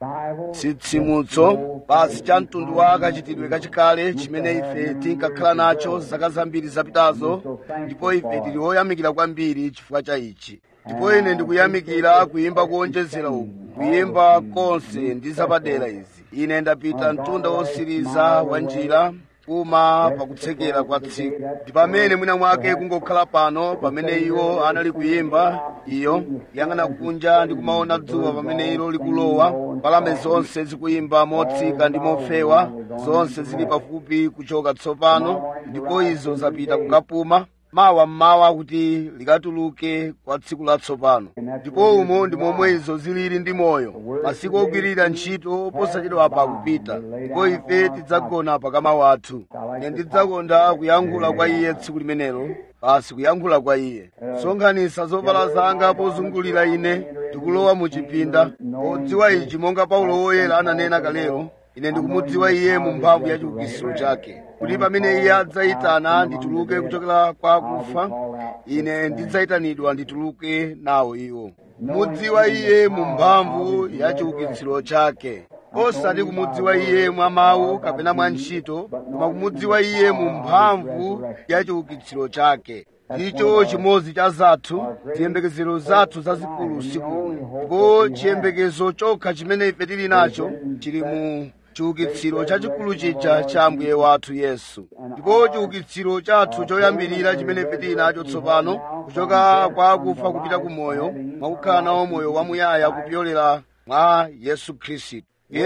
chitsitsimutso basi cha mtundu wa kachitidwe kachikale chimene ife tinkakhala nacho zaka zambiri zapitazo, ndipo ife tili oyamikira kwambiri chifukwa cha ichi. Ndipo ine ndikuyamikira kuyimba kuonjezera uku, kuyimba konse ndi zapadera izi. Ine ndapita mtunda wosiriza wa njira kuma pakutsekera kwa tsiku, ndi pamene mwina mwake kungokhala pano pamene iwo anali kuyimba iyo, yang'ana kunja ndi kumaona dzuwa pamene ilo likulowa, mbalame zonse zikuyimba motsika ndi mofewa, zonse zili pafupi kuchoka tsopano, ndipo izo zapita kukapuma mawa mmawa kuti likatuluke kwa tsiku latsopano. Ndipo umo ndi momwe izo zilili ndi moyo, masiku ogwirira ntchito posachedwa pa kupita, ndipo ife tidzagona pakama wathu. Ine ndidzakonda kuyankhula kwa iye tsiku limenelo, basi kuyankhula kwa iye, sonkhanitsa zovala zanga pozungulira ine ndikulowa mu chipinda. Podziwa ichi, monga Paulo woyera ananena kalero, ine ndikumudziwa iye mu mphamvu ya chiukitsiro chake, kuti pamene iye adzayitana ndituluke kuchokera kwa akufa, ine ndidzayitanidwa ndituluke nawo iwo. Kumudziwa iye mu mphamvu ya chiukitsiro chake, osati kumudziwa iye mwa mawu kapena mwa ntchito, koma kumudziwa iye mu mphamvu ya chiukitsiro chake. Ndicho chimodzi cha zathu, ziyembekezero zathu zazikulu usiku. Ndipo chiyembekezo chokha chimene ife tili nacho chili mu chiukitsiro chachikulu chija cha Ambuye wathu Yesu. Ndipo chiukitsiro chathu choyambirira chimene ife tili nacho tsopano, kuchoka kwa akufa kupita ku moyo, mwakukhala nawo moyo wamuyaya kupyolera mwa Yesu Khristu.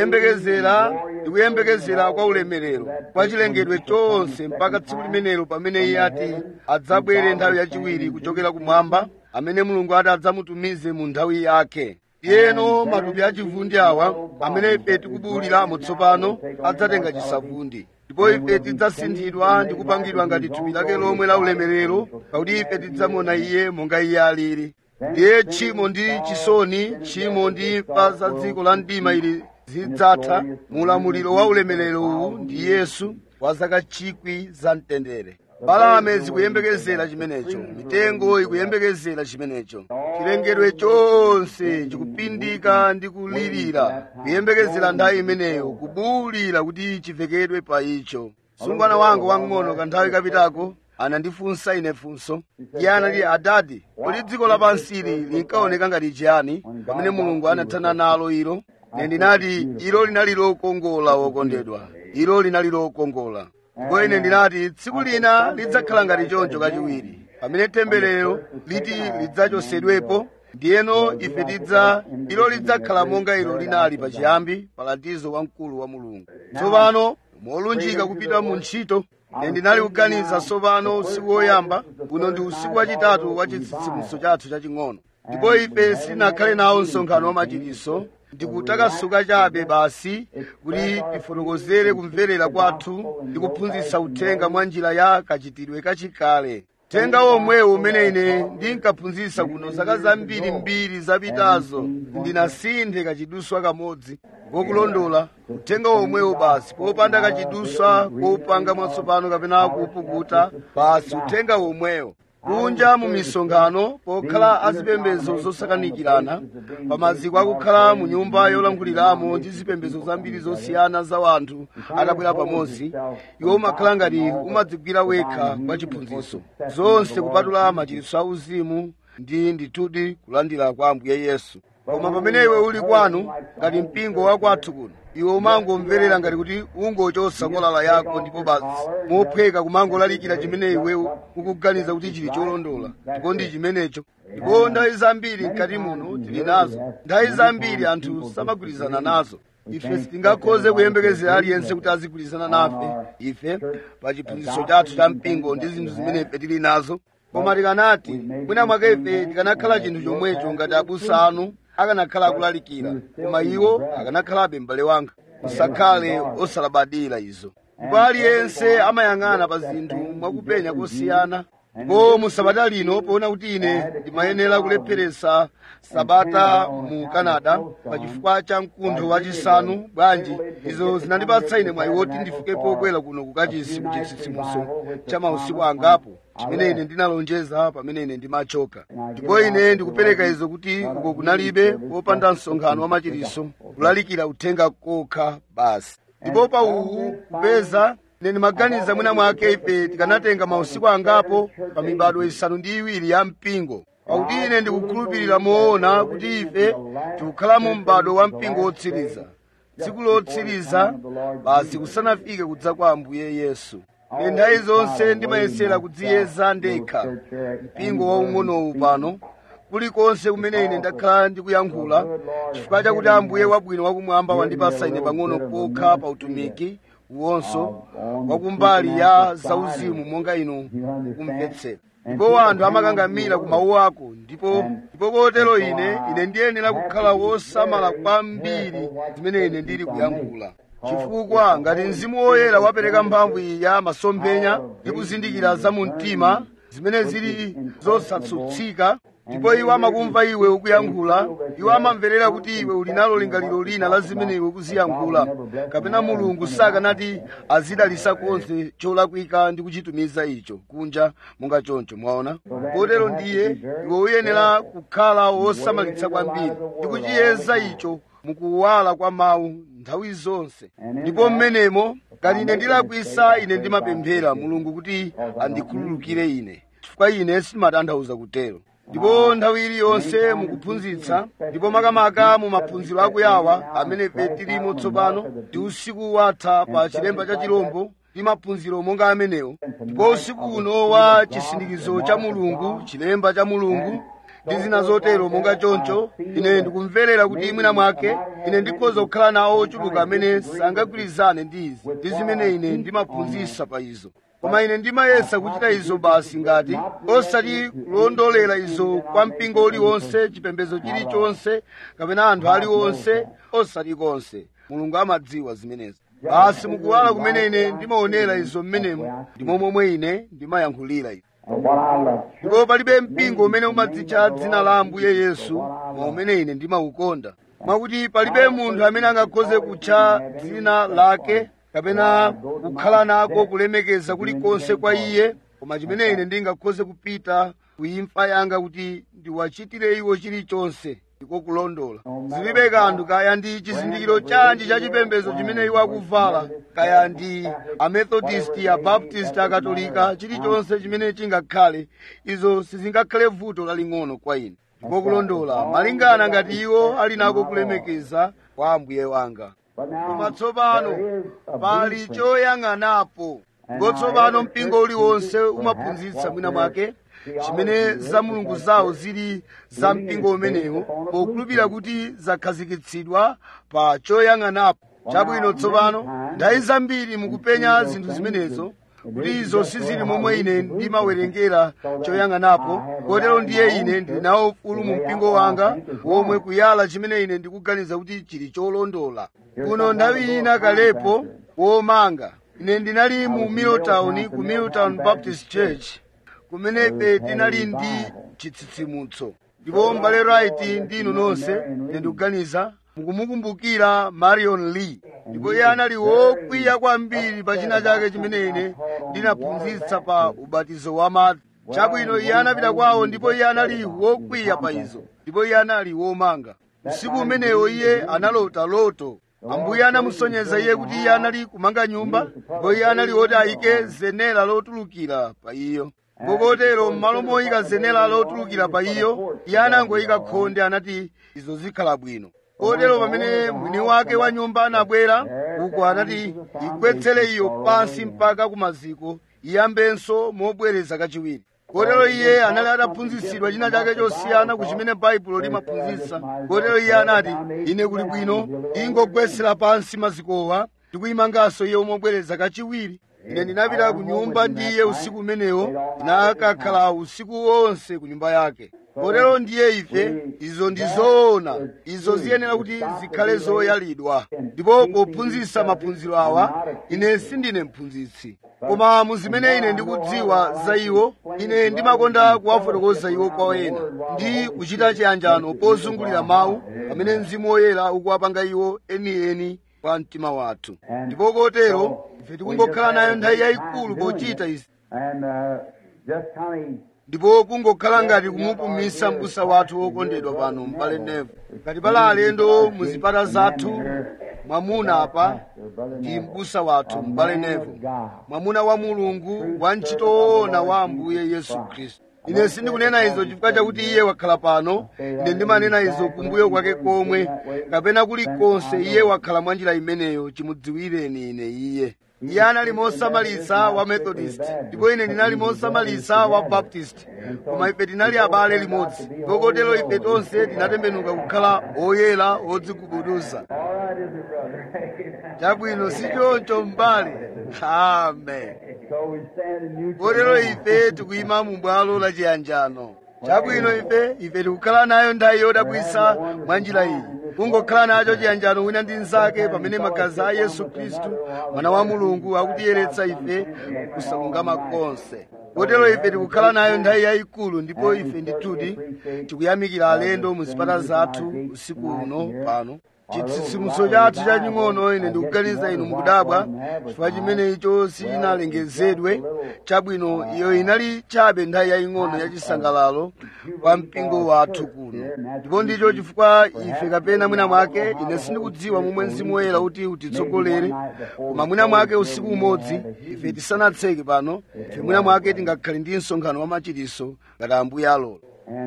Ndikuyembekezera kwa ulemerero kwa chilengedwe chonse mpaka tsiku limenelo pamene iye ati adzabwere nthawi yachiwiri kuchokera kumwamba, amene Mulungu ati adzamutumize mu nthawi yake. Iyeno matupi achivundi awa amene ife tikubuwuliramo tsopano adzatenga chisavundi, ndipo ife tidzasinthidwa ndi kupangidwa ngati thupi lake lomwe la ulemerero, pakuti ife tidzamuona iye monga iye alili. Ndiye tchimo ndi chisoni, tchimo ndi imfa za dziko la mdima ili zidzatha mu ulamuliro wa ulemerero uwu ndi Yesu wa zaka 1000 za mtendere. Mbalame zikuyembekezera chimenecho, mitengo ikuyembekezera chimenecho, chilengedwe chonse chikupindika ndi kulirira kuyembekezera nthawi imeneyo, kubuwulira kuti chivekedwe pa icho. Msungwana wanga wang'ono kanthawi kapitako anandifunsa ine funso. Iye anati, adadi, kodi dziko lapansili linkaoneka ngati chiyani pamene Mulungu anathana nalo ilo? Ine ndinati, ilo linali lokongola wokondedwa, ilo linali lokongola. Ndipo ine ndinati, tsiku lina lidzakhala ngati choncho kachiwiri, pamene temberero liti lidzachosedwepo, ndiyeno ife ilo lidzakhala monga ilo linali pachiyambi, paradizo wamkulu wa Mulungu. Tsopano molunjika kupita mu ntchito, ine ndinali kuganiza tsopano usiku woyamba, uno ndi usiku wachitatu wa chitsitsimutso chathu chaching'ono, ndipo ife sitinakhale nawo msonkhano wa machiritso. Ndikutakasuka chabe basi kuti tifotokozere kumverera kwathu ndi kuphunzitsa uthenga mwa njira ya kachitidwe kachikale. Uthenga omwewo umene ine ndinkaphunzitsa kuno zaka zambiri zapitazo, ndinasinthe kachiduswa kamodzi kokulondola uthenga omwewo basi, popanda kachiduswa kopanga mwatsopano kapena kupukuta, basi uthenga omwewo. Kunja mu misonkhano pokhala azipembedzo zosakanikirana, pamaziko akukhala mu nyumba yolankhuliramo ndi zipembedzo zambiri zosiyana za wanthu atabwera pamodzi, iwo umakhala ngati umadzigwira wekha kwa chiphunzitso, zonse kupatula machiritso auzimu ndi ndithudi kulandira kwa Ambuye Yesu. Koma pamene iwe uli kwanu ngati mpingo wa kwathu kuno, iwe umangomverera ngati kuti ungochosa kolala yako ndipo basi mophweka kumangolalikira chimene iwe ukuganiza kuti chili cholondola, ndipo ndi chimenecho. Ndipo nthawi zambiri mkati muno tili nazo, nthawi zambiri anthu samagwirizana nazo. Ife sitingakhoze kuyembekezera aliyense kuti azigwirizana nafe ife pa chiphunzitso chathu cha mpingo ndi zinthu zimene ife tili nazo. Koma tikanati mwina mwake ife tikanakhala chinthu chomwecho ngati abusa anu akanakhala akulalikira, koma iwo akanakhalabe m'bale wanga, musakhale osalabadira izo. Ndipo aliyense amayang'ana pa zinthu mwakupenya kosiyana. Ndipo mu sabata lino poona kuti ine ndimayenera kulepheresa sabata mu Canada pa chifukwa cha mkuntho wachisanu, bwanji izo zinandipatsa ine mwayi woti ndifike pobwera kuno kukachisi mu chitsitsimutso cha mausiku angapo chimene ine ndinalonjeza pamene ine ndimachoka. Ndipo ine ndikupereka izo kuti uko kunalibe popanda msonkhano wa machiritso, kulalikira uthenga kokha basi. Ndipo pa uwu kupeza ine ndimaganiza mwina mwake ife tikanatenga mausiku angapo pa mibado isanu ndi iwiri ya mpingo, pakuti ine ndikukhulupirira moona kuti ife tikukhala mu m'bado wa mpingo wotsiriza, tsiku lotsiriza basi kusanafike kudza kwa Ambuye Yesu. Ine nthawi zonse ndimayesera kudziyeza ndekha mpingo waung'onowu pano kulikonse kumene ine ndakhala ndikuyankhula, chifukwa chakuti Ambuye wabwino wakumwamba wandipasa ine pang'ono pokha pa utumiki uwonso wakumbali ya zauzimu monga inu kumvetsera. Ndipo anthu amakangamira ku mawu ako, ndipo kotero ine ndiyenera kukhala wosamala kwambiri zimene ine ndili kuyankhula, chifukwa ngati Mzimu Woyera wapereka mphamvu iyi ya masomphenya ndi kuzindikira za mu mtima zimene zili zosatsutsika, ndipo iwo amakumva iwe ukuyankhula, iwo amamverera kuti iwe uli nalo lingaliro lina la zimene iwe ukuziyankhula, kapena Mulungu sakanati azidalisa konse cholakwika ndi kuchitumiza icho kunja monga choncho. Mwaona? Kotero ndiye iwe uyenera kukhala wosamalitsa kwambiri ndi kuchiyeza icho mukuwala kwa mawu nthawi zonse. Ndipo mmenemo ngati ine ndilakwisa, ine ndimapemphera Mulungu kuti andikhululukire ine, chifukwa ine sindimatanthauza kutero. Ndipo nthawi iliyonse mukuphunzitsa, ndipo makamaka mu maphunziro akuyawa amene ife tilimo tsopano, ndi usiku watha pa chilemba cha chirombo ndi maphunziro monga amenewo, ndipo usiku uno wa chisindikizo cha Mulungu, chilemba cha Mulungu ndi zina zotero monga choncho, ine ndikumverera kuti mwina mwake ine ndikhoza kukhala nawo ochuluka amene sangagwirizane ndi izi ndi zimene ine ndimaphunzitsa pa izo. Koma ine ndimayesa kuchita izo basi ngati osati kulondolera izo kwa mpingo uliwonse, chipembedzo chilichonse, kapena anthu aliwonse, osati konse. Mulungu amadziwa zimenezi. Basi mukuwala kumene ine ndimaonera izo mmenemo ndi momwe ine ndimayankhulira izo. Ndipo palibe mpingo umene umadzitcha dzina la Ambuye Yesu mwa umene ine ndimaukonda, mwakuti palibe munthu amene angakhoze kutcha dzina lake kapena kukhala nako kulemekeza kulikonse kwa Iye, koma chimene ine ndingakhoze kupita kuimfa yanga kuti ndiwachitire iwo chilichonse ndiko kulondola. Zilibe kanthu kaya ndi chizindikiro chanji cha chipembedzo chimene iwo akuvala, kaya ndi Amethodist, Abaptist, Akatolika, chilichonse chimene chingakhale, izo sizingakhale vuto laling'ono kwa ine ndiko kulondola, malingana ngati iwo ali nako kulemekeza kwa Ambuye wanga. Koma tsopano pali choyang'anapo. Ndipo tsopano mpingo uliwonse umaphunzitsa mwina mwake chimene za mulungu zawo zili za mpingo umenewo, pokhulupirira kuti zakhazikitsidwa pa choyang'anapo. Chabwino tsopano nthawi zambiri mukupenya zinthu zimenezo kuti izo sizili momwe ine ndimawerengera choyang'anapo. Kotero ndiye ine ndili nawo ufulu mu mpingo wanga womwe kuyala chimene ine ndikuganiza kuti chili cholondola. Kuno nthawi ina kalepo womanga ine ndinali mu Middletown, ku Middletown Baptist Church, kumene ife tinali ndi chitsitsimutso. Ndipo m'bale Wright ndi inu nonse ine ndikuganiza mukumukumbukira Marion Lee. Ndipo iye anali wokwiya kwambiri pa china chake chimene ine ndinaphunzitsa pa ubatizo wa madzi. Chabwino iye anapita kwawo, ndipo iye anali wokwiya pa izo, ndipo iye anali womanga. Usiku umenewo iye analota loto. Ambuye anamusonyeza iye kuti iye anali kumanga nyumba, ndipo iye anali woti ayike zenera lotulukira pa iyo. Kotero m'malo moyika zenera lotulukira pa iyo, iye anangoyika khonde, anati izo zikhala bwino. Kotero pamene mwini wake wa nyumba anabwera uko, anati igwetsere iyo pansi mpaka kumaziko, iyambenso mobwereza kachiwiri. Kotero iye anali ataphunzitsidwa china chake chosiyana ku chimene Baibulo limaphunzitsa. Kotero iye anati, ine kuli bwino ingogwetsera pansi mazikowa ndi kuyimanganso iyo mobwereza kachiwiri. Ine ndinapita ku nyumba ndi iye usiku umenewo, ndinakakhala usiku wonse ku nyumba yake. Kotero ndiye ife, izo ndi zoona, izo ziyenera kuti zikhale zoyalidwa. Ndipo pophunzitsa maphunziro awa, ine sindine mphunzitsi, koma muzimene ine ndikudziwa za iwo, ine ndimakonda kuwafotokoza iwo kwa ena ndi kuchita chiyanjano pozungulira mawu pamene Mzimu Woyera ukuwapanga iwo enieni kwa mtima wathu. Ndipo kotero ife tikungokhala nayo nthawi yayikulu pochita izi. ndipo kungokhala ngati kumupumisa m'busa wathu wokondedwa pano m'bale Neville. Ngati pala alendo muzipata zathu, mwamuna apa ndi m'busa wathu m'bale Neville, mwamuna wa Mulungu, wa ntchito woona wa Ambuye Yesu Khristu. Ine sindikunena izo chifukwa chakuti iye wakhala pano, ine ndimanena izo kumbuyo kwake komwe, kapena kulikonse iye wakhala mwa njira imeneyo. Chimudziwireni ine iye. Iye anali mosamalitsa wa Methodist, ndipo ine ndinali mosamalitsa wa Baptist, koma ife tinali abale limodzi. Kotero ife tonse tinatembenuka kukhala oyera odzigubuduza. Chabwino si choncho m'bale. Amen. Kotero ife tikuyima mu bwalo la chiyanjano. Chabwino ife tikukhala nayo nthawi yodabwitsa mwa njira iyi. Kungokhala nacho chiyanjano wina ndi mnzake pamene magazi a Yesu Khristu mwana wa Mulungu akutiyeretsa ife kusalungama konse. Kotero ife tikukhala nayo nthawi yayikulu, ndipo ife ndithudi tikuyamikira alendo mu zipata zathu usiku uno pano. Chitsitsimutso chathu chaching'ono, ine ndikuganiza inu mukudabwa chifukwa chimene icho sichinalengezedwe. Chabwino iyo inali chabe nthawi yaying'ono yachisangalalo kwa mpingo wathu kuno, ndipo ndicho chifukwa ife kapena mwina mwake, ine sindikudziwa momwe Mzimu Woyera kuti utitsogolere, koma mwina mwake usiku umodzi ife tisanatseke pano, ife mwina mwake tingakhale ndi msonkhano wa machiritso ngati Ambuye alola.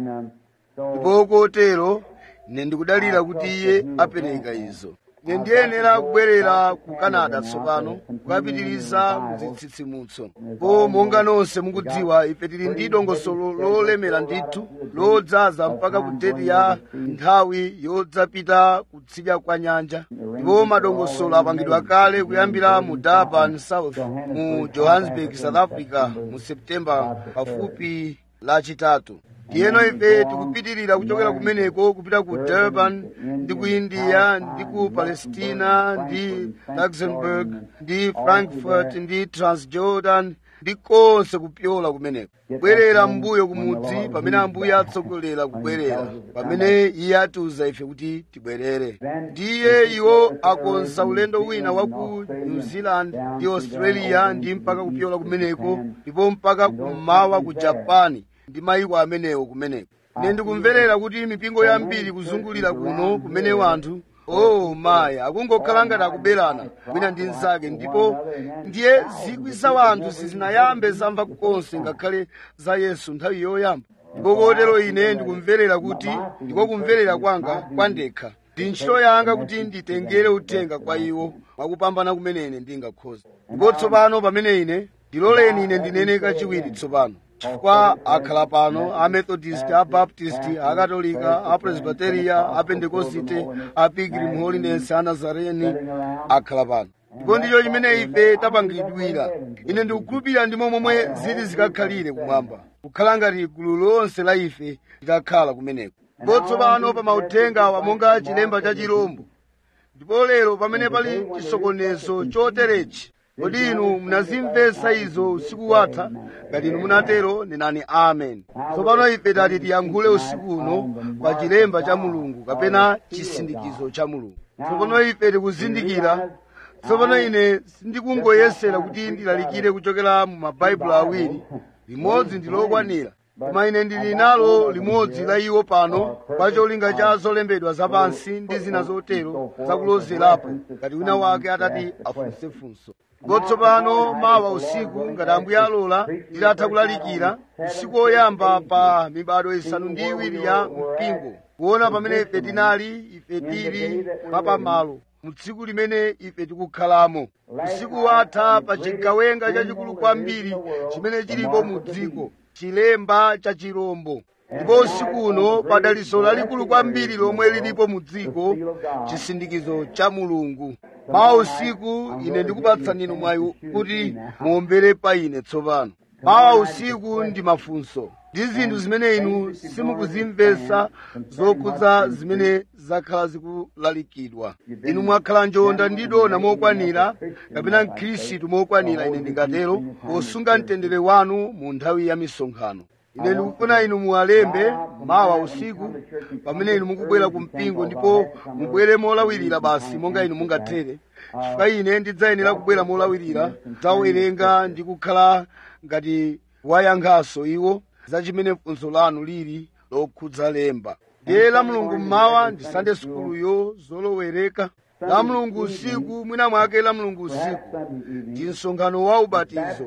Ndipo kotero ine ndikudalira kuti iye apereka izo. Ine ndiyenera kubwerera ku Canada tsopano kukapitiriza muzitsitsimutso. Monga nonse mukudziwa, ife tili ndi dongosolo lolemera ndithu, lodzaza mpaka ku date ya nthawi yodzapita kutsidya kwa nyanja. Ndipo madongosolo apangidwa kale kuyambira mu Durban South, mu Johannesburg South Africa mu Septemba pafupi lachitatu. Tiyeno ife tikupitirira kuchokera kumeneko kupita ku Durban ndi ku India ndi ku Palestina ndi Luxembourg ndi Frankfurt ndi Transjordan ndi konse kupyola kumeneko, kubwerera mbuyo kumudzi pamene Ambuye atsogolera kubwerera, pamene iye atiuza ife kuti tibwerere. Ndiye iwo akonza ulendo wina wa ku New Zealand ndi Australia ndi mpaka kupyola kumeneko, ndipo mpaka kummawa ku Japani ndi mayiko amenewo kumeneko. Ine ndikumverera kuti mipingo yambiri kuzungulira kuno kumene wanthu mayi akungokhala ngati akuberana wina ndi mnzake, ndipo ndiye zikwi za wanthu sizinayambe zamva konse ngakhale za Yesu nthawi yoyamba. Ndipo kotero ine ndikumverera kuti ndiko kumverera kwanga kwandekha, ndi ntchito yanga kuti nditengere uthenga kwa iwo mwakupambana kumene ine ndingakhoza. Ndipo tsopano pamene ine ndiloleni ine ndinene kachiwiri tsopano, chifukwa akhala pano a Methodist, a Baptist, a Katolika, a Presbyteria, a Pentekosite, a Pilgrim Holiness, a Nazareni akhala pano. Ndipo ndicho chimene ife tapangiridwira. Ine ndikukhulupirira ndimo momwe zili zikakhalire kumwamba, kukhala ngati gulu lonse la ife likakhala kumeneko. Ndipo tsopano pa mauthenga awa monga chilemba cha chirombo. Ndipo lero pamene pali chisokonezo choterechi, kodi inu munazimvetsa izo usiku watha? Ngati inu munatero nenani amen. Tsopano ife tati tiyankhule usiku uno pa chilemba cha Mulungu kapena chisindikizo cha Mulungu. Tsopano ife tikuzindikira. Tsopano ine sindikungoyesera kuti ndilalikire kuchokera mu mabaibulo awiri, limodzi ndi lokwanira, koma ine ndili nalo limodzi la iwo pano kwa cholinga cha zolembedwa zapansi ndi zina zotero zakulozerapo, ngati wina wake atati afunsefunso. Ndipo tsopano mawa usiku, ngati Ambuye alola, nditatha kulalikira usiku woyamba pa mibado isanu ndi iwiri ya mpingo, kuona pamene ife tili papamalo mu tsiku limene ife tikukhalamo. Usiku watha pa chigawenga chachikulu kwambiri chimene chilipo mu dziko, chilemba cha chirombo. Ndipo usiku uno pa dalitso lalikulu kwambiri lomwe lilipo mu dziko, chisindikizo cha Mulungu. Mawa usiku ine ndikupatsani inu mwayi kuti muombere pa ine tsopano. Mawa usiku ndi mafunso ndi zinthu zimene inu simukuzimvetsa zokhudza zimene zakhala zikulalikidwa. Inu mwakhala njonda ndi dona mokwanira, kapena mkhristu mokwanira, ine ndingatero, posunga mtendere wanu mu nthawi ya misonkhano. Ine ndikufuna inu muwalembe mawa usiku pamene inu mukubwera ku mpingo, ndipo mubwere molawirira basi monga inu mungathere, chifukwa ine ndidzayenera kubwera molawirira, ndidzawerenga ndi kukhala ngati wayankhaso iwo. za chimene funso lanu lili lokhudza lemba. Ndiye la Mulungu mmawa ndi Sunday school zolowereka. La Mulungu usiku mwina mwake la Mulungu usiku ndi msonkhano wa ubatizo.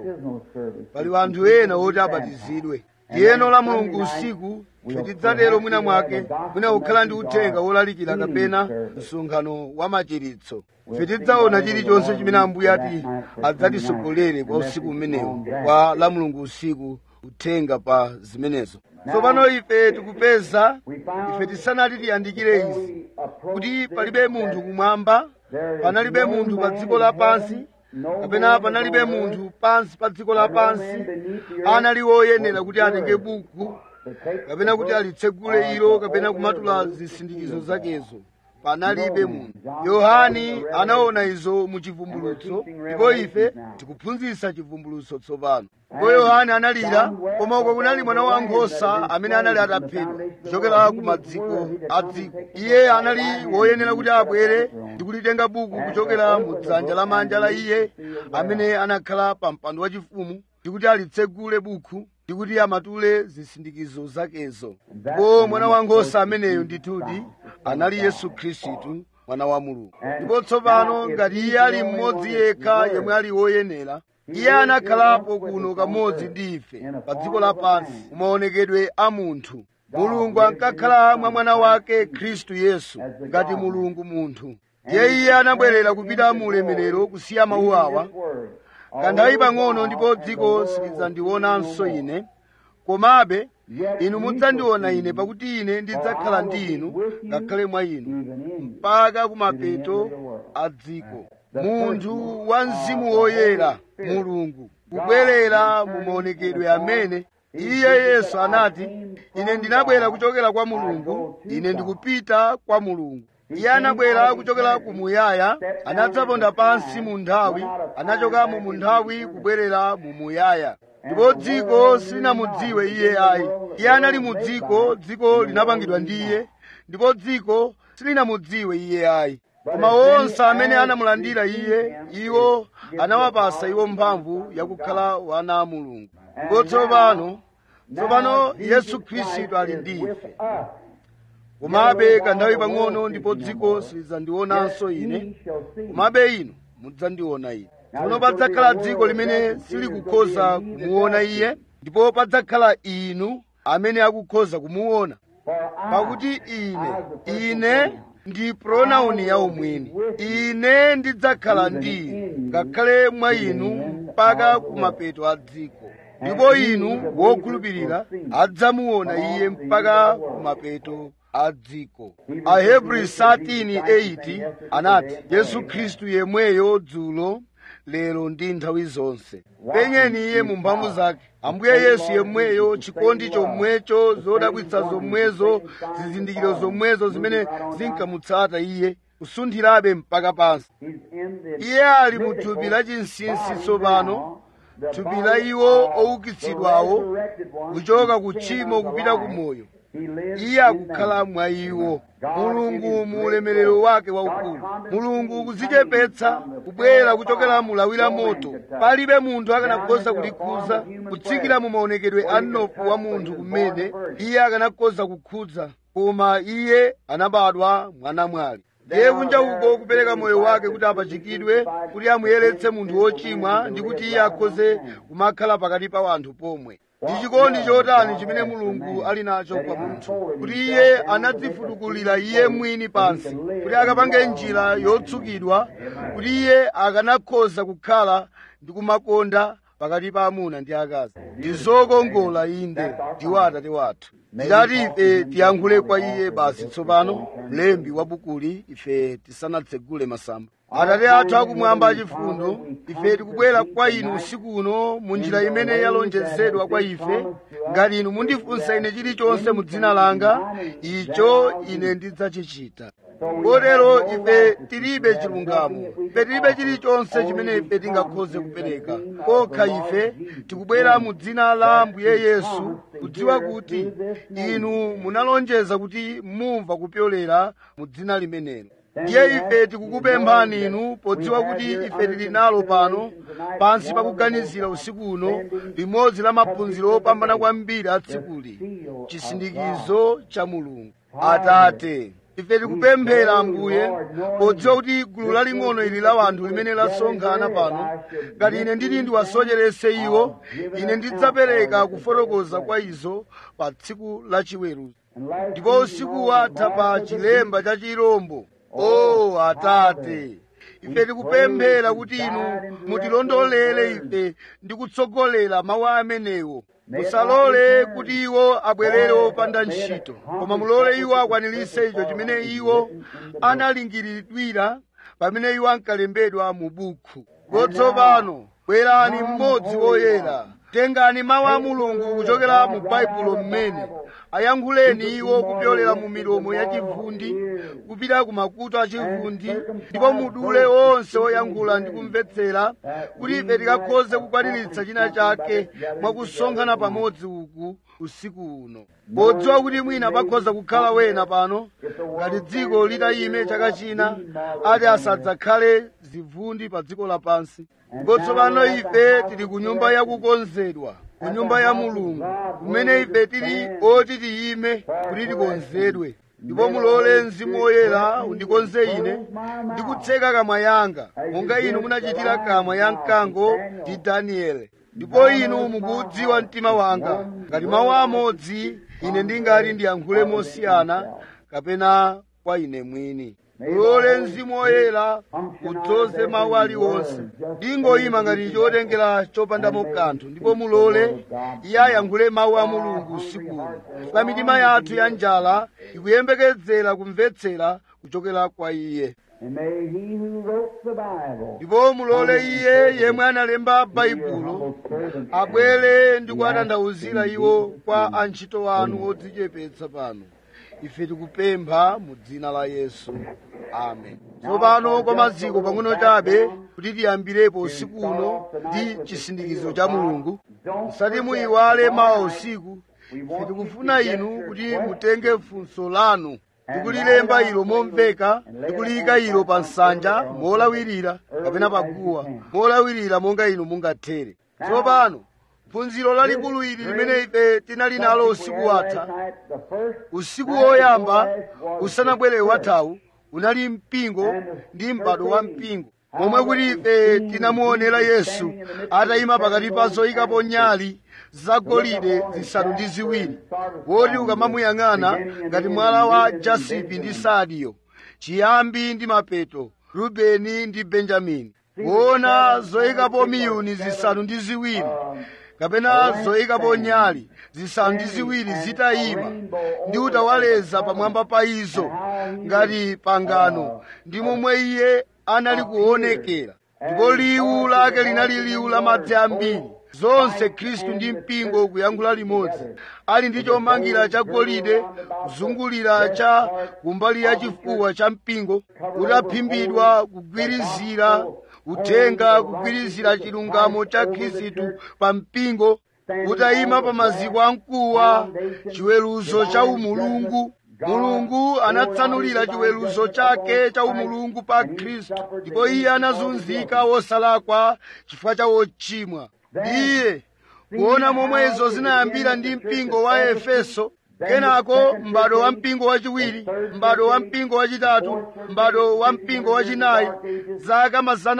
Pali anthu ena oti abatizidwe. Ndiyeno la Mulungu usiku ife tidzatero mwina mwake mwina kukhala ndi uthenga wolalikira kapena msonkhano wa machiritso. Ife tidzaona chilichonse chimene Ambuye ati adzatisogolere kwa usiku umenewu kwa la Mulungu usiku, uthenga pa zimenezo. Tsopano ife tikupeza, ife tisanati tiyandikire izi, kuti palibe munthu kumwamba, panalibe munthu pa dziko lapansi, kapena panalibe munthu pansi pa dziko lapansi anali woyenera kuti atenge buku kapena kuti alitsegule ilo kapena kumatula zisindikizo zakezo. Panalibe munthu. Yohane anaona izo mu chivumbulutso, ndipo ife tikuphunzitsa chivumbulutso tsopano. Ndipo Yohane analira, koma uko kunali mwana wankhosa amene anali ataphedwa kuchokera ku madziko a dziko. Iye anali woyenera kuti abwere ndi kulitenga buku kuchokera mu dzanja lamanja la iye amene anakhala pa mpando wachifumu, ndi kuti alitsegule buku ndi kuti amatule zisindikizo zakezo. Ndipo mwana wankhosa ameneyo ndithudi anali Yesu Khristu, mwana wa Mulungu. Ndipo tsopano ngati iye ali mmodzi yekha yemwe ali woyenera, iye anakhalapo kuno kamodzi ndi ife pa dziko lapansi kumaonekedwe a munthu. Mulungu ankakhala mwa mwana wake Khristu Yesu ngati Mulungu munthu. Iye anabwerera kupita mu ulemerero kusiya mawu awa. Kanthawi pang'ono ndipo dziko silidzandionanso ine, komabe inu mudzandiona ine, pakuti ine ndidzakhala ndi inu ngakhale mwa inu mpaka kumapeto a dziko. Munthu wa mzimu woyera Mulungu kubwerera mu maonekedwe amene iye Yesu anati, ine ndinabwera kuchokera kwa Mulungu, ine ndikupita kwa Mulungu. Iye anabwera kuchokera kumuyaya, anadzaponda pansi mu nthawi, anachokamo mu nthawi kubwerera mu muyaya. Ndipo dziko silinamudziwe iye ayi. Iye anali mu dziko, dziko linapangidwa ndi iye, ndipo dziko silinamudziwe iye ayi. Koma onse amene anamulandira iye, iwo anawapasa iwo mphamvu yakukhala wana a Mulungu. Ndipo tsopano Yesu Khristu ali ndi ife. Komabe kanthawi pang'ono ndipo dziko silidzandionanso ine, komabe inu mudzandiona ine. Tsono padzakhala dziko limene silikukhoza kumuona iye, ndipo padzakhala inu amene akukhoza kumuona. Pakuti ine ndi pronauni ya umwini. Ine ndidzakhala ndi inu ngakhale mwa inu mpaka kumapeto a dziko. Ndipo inu wokhulupirira adzamuona iye mpaka kumapeto a dziko. Ahebri 13:8 anati, Yesu Khristu yemweyo dzulo lero ndi nthawi zonse. Penyeni iye mu mphamvu zake. Ambuye Yesu yemweyo, chikondi chomwecho, zodabwitsa zomwezo, zizindikiro zomwezo zimene zinkamutsata iye, kusunthirabe mpaka pansi. Iye ali mu thupi la chinsinsi tsopano, thupi la iwo oukitsidwawo kuchoka ku tchimo kupita ku moyo. Iye akukhala mwa iwo. Mulungu mu ulemerero wake waukulu, Mulungu kudzichepetsa, kubwera kuchokera mu lawi la moto. Palibe munthu akanakhoza kulikhuza, kutsikira mu maonekedwe a mnofu wa munthu kumene iye akanakhoza kukhudza, koma iye anabadwa mwanamwali. Ndiye kunja uko kupereka moyo wake kuti apachikidwe, kuti amuyeretse munthu wochimwa, ndi kuti iye akhoze kumakhala pakati pa anthu pomwe. Ndi chikondi chotani chimene Mulungu ali nacho kwa munthu, kuti iye anadzifutukulira iye mwini pansi, kuti akapange njira yotsukidwa, kuti iye akanakhoza kukhala ndi kumakonda pakati pa amuna ndi akazi. Ndi zokongola inde, ndiwo Atate wathu. Ndikati ife tiyankhule kwa iye basi tsopano, mlembi wa bukuli, ife tisanatsegule masamba. Atate athu akumwamba achifundo, ife tikubwera kwa inu usiku uno mu njira imene yalonjezedwa kwa ife. Ngati inu mundifunsa ine chilichonse mu dzina langa, icho ine ndidzachichita. Kotero ife tilibe chilungamo, ife tilibe chilichonse chimene ife tingakhoze kupereka. Kokha ife tikubwera mu dzina la Ambuye Yesu, kudziwa kuti inu munalonjeza kuti mumva kupyolera mu dzina limenelo. ndiye ife tikukupemphani inu podziwa kuti ife tili nalo pano pansi pakuganizira usiku uno limodzi la maphunziro opambana kwambiri a tsikuli, chisindikizo cha Mulungu. Atate, ife tikupemphera Ambuye podziwa kuti gulu laling'ono ili la wanthu limene lasonkhana pano, ngati ine ndili ndiwasocheretse iwo, ine ndidzapereka kufotokoza kwa izo pa tsiku la chiweruzo. Ndipo usiku watha pa chilemba cha chirombo. O Atate, ife tikupemphera kuti inu mutilondolere ife ndi kutsogolera mawu amenewo. Musalole kuti iwo abwerere opanda ntchito, koma mulole iwo akwaniritse icho chimene iwo analingiridwira pamene iwo ankalembedwa mu buku. Tsopano bwerani mmodzi woyera, tengani mawu a Mulungu kuchokera mu Baibulo mmene ayankhuleni iwo kupyolera mu milomo yachivundi kupita ku makutu achivundi, ndipo mudule onse oyankhula ndi kumvetsera kuti ife tikakhoze kukwaniritsa china chake mwakusonkhana pamodzi uku usiku uno. Podziwa kuti mwina pakhoza kukhala wena pano ngati dziko litayime chaka china ati asadzakhale zivundi pa dziko lapansi. Ndipo tsopano ife tili ku nyumba yakukonzedwa, ku nyumba ya Mulungu, kumene ife tili oti tiyime kuti tikonzedwe. Ndipo mulole Mzimu Woyera undikonze ine ndi kutseka kamwa yanga monga inu munachitira kamwa ya mkango ndi Danieli. Ndipo inu mukudziwa mtima wanga, ngati mawu amodzi ine ndingati ndiyankhule mosiyana kapena kwa ine mwini. Mulole Mzimu Woyera udzoze mawu aliwonse, ndingoyima ngati chotengera chopandamo kanthu, ndipo mulole Iye ayankhule mawu a Mulungu usiku uno. Pa mitima yathu ya njala ikuyembekezera kumvetsera kuchokera kwa Iye. Ndipo mulole Iye yemwe analemba Baibulo abwere ndi kuwatanthauzira iwo kwa antchito anu odzichepetsa pano. Ife tikupempha mu dzina la Yesu. Amen. Tsopano kwa maziko pang'ono chabe kuti tiyambirepo usiku uno ndi chisindikizo cha Mulungu. Musati muyiwale mawa usiku. Ife tikufuna inu kuti mutenge funso lanu ndi kulilemba ilo momveka ndi kuliyika ilo pa nsanja molawirira kapena paguwa molawirira monga inu mungathere. Tsopano phunziro lalikulu ili limene ife tinali nalo usiku watha, usiku woyamba usanabwere wathawu, unali mpingo ndi m'bado wa mpingo, momwe kuti ife tinamuonera Yesu atayima pakati pa zoyikapo nyali zagolide zisanu ndi ziwiri, woti ukamamuyang'ana ngati mwala wa jasipi ndi sadiyo, chiyambi ndi mapeto, Rubeni ndi Benjamini. Kuona zoyikapo miyuni zisanu ndi ziwiri kapena zoyikapo nyali zisanu ndi ziwiri zitayima ndi utawaleza pamwamba pa izo ngati pangano, ndi momwe Iye anali kuonekera. Ndipo liwu lake linali liwu la madzi ambiri, zonse Khristu ndi mpingo kuyankhula limodzi, ali ndi chomangira cha golide kuzungulira cha kumbali ya chifuwa cha mpingo, utaphimbidwa kugwirizira uthenga, kugwirizira chilungamo cha Khristu pa mpingo, utayima pa maziko amkuwa, chiweruzo cha umulungu. Mulungu anatsanulira chiweruzo chake cha umulungu pa Khristu, ndipo Iye anazunzika wosalakwa chifukwa cha wochimwa. Iye kuona momwezo zinayambira ndi mpingo wa Efeso, kenako m'bado wa mpingo wachiwiri, m'bado wa mpingo wachitatu, m'bado wa mpingo wachinayi, zaka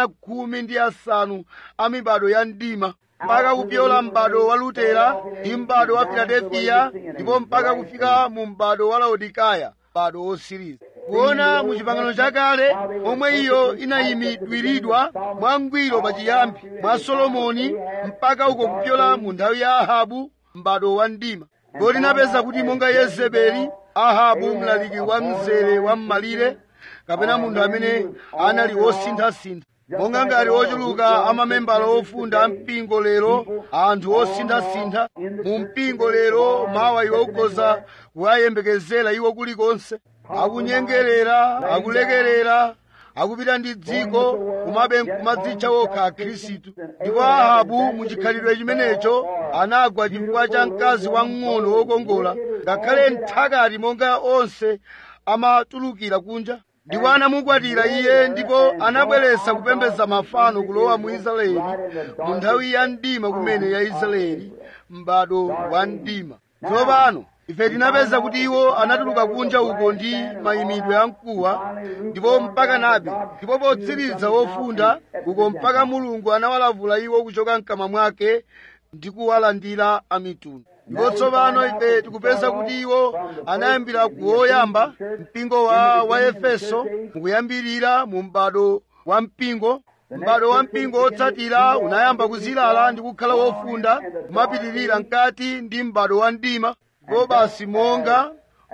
10 a mibado ya mdima, mpaka kupyola m'bado wa Lutera ndi m'bado wa Filadelfiya, ndipo mpaka kufika mu m'bado wa Laodikaya, m'bado wosiriza. Kuona mu chipangano chakale omwe iyo inayimidwiridwa mwangwiro pachiyambi mwa Solomoni mpaka uko kupyola mu nthawi ya Ahabu, m'bado wa mdima. Ndipo tinapeza kuti monga Yezebeli, Ahabu mlaliki wa mzere wa m'malire, kapena munthu amene anali wosinthasintha, monga ngati ochuluka amamembala ofunda mpingo lero, anthu osinthasintha mu mpingo lero, mawa iwo ukhoza kukayembekezera iwo kulikonse, akunyengerera, akulekerera, akupita ndi dziko kumabe kumadzitcha wokha Akhristu. Ndipo Ahabu muchikhalidwe chimenecho anagwa chifukwa cha mkazi wamng'ono wokongola, ngakhale nthakati monga onse amatulukira kunja. ndipo anamukwatira iye, ndipo anabweretsa kupembedza mafano kulowa mu Israeli mu nthawi ya mdima kumene ya Israeli, m'bado wa mdima. Tsopano ife tinapeza kuti iwo anatuluka kunja uko ndi mayimidwe a mkuwa ndipo mpaka nabe, ndipo potsiriza wofunda uko mpaka Mulungu anawalavula iwo kuchoka mkamwa mwake ndi kuwalandira a mitundu. Ndipo tsopano ife tikupeza kuti iwo anayambira kuwoyamba mpingo wa Efeso, mukuyambirira mu m'bado wa mpingo. M'bado wa mpingo otsatira unayamba kuzilala ndi kukhala wofunda, kumapitirira mkati ndi m'bado wa mdima. Ndipo basi monga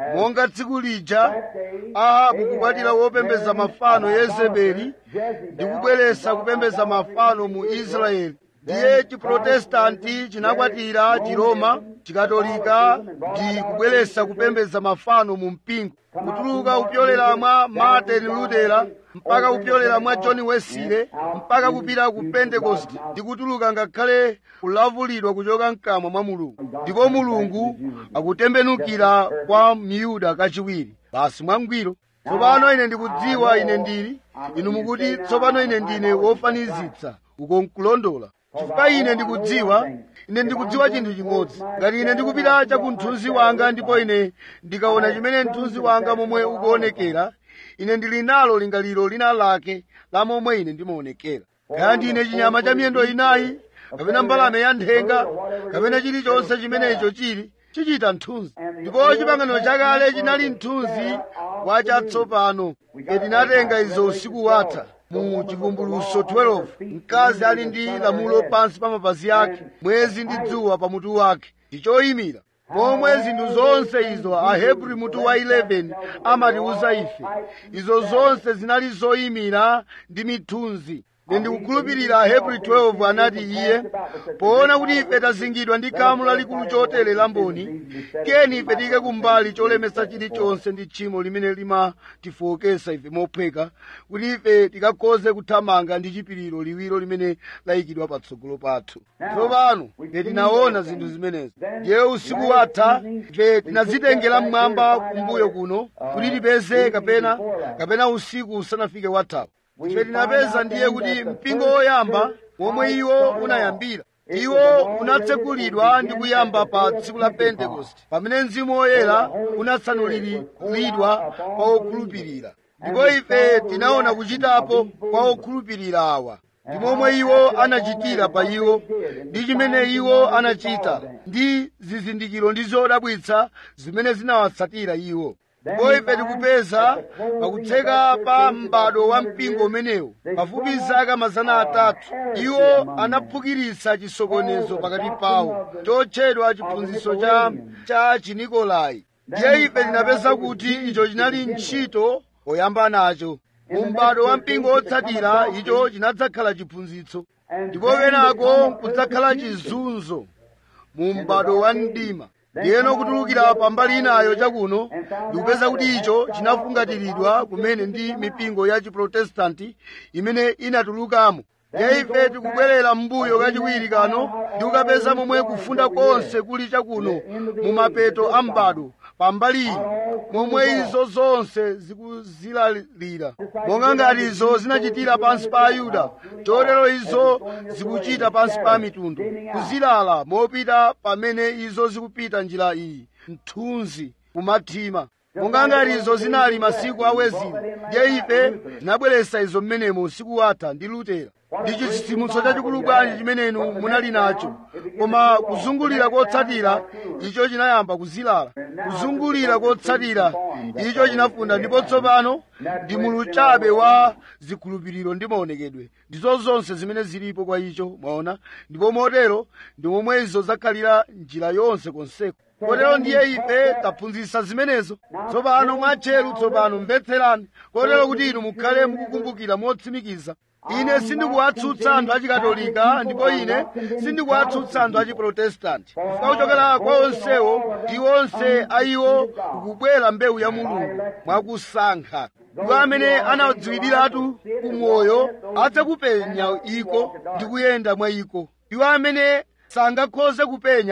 tsiku lija Ahabu kukwatira wopembeza mafano Yezebeli ndi kubweretsa kupembeza mafano mu Israeli, ndiye chiprotestanti chinakwatira chiroma, chikatolika ndi kubweretsa kupembeza mafano mu mpingo, kutuluka kupyolera mwa Martin Luther mpaka kupyolera mwa John Wesley mpaka kupita ku Pentecost, ndi kutuluka ngakhale kulavulidwa kuchoka mkamwa mwa Mulungu. Ndipo Mulungu akutembenukira kwa Myuda kachiwiri basi mwangwiro. Tsopano ine ndikudziwa ine ndili, inu mukuti tsopano ine ndine wofanizitsa, uko nkulondola. Chifukwa ine ndikudziwa chinthu chimodzi. Ngati ine ndikupita chakunthunzi wanga ndipo ine ndikaona chimene mthunzi wanga momwe ukuonekera, ine ndili nalo lingaliro lina lake la momwe ine ndimaonekera. Kaya ndine chinyama cha miyendo inayi, kapena mbalame ya nthenga, kapena chilichonse chimenecho chichita mthunzi. Ndipo pangano chakale chinali mthunzi wa chatsopano. Ine ndinatenga izo usiku watha mu Chivumbulutso 12, mkazi ali ndi lamulo pansi pa mapazi ake, mwezi ndi dzuwa pa mutu wake, ndi choyimira. Momwe zinthu zonse izo Ahebri mutu wa 11 amatiuza ife, izo zonse zinali zoyimira ndi mithunzi. Ine ndikukhulupirira Ahebri 12 anati iye, poona kuti ife tazingidwa ndi khamu lalikulu chotere lamboni, keni ife tiyike kumbali cholemetsa chilichonse ndi tchimo limene limatifowokesa ife mophweka, kuti ife tikakhoze kuthamanga ndi chipiriro liwiro limene layikidwa patsogolo pathu. Tsopano ife tinaona zinthu zimenezi. Ndiye usiku watha ife tinazitengera mmwamba kumbuyo kuno kuti tipeze kapena usiku usanafike wathawo. Ife tinapeza ndiye kuti mpingo woyamba womwe iwo unayambira, iwo unatsekulidwa ndi kuyamba pa tsiku la Pentekoste, pamene Mzimu Woyera unatsanuliridwa kwa okhulupirira. Ndipo ife tinaona kuchitapo kwa okhulupirira awa, ndi momwe iwo anachitira pa iwo, ndi chimene iwo anachita, ndi zizindikiro ndi zodabwitsa zimene zinawatsatira iwo. Ndipo ife tikupeza pakutseka pa m'bado wa mpingo umenewu pafupi zaka 300, iwo anaphukiritsa chisokonezo pakati pawo chotchedwa chiphunzitso cha Chinikolai. Ndiye ife tinapeza kuti icho chinali ntchito oyamba nacho. Mu m'bado wa mpingo otsatira icho chinadzakhala chiphunzitso, ndipo kenako kudzakhala chizunzo mu m'bado wa mdima. Ndiyeno kutulukira pambali inayo chakuno ndikupeza kuti icho chinafungatiridwa kumene ndi mipingo ya chiprotestanti imene inatulukamo. Ndiye ife tikubwerera m'mbuyo kachiwiri kano ndi kukapeza momwe kufunda konse kuli chakuno mu mapeto a m'bado pambali iyi, momwe izo zonse zikuzilalira. Monga ngati izo zinachitira pansi pa Ayuda, chotero izo zikuchita pansi pa mitundu, kuzilala mopita pamene izo zikupita njira iyi, mthunzi kumathima. Monga ngati izo zinali masiku a Wesley, ndiye ife tinabweretsa izo mmenemo usiku watha ndi Lutera. Ndi chitsitsimutso chachikulu bwanji chimene inu munali nacho, koma kuzungulira kotsatira icho chinayamba kuzilala. Kuzungulira kotsatira icho chinafunda, ndipo tsopano ndi mulu chabe wa zikhulupiriro ndi maonekedwe, ndizo zonse zimene zilipo kwa icho, mwaona. Ndipo motero ndi momwe izo zakhalira njira yonse konseko. Kotero ndiye ife taphunzitsa zimenezo. Tsopano mwatcheru, tsopano mvetserani, kotero kuti inu mukhale mukukumbukira motsimikiza. Ine sindikuwatsutsa anthu achikatolika, ndipo ine sindikuwatsutsa anthu achiprotestanti, chifukwa kuchokera kwa onsewo ndi onse a iwo kukubwera mbewu ya Mulungu mwakusankha. Iwo amene anadziwiratu kumoyo adzakupenya iko ndi kuyenda mwa iko. Iwo amene sangakhoze kupenya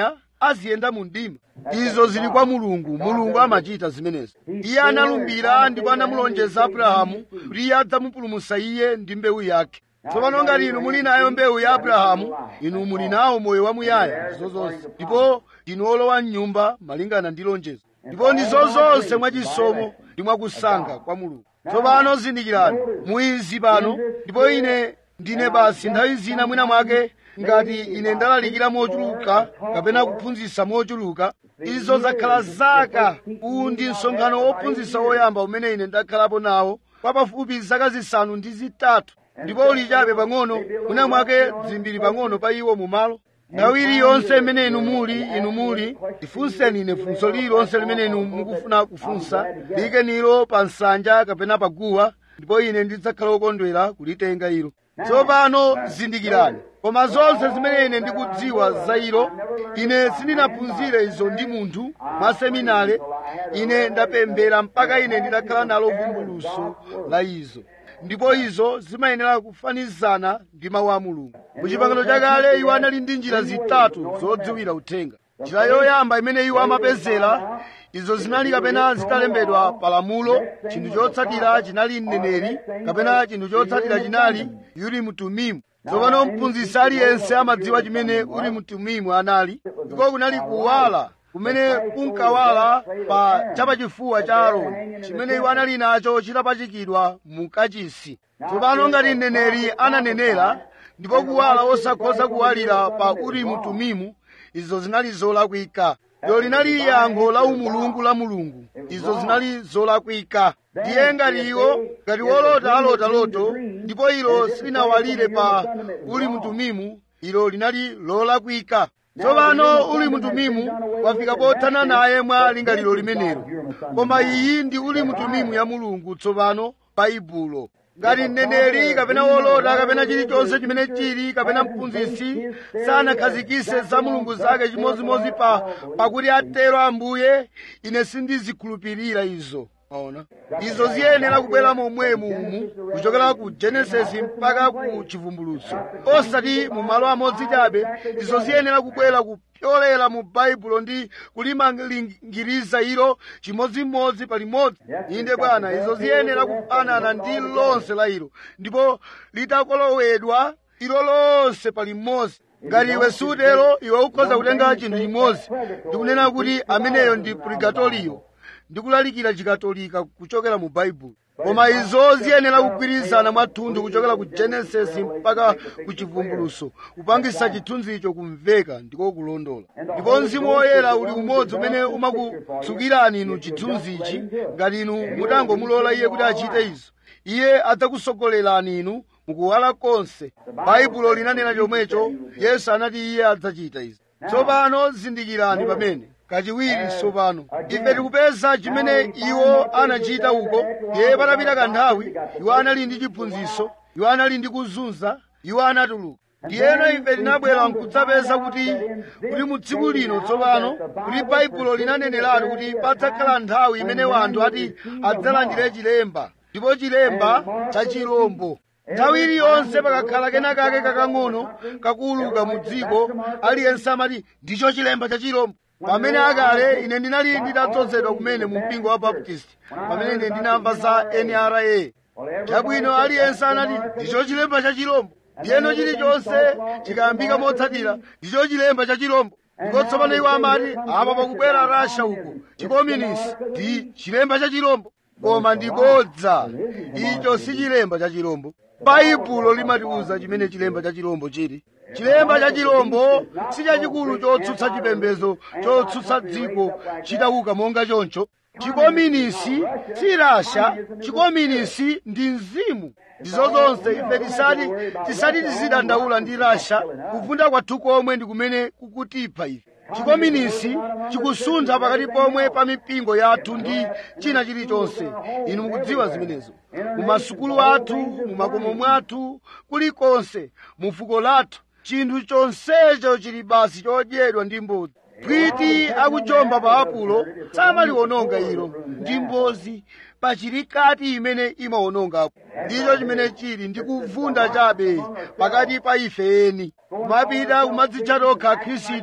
aziyenda mu mdima. Izo zili kwa Mulungu. Mulungu amachita zimenezo. Iye analumbira ndipo anamulonjeza Abrahamu kuti iye adzamupulumutsa iye ndi mbewu yake. Tsopano ngati inu muli nayo mbewu ya Abrahamu, inu muli nawo moyo wamuyaya zonse, ndipo ndinu olowa m'nyumba malingana ndi lonjezo, ndipo ndi zonse mwachisomo ndi mwakusankha kwa Mulungu. Tsopano zindikirani muizi pano, ndipo ine ndine basi nthawi zina mwina mwake ngati ine ndalalikira mochuluka kapena kuphunzitsa mochuluka, izo zakhala zaka. Uwu ndi msonkhano wophunzitsa woyamba umene ine ndakhalapo nawo kwa pafupi zaka zisanu ndi zitatu, ndipo uli chabe pang'ono mwina mwake zimbiri pang'ono pa iwo mumalo. Nthawi iliyonse imene inu muli ndifunseni ine funso lililonse limene inu mukufuna kufunsa, likenilo pa nsanja kapena pa guwa, ndipo ine ndidzakhala wokondwera kulitenga ilo. Tsopano zindikirani, koma zonse zimene ine ndikudziwa za ilo, ine sindinaphunzire izo ndi munthu mwa seminare. Ine ndapemphera mpaka ine ndidakhala nalo vumbulutso la izo, ndipo izo zimayenera kufanizana ndi mawu a Mulungu. Mu Chipangano chakale iwo anali ndi njira zitatu zodziwira uthenga. Njira yoyamba imene iwo amapezera, izo zinali kapena zitalembedwa pa lamulo, chinthu chotsatira chinali mneneri, kapena chinthu chotsatira chinali Urimu Tumimu. Tsopano mphunzitsi aliyense amadziwa chimene Urimu Tumimu anali, ndipo kunali kuwala kumene kunkawala pa chapachifuwa cha Aaroni, chimene iwo anali nacho chitapachikidwa mu kachisi. Tsopano ngati mneneri ananenera ndipo kuwala osakhoza kuwalira pa Urimu Tumimu, izo zinali zolakwika. Ilo linali yankho la umulungu la Mulungu. Izo zinali zolakwika. Ndiye ngati wolota alota loto ndipo ilo silinawalire pa Urimu Tumimu, ilo linali lolakwika. Tsopano Urimu Tumimu wafika pothana naye mwa lingaliro limenelo, koma iyi ndi Urimu Tumimu ya Mulungu tsopano Baibulo. Ngati mneneri kapena wolota kapena chilichonse chimene chili kapena mphunzitsi sanakhazikise za Mulungu zake chimodzimodzi pakuti atero Ambuye, ine sindizikhulupirira izo. Ona, izo ziyenera kubwera momwemo umu kuchokera ku Genesisi mpaka ku Chivumbulutso, osati mu malo amodzi chabe. Izo ziyenera kubwera kupyolera mu Baibulo ndi kulimangiriza ilo chimodzimodzi palimodzi. Inde Bwana, izo ziyenera kufanana ndi lonse la ilo, ndipo litakolowedwa ilo lonse palimodzi. Ngati iwe sutero, iwe ukhoza kutenga chinthu chimodzi ndikunena kuti ameneyo ndi purgatoriyo, ndikulalikira chikatolika kuchokera mu Baibulo. Koma izo ziyenera kugwirizana mwathunthu kuchokera ku Genesisi mpaka ku Chivumbulutso, kupangisa chithunzicho kumveka ndiko kulondola. Ndipo Mzimu Woyera uli umodzi umene umakutsukirani inu chithunzichi. Ngati inu mutangomulola iye kuti achite izo, iye adzakusogolerani inu mukuwala konse. Baibulo linanena chomwecho. Yesu anati iye adzachita izo. Tsopano zindikirani pamene kachiwiri tsopano ife tikupeza chimene iwo anachita uko. Iye patapita kanthawi, iwo anali ndi chiphunzitso, iwo anali ndi kuzunza, iwo anatuluka. Ndiyeno ife tinabwera nkudzapeza kuti mu tsiku lino tsopano kuti Baibulo linaneneratu kuti padzakhala nthawi imene wanthu ati adzalandire chilemba, ndipo chilemba cha chirombo. Nthawi iliyonse pakakhala kena kake kakang'ono kakuluka mu dziko, aliyense amati ndicho chilemba cha chirombo. Pamene akale ine ndinali nditadzozedwa kumene mu mpingo wa Baptist, pamene ine ndinamva za NRA. Chabwino aliyense anati ndicho chilemba cha chirombo. Ndiyeno chilichonse chikayambika motsatira ndicho chilemba cha chirombo. Ndipo tsopano iwo amati apa pakubwera Russia uko, chikominisi ndi chilemba cha chirombo. Koma ndibodza, icho si chilemba cha chirombo. Baibulo limatiuza chimene chilemba cha chirombo chili. Chilemba cha chirombo si chachikulu chotsutsa chipembedzo, chotsutsa dziko chitauka monga choncho. Chikominisi si Russia, chikominisi ndi mzimu. Ndizo zonse. Ife tisati tizidandaula ndi Russia. Kuvunda kwathu komwe ndi kumene kukutipha ife. Chikominisi chikusuntha pakati pomwe pa mipingo yathu ndi china chilichonse. Inu mukudziwa zimenezo. Mu masukulu athu, mu makomo mwathu, kulikonse, mu fuko lathu, chinthu chonsecho chili basi chodyedwa ndi mbozi. Pwiti akujomba pa apulo samaliwononga ilo ndi mbozi pachilikati imene imawonongapo. Ndicho chimene chili ndi kuvunda chabe pakati pa ife eni. Kumapita kumadzitcha tokha Khristu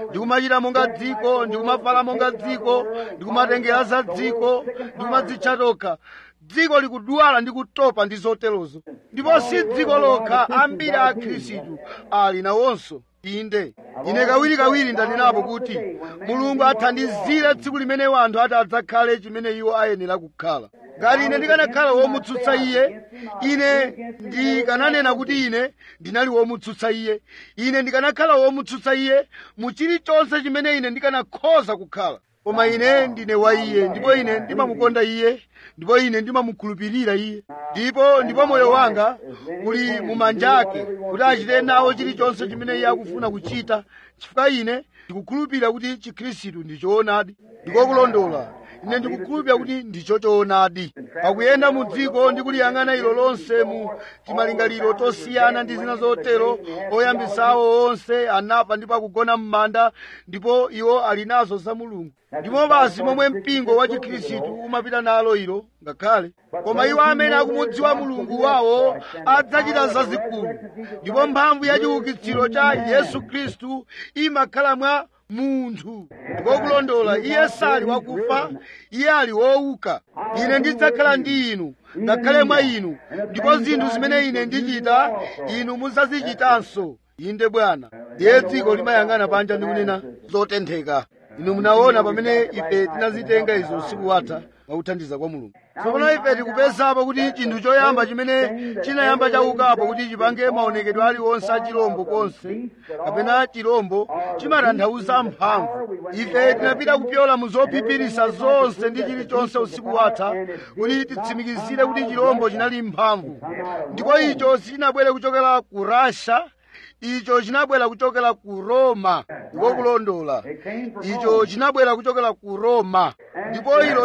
ndikumachita monga dziko, ndikumavala monga dziko, ndikumatengera za dziko, ndikumadzitcha tokha. Dziko likudwala ndi kutopa ndi zoterozo. Ndipo si dziko lokha, ambiri a Khristu ali nawonso. Inde ine kawirikawiri ndanenapo kuti Mulungu athandizire tsiku limene wanthu ati adzakhale chimene iwo ayenera kukhala. Ngati ine ndikanakhala womutsutsa iye, ine ndikananena kuti ine ndinali womutsutsa iye. Ine ndikanakhala womutsutsa iye mu chilichonse chimene ine ndikanakhoza kukhala. Koma ine ndine wa iye, ndipo ine ndimamukonda iye, ndipo ine ndimamukhulupirira iye, ndipo moyo wanga uli mumanja ake kuti achite nawo chilichonse chimene iye akufuna kuchita, chifukwa ine ndikukhulupirira kuti Chikhristu ndi choonadi, ndikokulondola. Ine ndikukhulupirira kuti ndicho choonadi. Pakuyenda mu dziko ndi kuliyang'ana ilo lonse mu timalingaliro tosiyana ndi zina zotero, oyambisawo onse anafa ndipo akugona m'manda, ndipo iwo ali nazo za Mulungu. Ndipo basi momwe mpingo wa Chikhristu umapita nalo ilo ngakhale. Koma iwo amene akumudziwa Mulungu wawo adzachita zazikulu, ndipo mphamvu ya chiukitsiro cha Yesu Khristu imakhala mwa munthu. Ndikokulondola, iye sali wakufa, iye ali wouka. Ine ndidzakhala ndi inu, ngakhale mwa inu, ndipo zinthu zimene ine ndichita inu mudzazichitanso. Inde Bwana. Ndiye dziko limayang'ana panja ndi kunena zotentheka. Inu munaona pamene ife tinazitenga izo usiku watha mwakuthandiza kwa Mulungu. Tsopano ife tikupezapo kuti chinthu choyamba chimene chinayamba chaukapo kuti chipange maonekedwe aliwonse a chirombo konse, kapena chirombo chimatanthauza mphamvu. Ife tinapita kupyola mu zophiphiritsa zonse ndi chilichonse usiku watha kuti titsimikizire kuti chirombo chinali mphamvu. Ndipo icho sichinabwere kuchokera ku Russia, icho chinabwera kuchokera ku Roma. Ndikokulondola, icho chinabwera kuchokera ku Roma. Ndipo ilo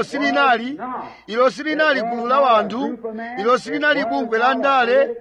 silinali gulu la wanthu, ilo silinali bungwe la ndale,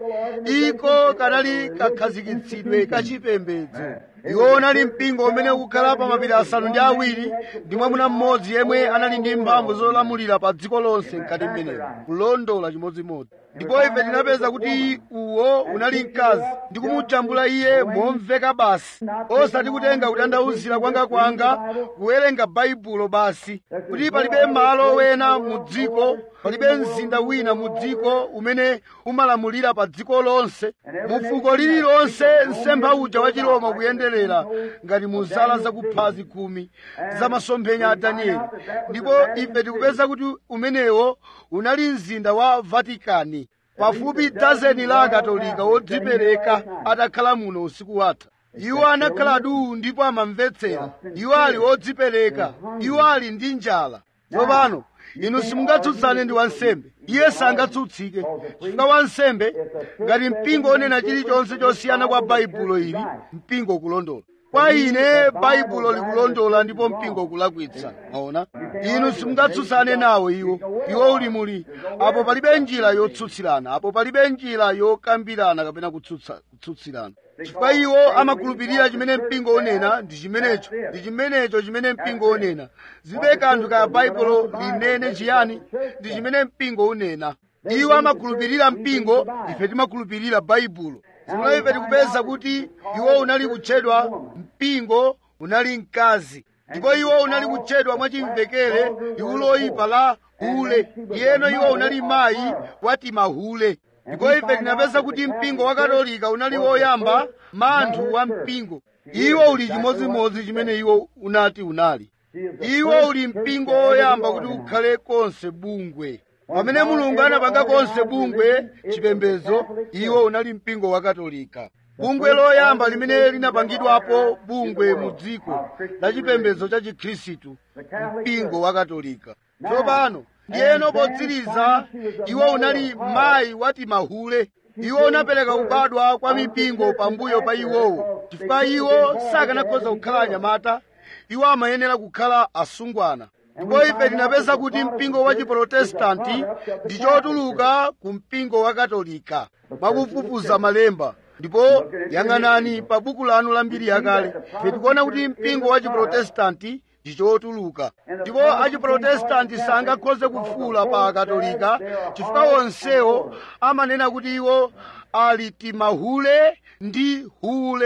iko kanali kakhazikitsidwe kachipembedzo. Iwo unali mpingo umene ukukhala pa mapiri asanu ndi awiri ndi mwamuna mmodzi yemwe anali ndi mphamvu zolamulira pa dziko lonse mkati mmenemo, kulondola chimodzimodzi. Ndipo ife tinapeza kuti uwo unali mkazi, ndi kumujambula iye momveka basi, osati kutenga kutanthauzira kwanga kuwerenga Baibulo basi, kuti palibe malo wena mu dziko, palibe mzinda wina mu dziko umene umalamulira pa dziko lonse. Mu fuko lililonse msempha uja wa Chiroma kuyenderera ngati mu zala zakuphazi 10 za masomphenya a Danieli. Ndipo ife tikupeza kuti umenewo unali mzinda wa Vatikani. Pafupi dazeni la akatolika wodzipereka atakhala muno usiku watha. Iwo anakhala duu ndipo amamvetsera. Iwo ali wodzipereka, iwo ali ndi njala. Tsopano inu simungatsutsane ndi wansembe, iye sangatsutsike, chifukwa wansembe ngati mpingo onena chilichonse chosiyana kwa Baibulo ili, mpingo kulondola. Kwa ine Baibulo likulondola ndipo mpingo kulakwitsa. Maona, inu simungatsutsane nawo iwo ulimuli. Apo palibe njira yotsutsirana, apo palibe njira yokambirana kapena kutsutsirana. Chifukwa iwo amakhulupirira chimene mpingo onena ndi chimenecho chimene mpingo onena. Zibe kanthu ka Baibulo linene chiyani, ndi chimene mpingo unena. Iwo amakhulupirira mpingo, ife timakhulupirira Baibulo. Zimene ife tikupeza kuti iwo unali kutchedwa mpingo, unali mkazi, ndipo iwo unali kutchedwa mwachimvekere liwu loyipa la hule, yeno iwo unali mayi wati mahule. Ndipo ife tinapeza kuti mpingo wa Katolika unali woyamba manthu wa mpingo. Iwo uli chimodzimodzi chimene iwo unati unali. Iwo uli mpingo woyamba kuti ukhale konse bungwe. Pamene Mulungu anapanga konse bungwe chipembedzo, iwo unali mpingo wa Katolika. Bungwe loyamba limene linapangidwapo bungwe mu dziko la chipembedzo cha Chikhristu, mpingo wa Katolika. Tsopano ndiyeno potsiriza, iwo unali mayi wati mahule. Iwo unapereka kubadwa kwa mipingo pambuyo pa iwowo, chifukwa iwo sakanakhoza kukhala anyamata, iwo amayenera kukhala asungwana. Ndipo ife tinapeza kuti mpingo wa Chiprotestanti ndi chotuluka ku mpingo wa Katolika mwakufufuza malemba. Ndipo yang'anani pa buku lanu la mbiri yakale, ife tikuona kuti mpingo wa Chiprotestanti ndi chotuluka. Ndipo achiprotestanti sangakhoze kufuula pa Akatolika, chifukwa onsewo amanena kuti iwo ali timahule ndi hule.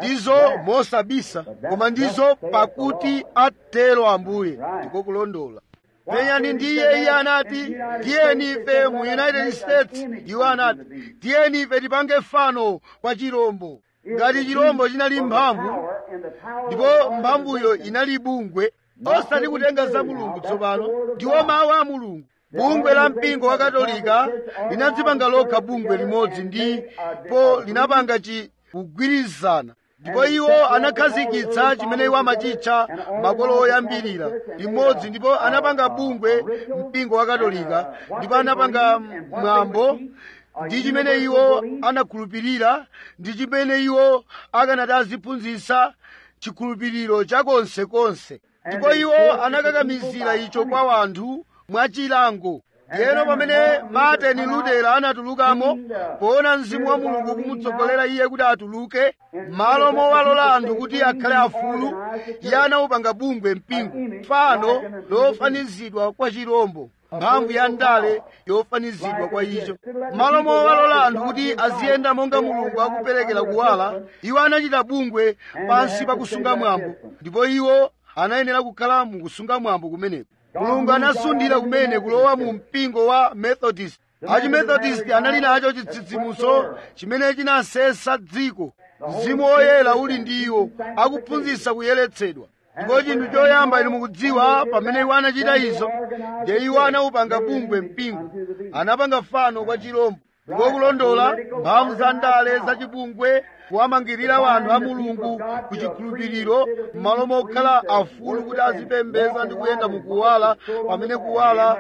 ndizo mosabisa, koma ndizo pakuti atero Ambuye. Ndiko kulondola. Penyani ndiye iye anati, tiyeni ife mu United States, iwo anati, tiyeni ife tipange fano kwa chirombo. Ngati chirombo chinali mphamvu, ndipo mphamvuyo inali bungwe, osati kutenga za Mulungu tsopano, ndiwo mawu a Mulungu. Bungwe la mpingo wa Katolika linadzipanga lokha bungwe limodzi, ndipo linapanga kugwirizana, ndipo iwo anakhazikitsa chimene iwo amachitcha makolo oyambirira limodzi, ndipo anapanga bungwe mpingo wa Katolika, ndipo anapanga mwambo ndi chimene iwo anakhulupirira, ndi chimene iwo akanati aziphunzitsa chikhulupiriro cha konsekonse, ndipo iwo anakakamizira icho kwa wanthu mwachilango. Yeno pamene Martin Luther anatulukamo, poona mzimu wa Mulungu kumutsogolera iye kuti atuluke malo mowalola anthu kuti akhale afulu, iye anawupanga bungwe mpingo, fano lofanizidwa kwa chirombo, mphamvu ya ndale yofanizidwa kwa icho. Malo mowalola anthu kuti aziyenda monga Mulungu akuperekera kuwala, iwo anachita bungwe pansi pa kusunga mwambo, ndipo iwo anayenera kukhala mu kusunga mwambo kumeneko. Mulungu anasundira kumene kulowa mu mpingo wa Methodist. Achimethodist anali nacho chitsitsimuso chimene chinasesa dziko. Mzimu woyera uli ndi iwo, akuphunzitsa kuyeretsedwa. Ndipo chinthu choyamba inu mukudziwa, pamene iwo anachita izo, ndiye iwo anawupanga bungwe mpingo, anapanga fano kwa chirombo. Ndipo kulondola mphamvu za ndale za chibungwe kuwamangirira wanthu a Mulungu ku chikhulupiriro, m'malo mokhala afulu kuti azipembedza ndi kuyenda mukuwala, pamene kuwala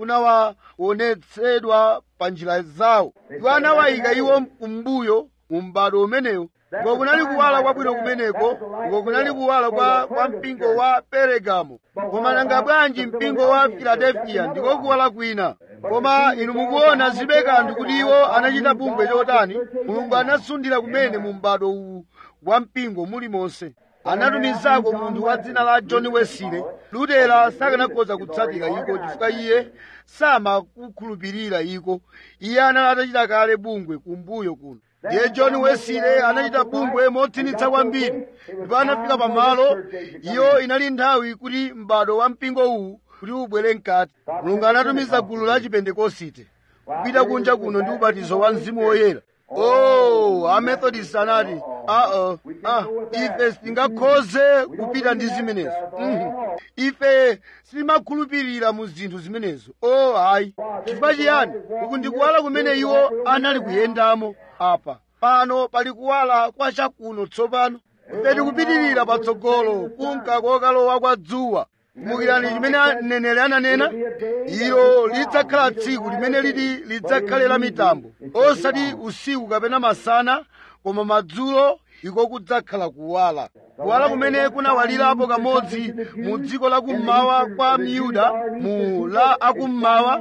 kunawaonetsedwa pa njira zawo. Iwo anawayika iwo kumbuyo mu m'bado umenewo. Ngo kunali kuwala kwabwino kumeneko, ngo kunali kuwala kwa mpingo wa Peregamo. Koma nanga bwanji mpingo wa Filadelfiya ndiko kuwala kwina. Koma inu mukuona zibe kanthu kuti iwo anachita bungwe chotani. Mulungu anasundira kumene mu m'bado uwu wa mpingo mulimonse. Anatumizako munthu wa dzina la John Wesley. Lutera sakanakhoza kutsatira iko chifukwa iye samakukhulupirira iko. Iye anali atachita kale bungwe kumbuyo kuno. Ndiye John Wesley anachita bungwe mothinitsa kwambiri, ndipo anafika pamalo. Iyo inali nthawi kuti m'bado wa mpingo uwu kuti ubwere mkati. Mulungu anatumiza gulu la Chipentekosite kupita kunja kuno ndi ubatizo wa Mzimu Woyera. Amethodist anati, ife sitingakhoze kupita ndi zimenezo. Ife sitimakhulupirira mu zinthu zimenezo. Hayi. Chifukwa chiyani? Uku ndikuwala kumene iwo anali kuyendamo apa. Pano pali kuwala kwa chakuno tsopano. Ife tikupitirira patsogolo kunka kokalowa kwa dzuwa. Kumbukirani chimene mneneri ananena, ilo lidzakhala tsiku limene lidzakhale la mitambo, osati usiku kapena masana, koma madzulo iko kudzakhala kuwala. Kuwala kumene kunawalirapo kamodzi mu dziko la kummawa kwa Myuda, mu la akummawa.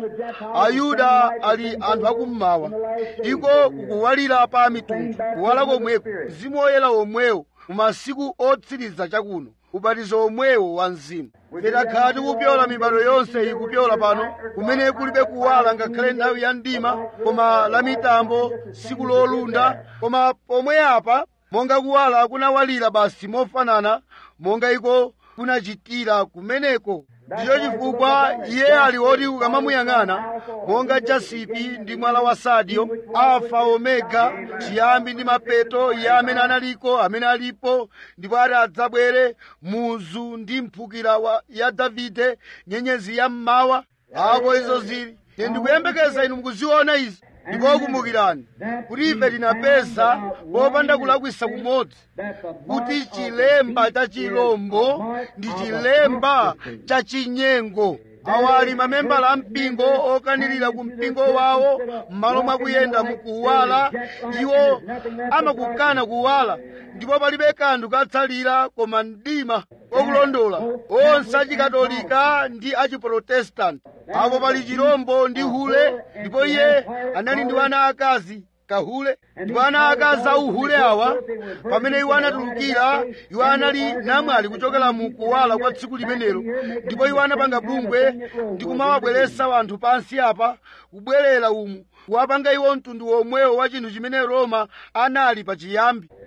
Ayuda ali anthu akummawa. Iko kukuwalira pa mitundu, kuwala komweko, Mzimu Woyera womwewo mu masiku otsiriza chakuno, ubatizo omwewo wa mzimu. Tidakhala tikupyola mibado yonse ikupyola pano, kumene kulibe kuwala ngakhale nthawi ya mdima, koma la mitambo, siku lolunda. Koma pomwe apa, monga kuwala kunawalira basi mofanana monga iko kunachitira kumeneko. Ndicho chifukwa iye ali woti ukamamuyang'ana, monga jasipi ndi mwala wa sadio, alfa omega, chiyambi ndi mapeto, iye amene analiko, amene alipo, ndipo ati adzabwere, muzu ndi mphukira ya Davide, nyenyezi ya mmawa. Apo izo zili. Ndikuyembekeza inu mukuziona izi. Ndipo kumbukirani kuti ife tinapeza popanda kulakwisa kumodzi kuti chilemba cha chirombo ndi chilemba cha chinyengo. Awa ali mamembala a mpingo okanirira ku mpingo wawo m'malo mwa kuyenda mukuwala. Iwo amakukana kuwala, ndipo palibe kanthu katsalira koma mdima. Okulondola onse achikatolika ndi achiprotestanti. Apo pali chirombo ndi hule, ndipo iye anali ndi ana akazi kahule. Ndipo ana akazi auhule awa, pamene iwo anatulukira, iwo anali namwali kuchokera mu kuwala kwa tsiku limenelo. Ndipo iwo anapanga bungwe ndi kumawabweretsa wanthu pansi apa, kubwerera umu, kuwapanga iwo mtundu womwewo wa chinthu chimene Roma anali pachiyambi.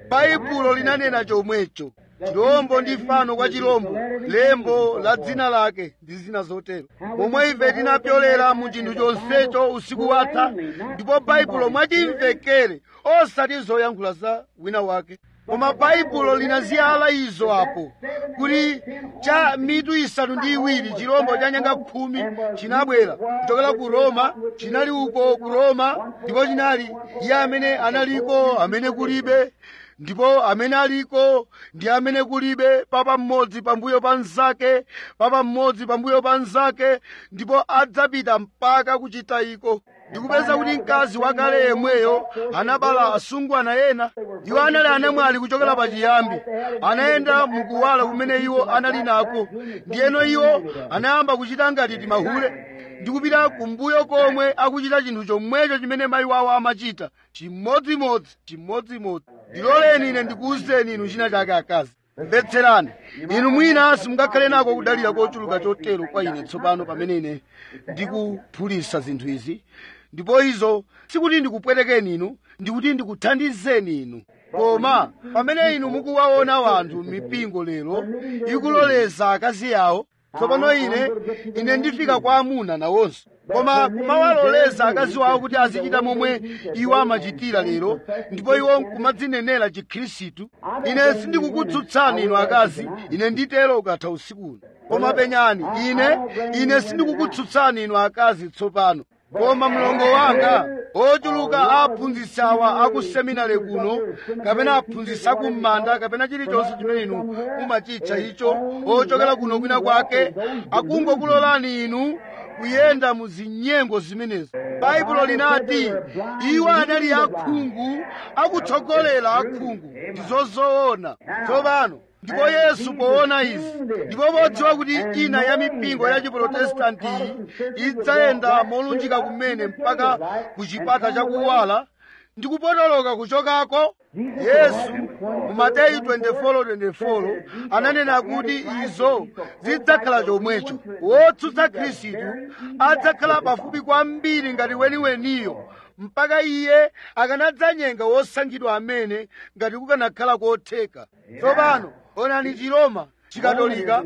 baibulo linanena chomwecho. Chirombo ndi fano kwa chirombo, lembo la dzina lake ndi zina zotero. Momwe ife tinapyolera mu chinthu chonsecho usiku watha, ndipo baibulo mwachimvekere, osati zoyankhula za wina wake. Koma baibulo linaziyala izo apo, kuti cha mitu isanu ndi iwiri, chirombo cha nyanga 10 chinabwera kuchokera ku Roma, chinali uko ku Roma, ndipo chinali iye amene analiko, amene kulibe, ndipo amene aliko ndi amene kulibe, papa mmodzi pambuyo pa nzake, papa mmodzi pambuyo pa nzake, ndipo adzapita mpaka kuchitayiko. Ndikupeza kuti mkazi wakale yemweyo anabala asungwana ena. Iwo anali anamwali kuchokera pachiyambi, anayenda mukuwala kumene iwo anali nako. Ndiyeno iwo anayamba kuchita ngati timahule, ndikupita kumbuyo komwe akuchita chinthu chomwecho chimene mayi wawo amachita, chimodzimodzi. Ndiloleni ine ndikuwuzeni inu china chake akazi. Mvetserani, inu mwina simungakhale nako kudalira kochuluka chotero kwa ine tsopano pamene ine ndikuphulitsa zinthu izi. Ndipo izo sikuti ndikupwetekeni inu, ndikuti ndikuthandizeni inu. Koma pamene inu mukuwaona wanthu mipingo lero ikuloleza akazi yawo, tsopano ine ndifika kwa amuna nawonso. Koma kumawaloleza akazi wawo kuti azichita momwe iwo amachitira lero, ndipo iwo nkumadzinenera Chikhristu. Ine sindikukutsutsani inu akazi, ine nditero ukatha usikuno. Koma penyani, ine sindikukutsutsani inu akazi tsopano. Koma mlongo wanga, ochuluka aphunzitsi awa akuseminare kuno, kapena aphunzitsi akum'manda, kapena chilichonse chimene inu mumachitcha icho, ochokera kuno kwina kwake, akungokulolani inu kuyenda mu zinyengo zimenezo. Baibulo linati iwo anali akhungu akutsogolera akhungu. Ndizozoona. Tsopano ndipo Yesu poona izi, ndipo podziwa kuti ina ya mipingo ya Chiprotestanti idzayenda molunjika kumene mpaka ku chipata chakuwala ndi kupotoloka kuchokako, Yesu mu Mateyu 24:24 ananena kuti izo zidzakhala chomwecho. Wotsutsa Khristu adzakhala pafupi kwambiri ngati weniweniyo, mpaka iye akanadzanyenga wosankhidwa amene ngati kukanakhala kotheka. Tsopano onani Chiroma Chikatolika,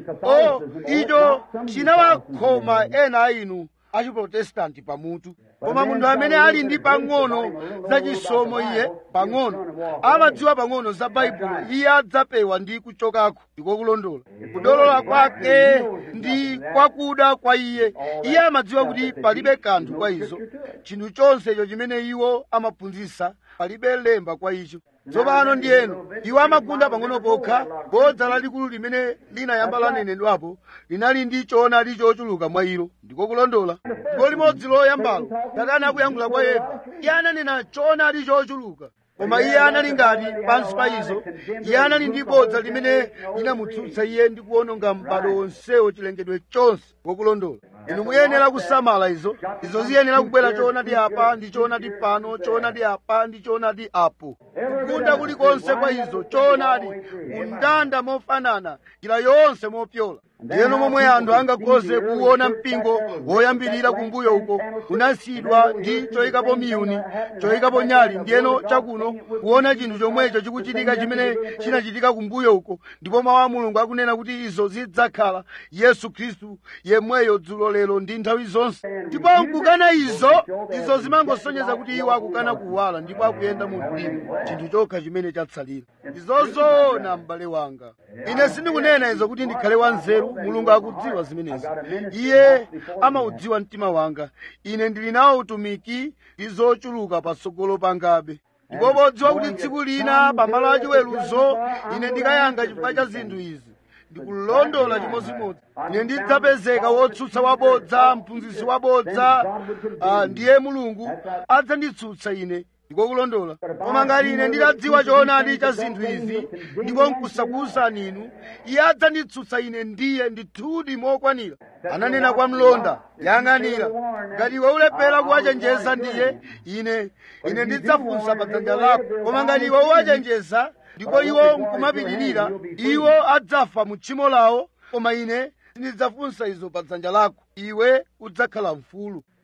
icho chinawakhoma ena a inu achiprotestanti pamutu. Koma munthu amene ali ndi pang'ono za chisomo, iye pang'ono amadziwa pang'ono za Baibulo, iye adzapewa ndi kuchokako. Ndiko kulondola. Kudolola kwake ndi kwakuda kwa iye amadziwa kuti palibe kanthu kwa izo. Chinthu chonsecho chimene iwo amaphunzitsa palibe lemba kwa icho. Tsopano ndiyeno iwo amagunda pang'ono pokha. Bodza lalikulu limene linayamba lanenedwapo linali ndi choonadi chochuluka mwa ilo. Ndiko kulondola. Ndipo limodzi loyambalo Satana akuyankhula kwa Eva, iye ananena choonadi chochuluka. Koma iye anali ngati pansi pa izo, iye anali ndi bodza limene linamutsutsa iye ndi kuwononga m'bado wonsewo, chilengedwe chonse. Wokulondola. Inu muyenera kusamala izo ziyenera kubwera choonadi apa ndi choonadi pano, choonadi apa ndi choonadi apo. Kugunda kulikonse kwa izo choonadi, kundanda mofanana, njira yonse mopyola. Ndiyeno momwe anthu angakhoze kuwona mpingo woyambirira kumbuyo uko unasiyidwa ndi choyikapo miyuni, choyikapo nyali, ndiyeno chakuno kuwona chinthu chomwecho chikuchitika chimene chinachitika kumbuyo uko, ndipo mawu a Mulungu akunena kuti izo zidzakhala Yesu Khristu yemweyo dzulo lero ndi nthawi zonse. Ndipo nkukana izo zimangosonyeza kuti iwo akukana kuwala ndipo akuyenda mu mdima, chinthu chokha chimene chatsalira. Ndizozoona m'bale wanga. Ine sindikunena izo kuti ndikhale wanzeru. Mulungu akudziwa zimenezi. Iye amaudziwa mtima wanga. Ine ndili nawo utumiki ndi zochuluka patsogolo pangabe. Ndipo podziwa kuti tsiku lina pamalo achiweruzo ine ndikayanga chifukwa cha zinthu izi, ndikulondola chimodzimodzi. Ine ndidzapezeka wotsutsa wabodza, mphunzitsi wabodza, ndiye Mulungu adzanditsutsa ine. Ndiko kulondola. Koma ngati ine nditadziwa choonadi cha zinthu izi ndipo nkusakuwuzani inu, iye adzanditsutsa ine ndiye ndithudi mokwanira. Ananena kwa mlonda, yang'anira, ngati iwe ulephera kuwachenjeza ndiye ine ndidzafunsa pa dzanja lako. Koma ngati iwe uwachenjeza ndipo iwo nkumapitirira, iwo adzafa mu tchimo lawo, koma ine sindidzafunsa izo pa dzanja lako. Iwe udzakhala mfulu.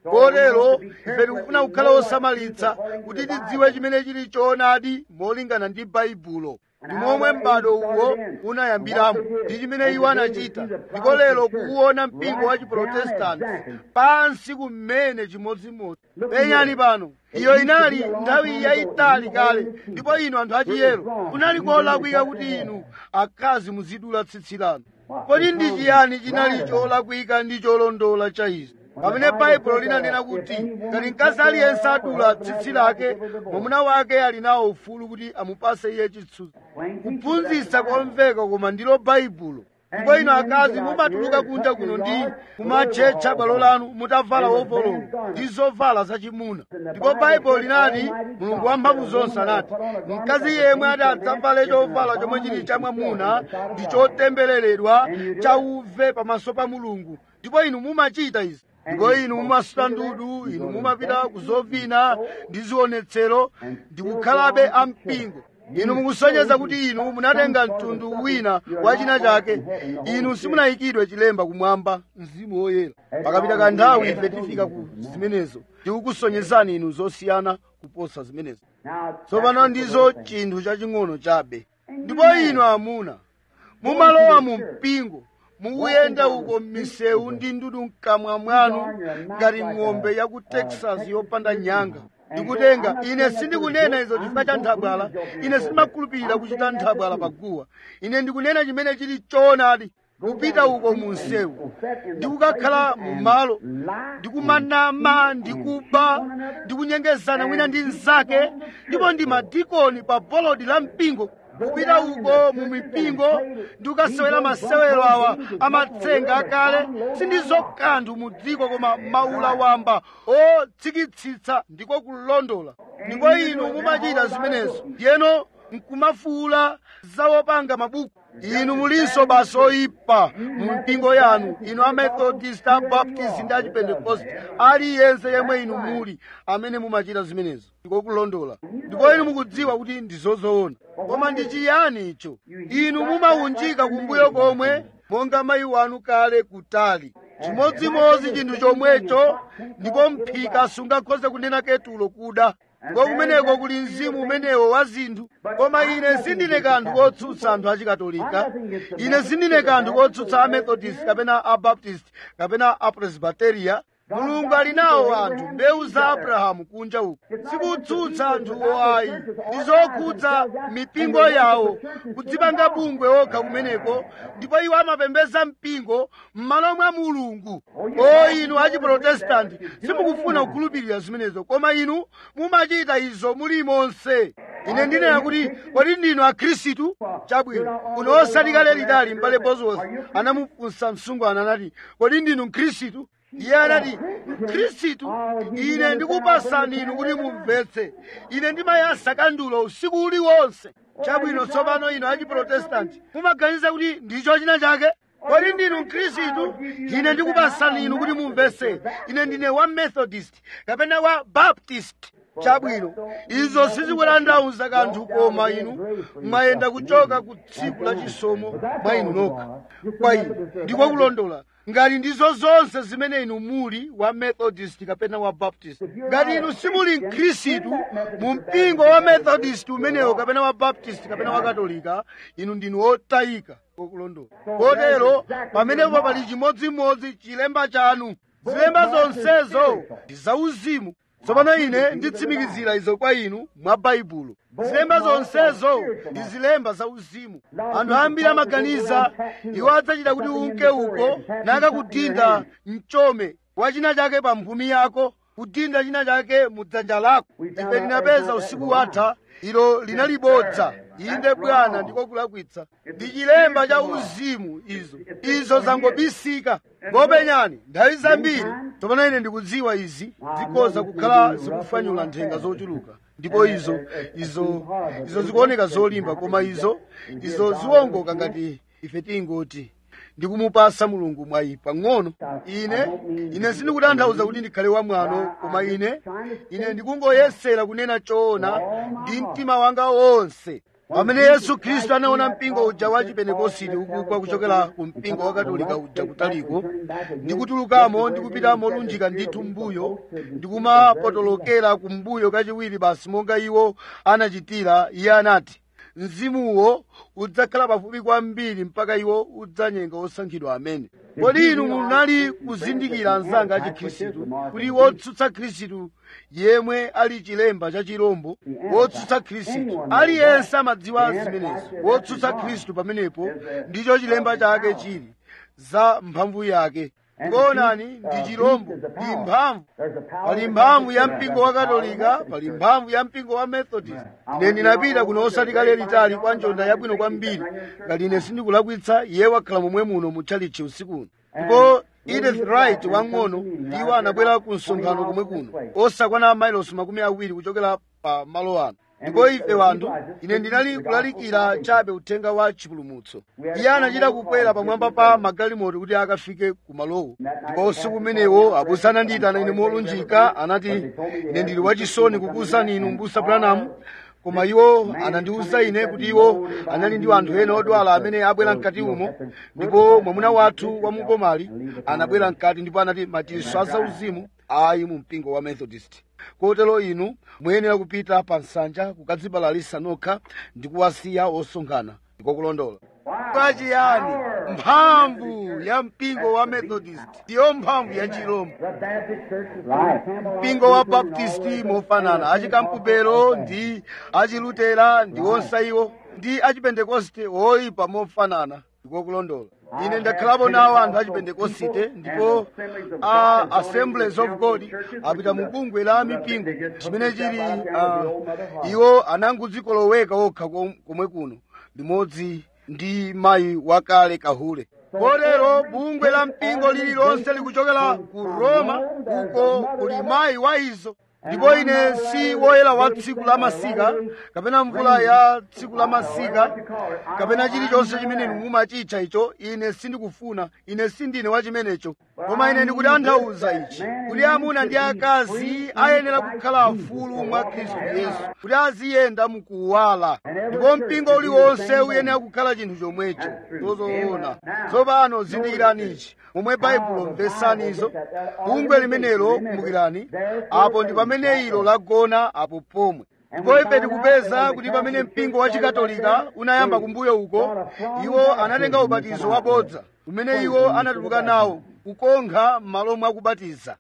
kotero ife tikufuna kukhala osamalitsa kuti tidziwe chimene chili choonadi molingana ndi baibulo. ndi momwe m'bado uwo unayambiramo, ndi chimene iwo anachita. ndipo lero kuwuona mpingo wa chiprotestanti pansi kumene chimodzimodzi. penyani pano, iyo inali nthawi yayitali kale, ndipo inu anthu achiyero kunali kolakwika kuti inu akazi muzidula tsitsi lanu. kodi ndi chiyani chinali cholakwika ndi cholondola cha izi? pamene baibulo linanena kuti ngati mkazi aliyense adula tsitsi lake, mwamuna wake ali nawo ufulu kuti amupase iye chitsutso. kuphunzitsa komveka koma ndilo baibulo. ndipo inu akazi mumatuluka kunja kuno ndi kumatchetcha bwalo lanu mutavala ovololo ndi zovala zachimuna. ndipo baibulo linati, Mulungu wamphamvu zonse anati, mkazi yemwe ati adzavale chovala chomwe chili cha mwamuna ndi chotembereredwa chauve pamaso pa Mulungu. ndipo inu mumachita izi. ndipo inu mumasuta ndudu, inu mumapita kuzovina ndi zionetsero ndi kukhalabe ampingo. inu mukusonyeza kuti inu munatenga mtundu wina wa china chake. inu simunayikidwe chilemba kumwamba, Mzimu Woyera. pakapita kanthawi ife tifika ku zimenezo, tikukusonyezani inu zosiyana kuposa zimenezo. tsopano ndizo chinthu chaching'ono chabe. ndipo inu amuna mumalowa mu mpingo, mukuyenda uko m'misewu ndi ndudu mkamwa mwanu ngati ng'ombe ya ku Texas yopanda nyanga. ndikutenga, ine sindikunena izo chifukwa cha nthabwala. ine sindimakhulupirira kuchita nthabwala paguwa. ine ndikunena chimene chili choonadi. kupita uko mu msewu ndikukakhala mu malo, ndikumanama, ndikuba, ndikunyengezana wina ndi mnzake, ndipo ndi madikoni pa bolodi la mpingo. kupita uko mu mipingo ndikukasewera masewero awa amatsenga akale, sindizo kanthu mu dziko koma maula wamba otsikitsitsa ndiko kulondola. ndipo inu mumachita zimenezo, ndiyeno nkumafuula zawopanga mabuku. inu mulinso basi oyipa mu mpingo yanu, inu amethodist, abaptist ndi achipentekoste, aliyense yemwe inu muli amene mumachita zimenezo ndiko kulondola. ndipo inu mukudziwa kuti ndizozoona. koma ndi chiyani icho? inu mumaunjika kumbuyo komwe monga mayi wanu kale kutali. chimodzimodzi chinthu chomwecho. ndipo mphika sungakhoze kunena ketulo kuda. ndipo kumeneko kuli mzimu umenewo wa zinthu. koma ine sindine kanthu kotsutsa anthu achikatolika. ine sindine kanthu kotsutsa amethodist kapena abaptist kapena apresbiteriya. Mulungu ali nawo anthu, mbewu za Abrahamu kunja uko. sikutsutsa anthuwo ayi. ndizokhudza mipingo yawo kudzipanga bungwe okha kumeneko, ndipo iwo amapembedza mpingo m'malo mwa Mulungu. inu achiprotestanti simukufuna kukhulupirira zimenezo, koma inu mumachita izo mulimonse. ine ndinena kuti kodi ndinu akhristu? chabwino. kuno osati kale litali m'bale Bosworth anamufunsa msungwana anati, kodi ndinu mkhristu? iye anati, mkhristu? ine ndikupasani inu kuti mumvetse. ine ndimayasa kandulo usiku uliwonse. chabwino. tsopano inu achiprotestanti mumaganiza kuti ndicho china chake. kodi ndinu mkhristu? ine ndikupasani inu kuti mumvetse. ine ndine wa Methodist kapena wa Baptist. chabwino. izo sizikutanthauza kanthu, koma inu mwayenda kuchoka ku tsiku la chisomo mwa inu nokha. kwa inu ndiko kulondola. ngati ndizo zonse zimene inu muli wa Methodist kapena wa Baptist, ngati inu simuli mkhristu mu mpingo wa Methodist umenewo kapena wa Baptist kapena wa Katolika, inu ndinu otayika kokulondola. kotero pamenepo pali chimodzimodzi chilemba chanu. zilemba zonsezo ndi zauzimu. tsopano ine nditsimikizira izo kwa inu mwa baibulo. zilemba zonsezo ndi zilemba zauzimu. anthu ambiri amaganiza iwo adzachita kuti unke uko nakakudinda mchome wa china chake pa mphumi yako, kudinda china chake mu dzanja lako. ife tinapeza usiku watha ilo linalibodza. inde bwana, ndiko kulakwitsa. ndi chilemba cha uzimu. izo zangobisika. ngopenyani nthawi zambiri. tsopano ine ndikudziwa izi zikhoza kukhala zikufanyula nthenga zochuluka, ndipo izo zikuoneka zolimba, koma izo ziwongoka ngati ife tingoti ndikumupasa Mulungu mwayi pang'ono. ine sindikutanthauza kuti ndikhale wamwano, koma ine ndikungoyesera kunena choona ndi mtima wanga wonse. pamene Yesu Khristu anaona mpingo uja wa chipentekositi ukugwa kuchokera ku mpingo wa katolika uja kutaliko ndi kutulukamo ndi kupita molunjika ndithu mbuyo ndi kumapotolokera kumbuyo kachiwiri basi monga iwo anachitira, iye anati mzimuwo udzakhala pafupi kwambiri mpaka iwo udzanyenga osankhidwa amene. Kodi inu munali kuzindikira anzanga achikhristu kuti wotsutsa Khristu yemwe ali chilemba cha chirombo, wotsutsa Khristu aliyense amadziwa zimenezo. Wotsutsa Khristu pamenepo ndicho chilemba chake chili za mphamvu yake. Kuonani ndi chirombo, ndi mphamvu. Pali mphamvu ya mpingo wa katolika, pali mphamvu ya mpingo wa methodist. Ine ndinapita kuno osati kale litali kwa njonda yabwino kwambiri, ngati ine sindikulakwitsa, iye wakhala momwe muno mu chalichi usikuno. Ndipo Edith Wright wang'ono ndiwo anabwera ku msonkhano kumwe kuno osakwana mailosi 20 kuchokera pa malo ano. Ndipo ife wanthu, ine ndinali kulalikira chabe uthenga wa chipulumutso. Iye anachita kukwera pamwamba pa magalimoto kuti akafike ku malowo. Ndipo usiku umenewo abusa anandiyitana ine molunjika, anati ine ndili wachisoni kukuwuzani inu m'busa Branham, koma iwo anandiwuza ine kuti iwo anali ndi anthu ena odwala amene abwera mkati umo, ndipo mwamuna wathu wamupomali anabwera mkati ndipo anati machiso azauzimu ayi mu mpingo wa Methodist. Kotero inu muyenera kupita pa nsanja kukadzibalalisa nokha ndi kuwasiya osonkhana. Ndiko kulondola. Kwachiyani mphamvu ya mpingo wa Methodist ndiyo mphamvu ya chirombo. Mpingo wa Baptisti mofanana, achikampubelo ndi achilutera ndi onse iwo, ndi achipentekoste oyipa mofanana. Ndiko kulondola. Ine ndakhalapo nawo anthu achipentekosite, ndipo a Assemblies of God apita mu bungwe la mipingo chimene chili iwo anangodzikoloweka okha komwe kuno limodzi ndi mayi wakale Kahule. Kotero bungwe la mpingo lililonse likuchokera ku Roma, uko kuli mayi wa izo. Ndipo ine si woyera wa tsiku la Masika kapena mvula ya tsiku la Masika kapena chilichonse chimene mumachitcha icho. Ine sindikufuna, ine sindine wa chimenecho. Koma ine ndikutanthauza ichi, kuti amuna ndi akazi ayenera kukhala afulu mwa Khristu Yesu, kuti aziyenda mukuwala. Ndipo mpingo uliwonse uyenera kukhala chinthu chomwecho. Tozoona. Tsopano zindikirani ichi, momwe Baibulo mvesani izo. Bungwe limenelo, kumbukirani, apo ndi pamene ilo lagona apo pomwe. Ndipo ife tikupeza kuti pamene mpingo wa chikatolika unayamba kumbuyo uko, iwo anatenga ubatizo wabodza umene iwo anatuluka nawo kukonkha m'malo mwa kubatiza.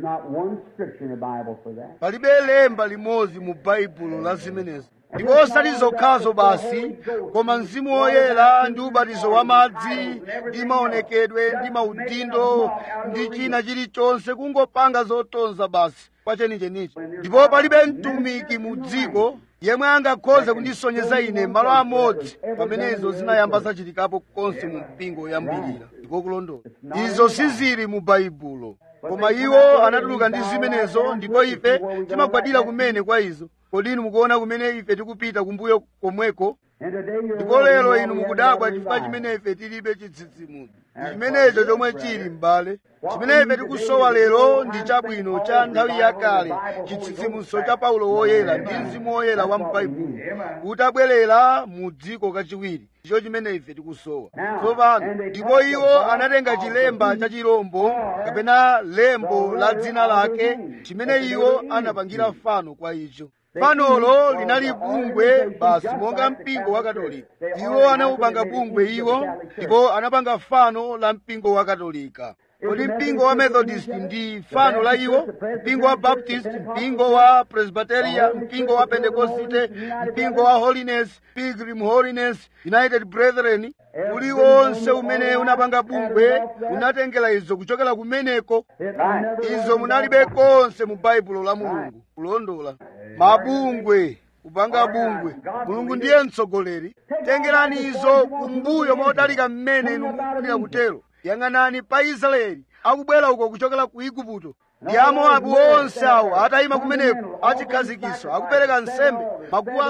Palibe lemba limodzi mu Baibulo la zimenezo. Ndipo osati zokhazo basi, koma Mzimu Woyera ndi ubatizo wa madzi ndi maonekedwe ndi maudindo ndi china chilichonse, kungopanga zotonza basi kwa chenichenichi. Ndipo palibe mtumiki mu dziko yemwe angakhoze kundisonyeza ine malo amodzi pamenezo zinayamba zachitikapo konse mu mpingo yambirira. Ndiko kulondola. Izo sizili mu Baibulo, koma iwo anatuluka ndi zimenezo, ndipo ife timagwadira kumene kwa izo. Kodi inu mukuona kumene ife tikupita kumbuyo komweko? Ndipo lero inu mukudabwa chifukwa chimene ife tilibe chitsitsimutso. Ndi chimenecho chomwe chili m'bale. Chimene ife tikusowa lero ndi chabwino cha nthawi yakale, chitsitsimutso cha Paulo woyera ndi Mzimu Woyera wa m'Baibulo kuti abwerera mu dziko kachiwiri. Ndicho chimene ife tikusowa tsopano. Ndipo iwo anatenga chilemba cha chirombo kapena lembo la dzina lake chimene iwo anapangira fano kwa icho. Fanolo linali bungwe basi monga mpingo wa Katolika. Iwo anawupanga bungwe iwo, ndipo anapanga fano la mpingo wa Katolika. Kodi mpingo wa Methodist ndi fano la iwo? Mpingo wa Baptist, mpingo wa Presbyteria, mpingo wa Pentecosite, mpingo wa Holiness, Pilgrim Holiness, United Brethren, uliwonse umene unapanga bungwe unatengera izo kuchokera kumeneko. Izo munalibe konse mu Baibulo la Mulungu. Kulondola. Mabungwe, kupanga bungwe. Mulungu ndiye mtsogoleri. Tengerani izo kumbuyo motalika mmene inu mukufunira kutero. Yang'anani pa Israeli akubwera uko kuchokera ku Igupto. Ndi Amoabu onse awo atayima kumeneko achikhazikitso akupereka nsembe maguwa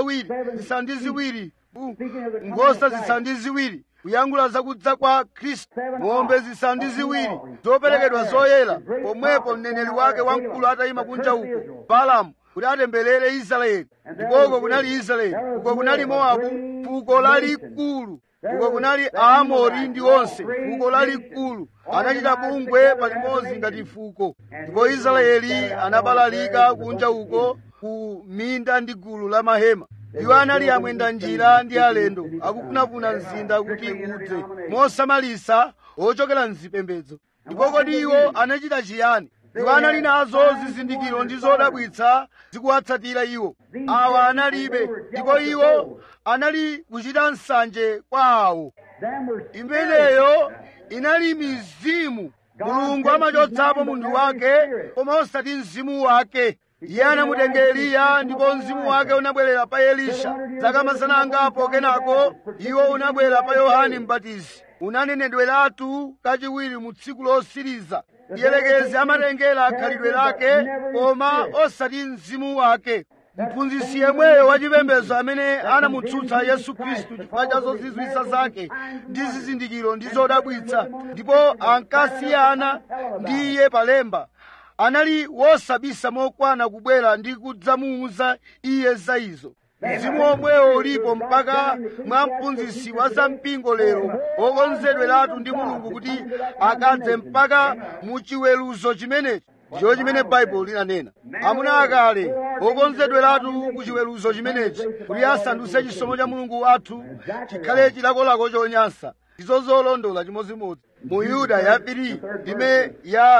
7 zisanu ndi ziwiri, nkhosa zisanu ndi ziwiri, kuyankhula zakudza kwa Khristu, ng'ombe zisanu ndi ziwiri zoperekedwa zoyera. Pomwepo mneneri wake wamkulu atayima kunja uko, Balamu kuti atemberere Israeli. Ndikoko kunali Israeli, uko kunali Mowabu, fuko lalikulu. Uko kunali Aamori ndi onse, fuko lalikulu. Anachita bungwe palimodzi ngati fuko. Ndipo Israeli anabalalika kunja uko ku minda ndi gulu la mahema. Iwo anali amwenda njira ndi alendo, akufunafuna mzinda kuti udze mosamalisa ochokera mzipembedzo. Ndipo kodi iwo anachita chiyani? Iwo anali nazo zizindikiro ndi zodabwitsa zikuwatsatira iwo. Awa analibe, ndipo iwo anali kuchita nsanje kwawo. Imeneyo inali mizimu. Mulungu amachotsapo munthu wake, koma osati mzimu wake. Iye anamutenga Eliya, ndipo mzimu wake unabwerera pa Elisha. Zaka mazana angapo kenako iwo unabwera pa Yohane Mbatizi. Unanenedweratu kachiwiri mu tsiku losiriza. Mdierekezi amatengera khalidwe lake, koma osati mzimu wake. Mphunzitsi yemweyo wachipembedzo amene anamutsutsa Yesu Khristu chifukwa cha zozizwitsa zake ndi zizindikiro ndi zodabwitsa, ndipo ankasiyana ndi iye palemba, anali wosabisa mokwana kubwera ndi kudzamuwuza iye za izo. Mzimu omwewo ulipo mpaka mwa mphunzitsi wa zampingo lero, wokonzedweratu ndi Mulungu kuti akadze mpaka mu chiweruzo chimenechi. Ndicho chimene Baibulo linanena. Amuna akale wokonzedweratu ku chiweruzo chimenechi, kuti asandutse chisomo cha Mulungu wathu chikhale chilakolako chonyansa. Izo zolondola chimodzimodzi. Mu Yuda ya 3, ndime ya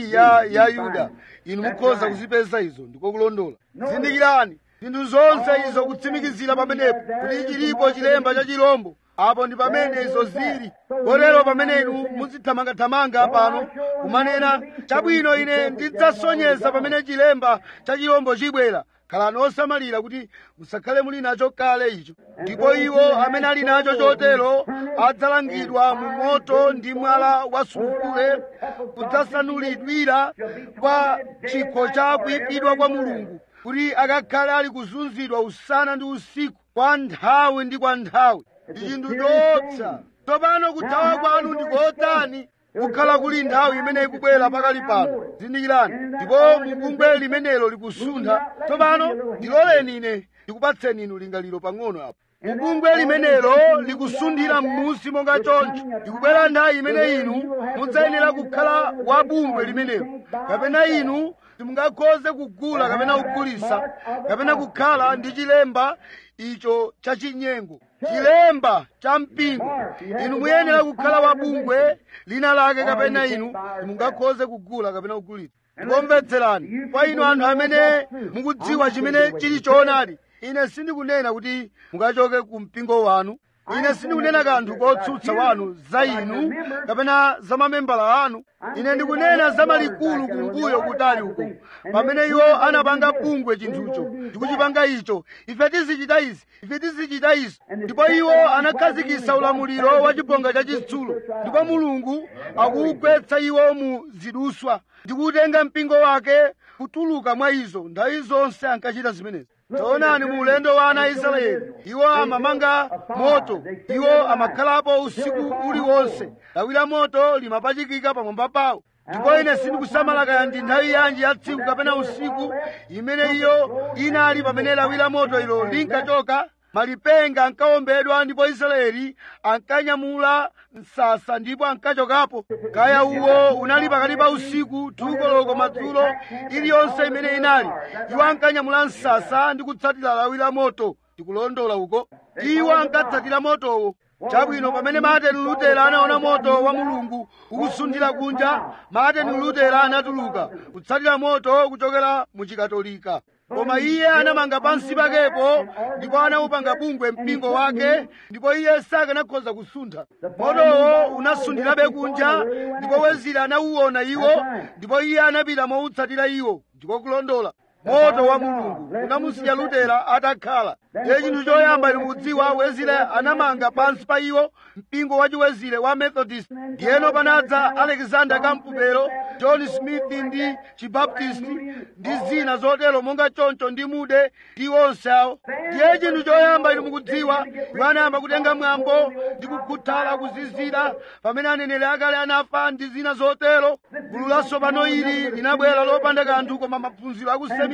3 ya Yuda, inu mukhoza kuzipeza izo, ndiko kulondola. Zindikirani zinthu zonse izo kutsimikizira pamenepo kuti chilipo chilemba cha chirombo. Apo ndi pamene izo zili. Kotero pamene inu muzithamangathamanga pano kumanena, chabwino ine ndidzasonyeza pamene chilemba cha chirombo chibwera, khalani osamalira kuti musakhale muli nacho kale icho. Ndipo iwo amene ali nacho chotero adzalangidwa mu moto ndi mwala wa sulufule, kudzasanulidwira kwa chikho cha kuyipidwa kwa Mulungu, kuti akakhale ali kuzunzidwa usana ndi usiku kwa nthawi ndi kwa nthawi. Ndi chinthu chotsa. Tsopano kuthawa kwanu ndi kotani kukhala kuli nthawi imene ikubwera pakali pano. Zindikirani, ndipo mubungwe limenelo likusuntha. Tsopano ndiloleni ine ndikupatseni inu lingaliro pang'ono apo. Mubungwe limenelo likusunthira m'munsi monga choncho. Ikubwera nthawi imene inu mudzayenera kukhala wa bungwe limenelo, kapena inu simungakhoze kugula kapena kugulitsa kapena kukhala ndi chilemba icho cha chinyengo, chilemba cha mpingo. Inu muyenera kukhala wa bungwe lina lake, kapena inu simungakhoze kugula kapena kugulitsa. Ngomvetserani, kwa inu anthu amene mukudziwa chimene chili choonadi, ine sindikunena kuti mukachoke ku mpingo wanu. Ine sindikunena kanthu kotsutsa wanu za inu kapena za mamembala anu. Ine ndikunena za malikulu kumbuyo kutali uko, pamene iwo anapanga bungwe chinthucho ndikuchipanga icho. Ife tizichita izi, ife tizichita izi. Ndipo iwo anakhazikitsa ulamuliro wa chibonga cha chitsulo, ndipo Mulungu akuugwetsa iwo mu ziduswa ndikutenga mpingo wake kutuluka mwa izo. Nthawi zonse ankachita zimenezi. Taonani mu ulendo wa ana a Israeli, iwo amamanga moto, iwo amakhalapo usiku uliwonse, lawi la moto limapachikika pamwamba pawo. Ndipo ine sindikusamala kaya ndi nthawi yanji ya tsiku kapena usiku imene iyo inali pamene lawi la moto ilo linkachoka. Malipenga ankawombedwa ndipo Israeli ankanyamula msasa ndipo ankachokapo. Kaya uwo unali pakati pa usiku, 2 koloko madzulo, iliyonse imene inali, iwo ankanyamula msasa ndi kutsatira lawi la moto. Ndikulondola uko, iwo ankatsatira motowo. Chabwino, pamene Martin Luther anaona moto wa Mulungu ukusunthira kunja, Martin Luther anatuluka kutsatira moto kuchokera mu Chikatolika. Koma iye anamanga pansi pakepo ndipo anawupanga bungwe mpingo wake, ndipo iye sakanakhoza kusuntha. Motowo unasunthirabe kunja, ndipo Wesley anawuona iwo, ndipo iye anapita mowutsatira iwo. Ndiko kulondola. Moto wa Mulungu unamusiya Lutera atakhala. Ndiye chinthu choyamba inu mukudziwa, Wesley anamanga pansi pa iwo mpingo wa chiwezile wa Methodist. Ndiyeno panadza Alexander Campbell, John Smith ndi Chibaptisti ndi zina zotero monga choncho ndi Moody ndi onse awo. Ndiye chinthu choyamba inu mukudziwa, iwo anayamba kutenga mwambo ndi kukhuthala kuzizira pamene aneneri akale anafa ndi zina zotero. Gulu latsopano ili linabwera lopanda kanthu koma maphunziro akusemia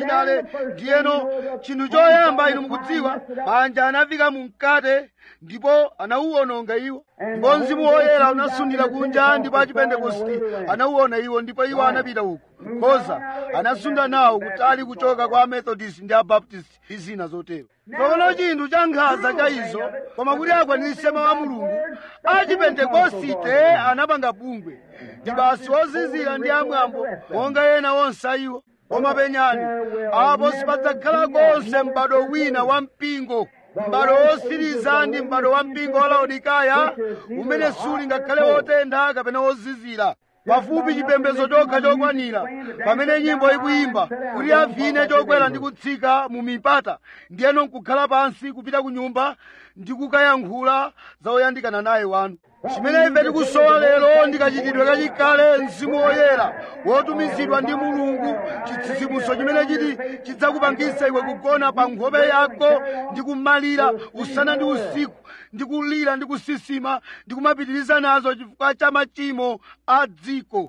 chachitale. Ndiyeno chinthu choyamba inu mukudziwa, manja anafika mu mkate ndipo anauwononga iwo, ndipo Mzimu Woyera unasundira kunja, ndipo achipentekosti anauona iwo, ndipo iwo anapita uko nkhosa, anasunda nawo kutali kuchoka kwa Amethodist ndi Abaptist ndi zina zotero. Tsono chinthu cha nkhanza cha izo, koma kuti akwaniritse mawu a Mulungu, achipentekosite anapanga bungwe ndi basi ozizira ndi amwambo monga ena onse a iwo. Koma penyani, apo sipadzakhala konse m'bado wina wa mpingo, m'bado wosiriza ndi m'bado wa mpingo wa Laodikaya, umene suli ngakhale wotentha kapena wozizira. Pafupi chipembedzo chokha chokwanira pamene nyimbo ikuyimba kuti avine chokwera ndi kutsika mu mipata, ndiyeno nkukhala pansi kupita ku nyumba ndi kukayankhula za oyandikana naye wanu. Chimene ife tikusowa lero ndi kachitidwe kachikale, Mzimu Woyera wotumizidwa ndi Mulungu, chitsitsimutso chimene chiti chidzakupangitsa iwe kugona pa nkhope yako ndi kumalira usana ndi usiku ndi kulira ndi kusisima ndi kumapitiriza nazo chifukwa cha machimo a dziko.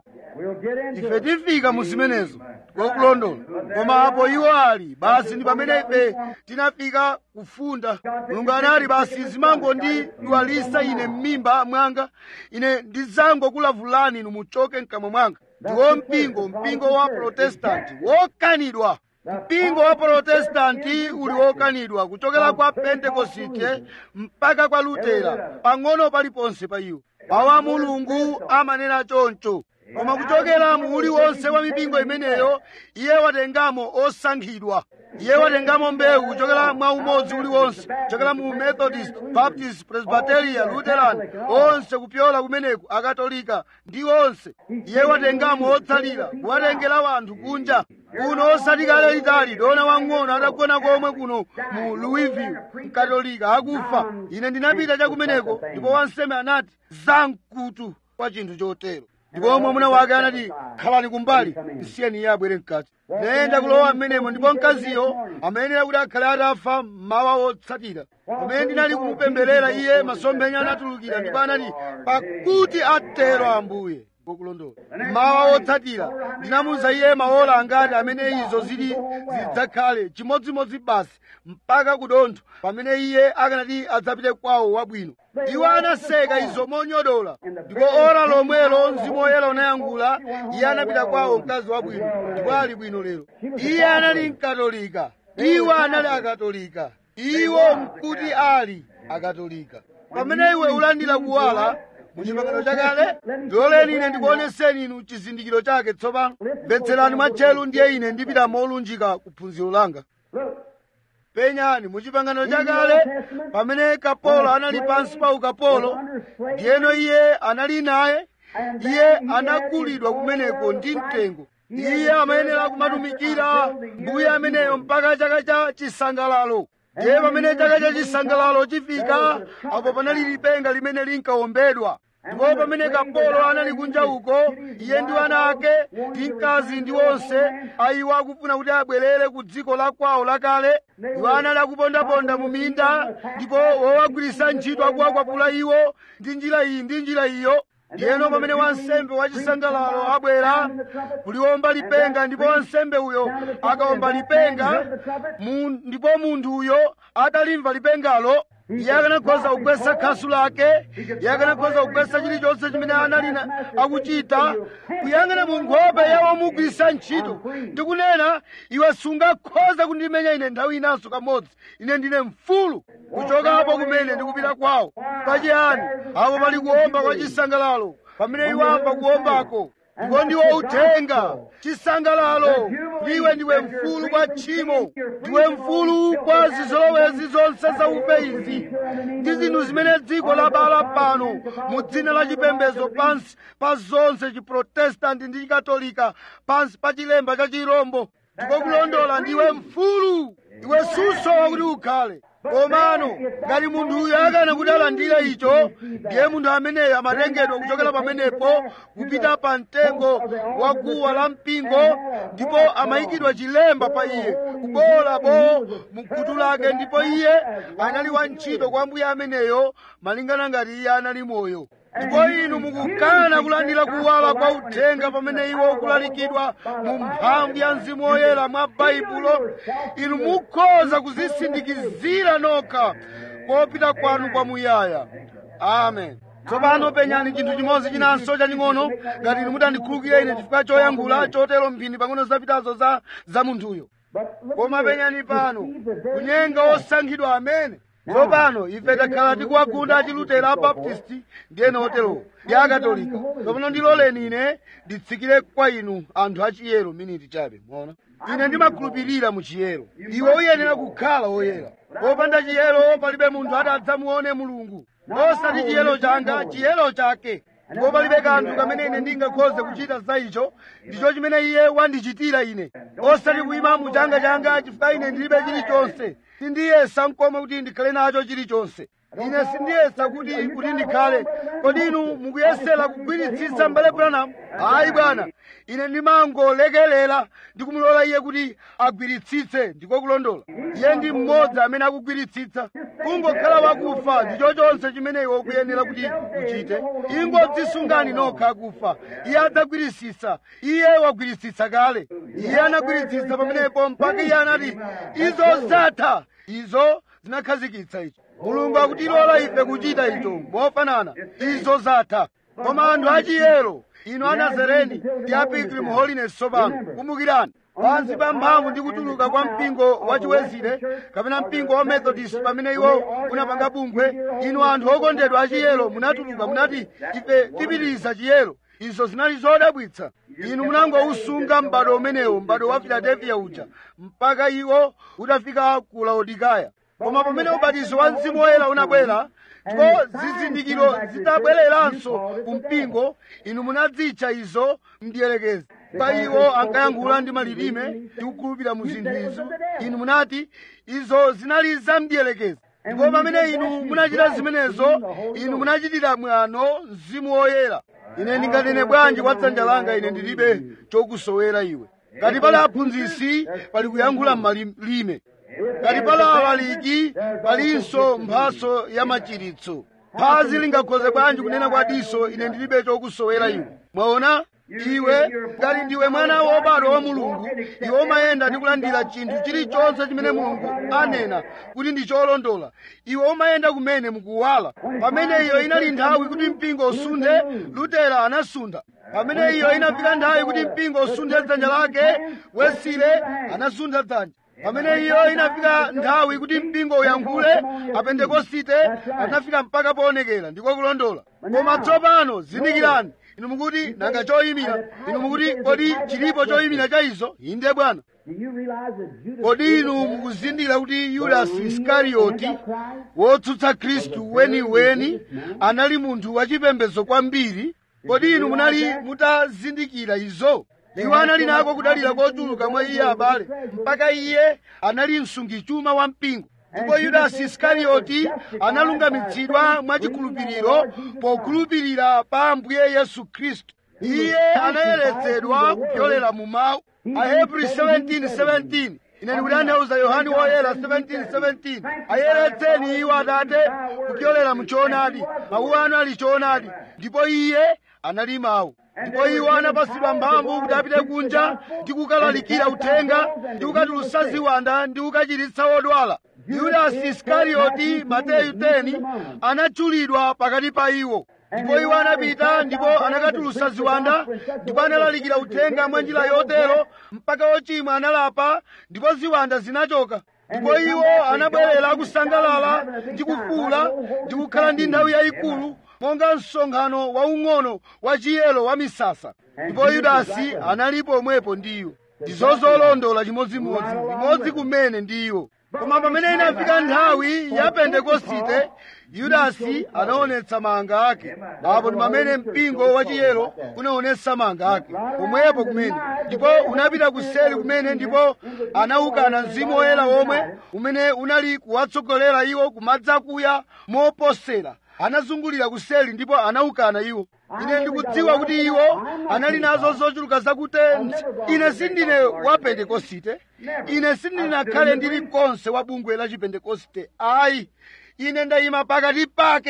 Ife tifika mu zimenezo kulondola, koma apo iwo ali basi ndi pamene ife tinafika kufunda. Mulungu anali basi zimangondidwalisa ine m'mimba mwanga, ine ndidzangokulavulani inu muchoke mkamwa mwanga. Ndiwo mpingo wa Protestanti wokanidwa. Mpingo wa Protestanti uli wokanidwa kuchokera kwa Pentekosite mpaka kwa Lutera, pang'ono paliponse pa iwo. Mawu a Mulungu amanena choncho. Koma kuchokera mu uliwonse wa mipingo imeneyo, iye watengamo osankhidwa. Iye watengamo mbewu kuchokera mwa umodzi uliwonse, kuchokera mu Methodist, Baptist, Presbyterian, Lutheran, onse kupyola kumeneku, Akatolika ndi onse. Iye watengamo otsalira, kuwatengera wanthu kunja. Kuno osati kale litali, dona wang'ono atagona komwe kuno mu Louisville, Mkatolika akufa. Ine ndinapita chakumeneko, ndipo wansembe anati zamkutu kwa chinthu chotero. Ndipo mwamuna wake anati, khalani kumbali, msiyeni iye abwere mkati. Nenda kulowa m'menemo, ndipo mkaziyo amayenera kuti akhale atafa mmawa wotsatira. Pamene ndinali kumupempherera iye, masomphenya anatulukira, ndipo anati, pakuti atero Ambuye. Kulondola mmawa wotsatira ndinamuwuza iye maola angati amene izo zidzakhale, chimodzimodzi basi mpaka kudontho, pamene iye akanati adzapite kwawo wabwino. Iwo anaseka izo monyodola, ndipo ora lomwelo Mzimu Woyera unayankhula, iye anapita kwawo mkazi wabwino, ndipo ali bwino lero. Iye anali Mkatolika, iwo anali Akatolika, iwo mkuti ali Akatolika. Pamene iwe ulandira kuwala muchipangano chakale, ndiloleni ine ndikuoneseni inu chizindikiro chake tsopano. Mvetserani mwatcheru, ndiye ine ndipita molunjika kuphunziro langa. Penyani, muchipangano chakale pamene kapolo anali pansi pa ukapolo, ndiyeno iye anali naye, iye anagulidwa kumeneko ndi mtengo. Iye amayenera kumatumikira mbuye ameneyo mpaka chaka cha chisangalalo. Ndiye pamene chaka cha chisangalalo chifika, apo panali lipenga limene linkawombedwa. Ndipo pamene kapolo anali kunja uko, iye ndi ana ake ndi mkazi ndi onse ayiwo akufuna kuti abwerere ku dziko la kwawo lakale. Iwo anali akupondaponda mu minda, ndipo wowagwiritsa ntchito akuwakwapula iwo ndi njira iyi ndi njira iyo. Ndiyeno pamene wansembe wachisangalalo abwera kuliwomba lipenga, ndipo wansembe uyo akawomba lipenga, ndipo munthu uyo atalimva lipengalo, iye akanakhoza kugwetsa khasu lake, iye akanakhoza kugwetsa chilichonse chimene anali akuchita, kuyang'ana mu nkhope ya womugwiritsa ntchito ndi kunena, iwe sungakhoza kundimenya ine nthawi inanso kamodzi, ine ndine mfulu. Kuchokapo kumene ndikupita kwawo. Pachiyani apo pali kuwomba kwa chisangalalo. Pamene iwo amva kuwombako, ndipo ndiwo uthenga, chisangalalo, iwe ndiwe mfulu kwa tchimo, ndiwe mfulu kwa zizolowezi zonse za ufe izi ndi zinthu zimene dziko labala pano mu dzina la chipembedzo, pansi pa zonse chiprotestanti ndi chikatolika, pansi pa chilemba cha chirombo. Ndipo kulondola, ndiwe mfulu, iwe susowa kuti ukhale. Komano ngati munthu uyo akana kuti alandira icho, ndiye munthu ameneyo amatengedwa kuchokera pamenepo kupita pa mtengo wa guwa la mpingo, ndipo amayikidwa chilemba pa iye kubola mu khutu lake, ndipo iye anali wantchito kwa mbuye ameneyo malingana ngati iye anali moyo. ndipo inu mukukana kulandira kuwala kwa uthenga pamene iwo ukulalikidwa mu mphamvu ya Mzimu Woyera mwa Baibulo, inu mukhoza kuzisindikizira nokha kopita kwanu kwamuyaya. Amen. Tsopano penyani chinthu chimodzi chinanso chaching'ono, ngati inu mutandikhulukira ine chifukwa choyankhula chotero mphindi pang'ono zapitazo za munthuyo. Koma penyani pano kunyenga osankhidwa amene tsopano ife takhala tikuwagunda achilutera, abaptisti ndi ena oterowo ndi akatolika. Tsopano ndiloleni ine nditsikire kwa inu anthu achiyero miniti chabe. Mwaona, ine ndimakhulupirira mu chiyero. Iwe uyenera kukhala woyera. Popanda chiyero palibe munthu ati adzamuone Mulungu. Osati chiyero changa, chiyero chake. Ndipo palibe kanthu kamene ine ndingakhoze kuchita za icho, ndicho chimene iye wandichitira ine. Osati kuyima mu changa chifukwa ine ndilibe chilichonse. Sindiyesa n'komwe kuti ndikhale nacho chilichonse. Ine sindiyesa kuti ndikhale. Kodi inu mukuyesera kugwiritsitsa m'bale Branham? Ayi bwana, ine ndimangolekelera ndikumulola iye kuti agwiritsitse. Ndiko kulondola. Iye ndi mmodzi amene akugwiritsitsa. Kungokhala wakufa ndicho chonse chimene iwe ukuyenera kuti uchite. Ingodzisungani nokha akufa. Iye adzagwiritsitsa. Iye wagwiritsitsa kale. Iye anagwiritsitsa pamenepo mpaka iye anati izo zatha. Izo zinakhazikitsa icho. Mulungu akutilola ife kuchita icho mofanana. Izo zatha. Koma anthu achiyero, inu Anazareni ndi Pilgrim Holiness tsopano, kumbukirani, pansi pa mphamvu ndi kutuluka kwa mpingo wachiwezire kapena mpingo wa Methodist pamene iwo unapanga bungwe, inu anthu okondedwa achiyero munatuluka munati ife tipitiriza chiyero. Izo zinali zodabwitsa. Inu munangousunga m'bado umenewo, m'bado wa Philadelphia uja, mpaka iwo utafika ku Laodikaya. Koma pamene ubatizo wa Mzimu Woyera unabwera, ndipo zizindikiro zitabwereranso ku mpingo, inu munadzitcha izo mdierekezi. Pa iwo ankayankhula ndi malilime ndi kukhulupirira mu zinthu izo, inu munati izo zinali za mdierekezi. Ndipo pamene inu munachita zimenezo, inu munachitira mwano Mzimu Woyera. Ine ndinganene bwanji kwa dzanja langa ine ndilibe chokusowera iwe. Ngati pali aphunzitsi pali kuyankhula m'malilime. Ngati pali alaliki palinso mphatso ya machiritso. Phazi lingakhoze bwanji kunena kwa diso ine ndilibe chokusowera iwe. Mwaona? Iwe ngati ndiwe mwana wobadwa wa Mulungu, iwe umayenda ndi kulandira chinthu chilichonse chimene Mulungu anena kuti ndi cholondola. Iwe umayenda kumene mukuwala. Pamene iyo inali nthawi kuti mpingo usunthe, Lutera anasuntha. Pamene iyo inafika nthawi kuti mpingo usunthe dzanja lake, Wesile anasuntha dzanja. Pamene iyo inafika nthawi kuti mpingo uyankhule, Apentekosite anafika mpaka poonekera. Ndiko kulondola. Koma tsopano zindikirani, inu mukuti nanga choyimira. Inu mukuti kodi chilipo choyimira cha izo? Inde Bwana. Kodi inu mukuzindikira kuti Yudasi Iskarioti, wotsutsa Khristu weniweni, anali munthu wachipembedzo kwambiri? Kodi inu munali mutazindikira izo? Iwo anali nako kudalira kochuluka mwa iye abale, mpaka iye anali msungichuma wa mpingo. Ndipo Yudasi Iskarioti analungamitsidwa mwachikhulupiriro pokhulupirira pa Ambuye Yesu Khristu. Iye anayeretsedwa kupyolera mu mawu. Ahebri 17:17. Ine ndikutanthauza Yohane Woyera 17:17. Ayeretseni iwo Atate kupyolera mu choonadi. Mawu anu ali choonadi, ndipo iye anali mawu. Ndipo iwo anapasidwa mphamvu kuti apite kunja ndi kukalalikira uthenga ndi kukatulutsa ziwanda ndi kukachiritsa odwala. Yudasi Iskarioti, Mateyu 10, anatchulidwa pakati pa iwo. Ndipo iwo anapita ndipo anakatulutsa ziwanda ndipo analalikira uthenga mwa njira yotero mpaka ochimwa analapa ndipo ziwanda zinachoka. Ndipo iwo anabwerera kusangalala ndi kufuula ndi kukhala ndi nthawi yayikulu monga msonkhano waung'ono wa chiyero wa misasa. Ndipo Yudasi analipo omwepo ndiyo. Ndizo zolondola chimodzimodzi, limodzi kumene ndiyo. Koma pamene inafika nthawi ya Pentekosite, Yudasi anaonetsa manga ake. Apo ndi pamene mpingo wa chiyero unaonetsa manga ake pomwepo kumene, ndipo unapita kuseli kumene ndipo anawukana Mzimu Woyera womwe umene unali kuwatsogolera iwo kumadzi akuya moposera. Anazungulira kuseli ndipo anawukana iwo. Ine ndikudziwa kuti iwo anali nazo zochuluka zakutentha. Ine sindine wa Pentekosite. Ine sindinakhale ndili konse wa bungwe la Chipentekosite. Ayi, ine ndayima pakati pake.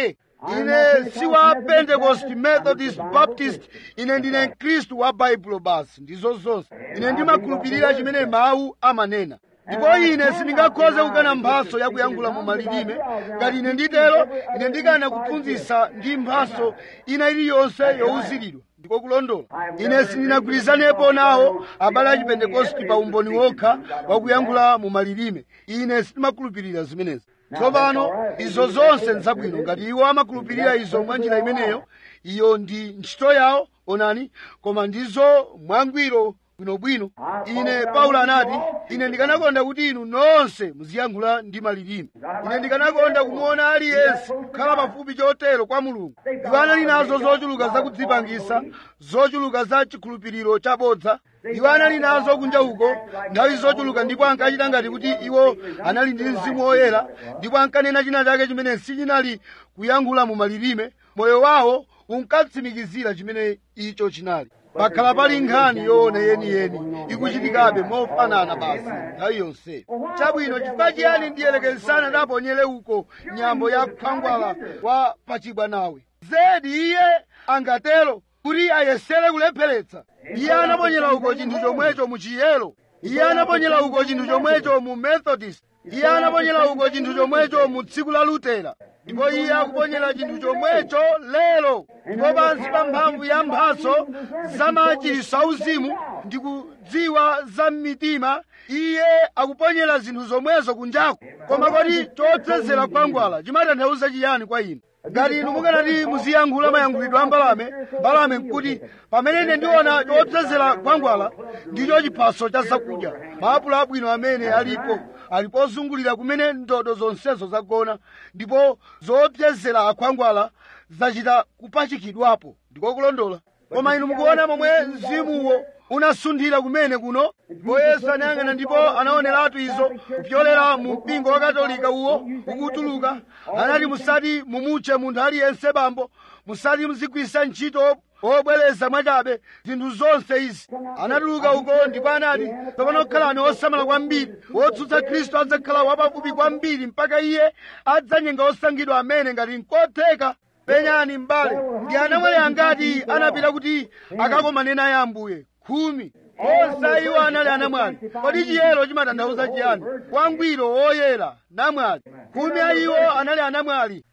ine si wa Pentecost, Methodist, Baptist, ine ndine Mkhristu wa Baibulo basi, ndizo zonse. Ine ndimakhulupirira chimene mawu amanena. Ndipo ine sindingakhoze kukana mphatso yakuyankhula mu malilime. Ngati ine nditero, ine ndikana kuphunzitsa ndi mphatso ina iliyonse yowuziridwa. Ndiko kulondola. Ine sindinagwirizanepo nawo abale a Chipentekosti pa umboni wokha wakuyankhula mu malilime. Ine sindimakhulupirira zimenezi. Tsopano izo zonse nzabwino. Ngati iwo amakhulupirira izo mwa njira imeneyo, iyo ndi ntchito yawo, onani, koma ndizo mwangwiro bwinobwino. Ine Paulo anati, ine ndikanakonda kuti inu nonse muziyankhula ndi malilime. Ine ndikanakonda kumuona aliyense kukhala pafupi chotero kwa Mulungu. Iwo anali nazo zochuluka zakudzipangisa, zochuluka za chikhulupiriro chabodza. Iwo anali nazo kunja uko nthawi zochuluka, ndipo ankachita ngati kuti iwo anali ndi Mzimu Woyera, ndipo ankanena china chake chimene sichinali kuyankhula mu malilime. Moyo wawo unkatsimikizira chimene icho chinali. Pakhala pali nkhani yoona yeniyeni ikuchitikabe mofanana basi nthawi yonse. Chabwino, chifukwa chiyani ndiyelekezana naponyere uko nyambo ya khwangwala wa pachibwa nawe? Zedi iye angatero kuti ayesere kulepheretsa. Iye anaponyera uko chinthu chomwecho mu Chiyero. Iye anaponyera uko chinthu chomwecho mu Methodist. Iye anaponyera uko chinthu chomwecho mu tsiku la Lutera. Ndipo iye akuponyera chinthu chomwecho lero. Ndipo pansi pa mphamvu ya mphatso za machiritso auzimu ndi kudziwa za m'mitima, iye akuponyera zinthu zomwezo kunjaku. Koma kodi chotsezera khwangwala chimatanthauza chiyani kwa inu? Ngati inu mukanati muziyankhula mayankhulidwe a mbalame nkuti, pamene ine ndiona chotsezera khwangwala ndicho chiphaso cha zakudya, maapulo abwino amene alipo ozungulira kumene ndodo zonsezo zagona, ndipo zopyezera akhwangwala zachita kupachikidwapo. Ndiko kulondola. Koma inu mukuona momwe mzimuwo unasunthira kumene kuno. Ndipo Yesu anayang'ana ndipo anaoneratu izo kupyolera mu mpingo wa Katolika uwo ukutuluka. Anati, musati mumutche munthu aliyense bambo, musati muzigwisa ntchito obwereza mwachabe zinthu zonse izi. Anatuluka uko ndipo anati, tsopano khalani osamala kwambiri. Wotsutsa Khristu adzakhala wapafupi kwambiri mpaka iye adzanyenga osankhidwa amene ngati nkotheka. Penyani m'bale, ndi anamwali angati anapita kuti akakomane naye Ambuye? 10. Onse iwo anali anamwali. Kodi Chiyero chimatanthauza chiyani? Wangwiro, woyera, namwali. 10 a iwo anali anamwali.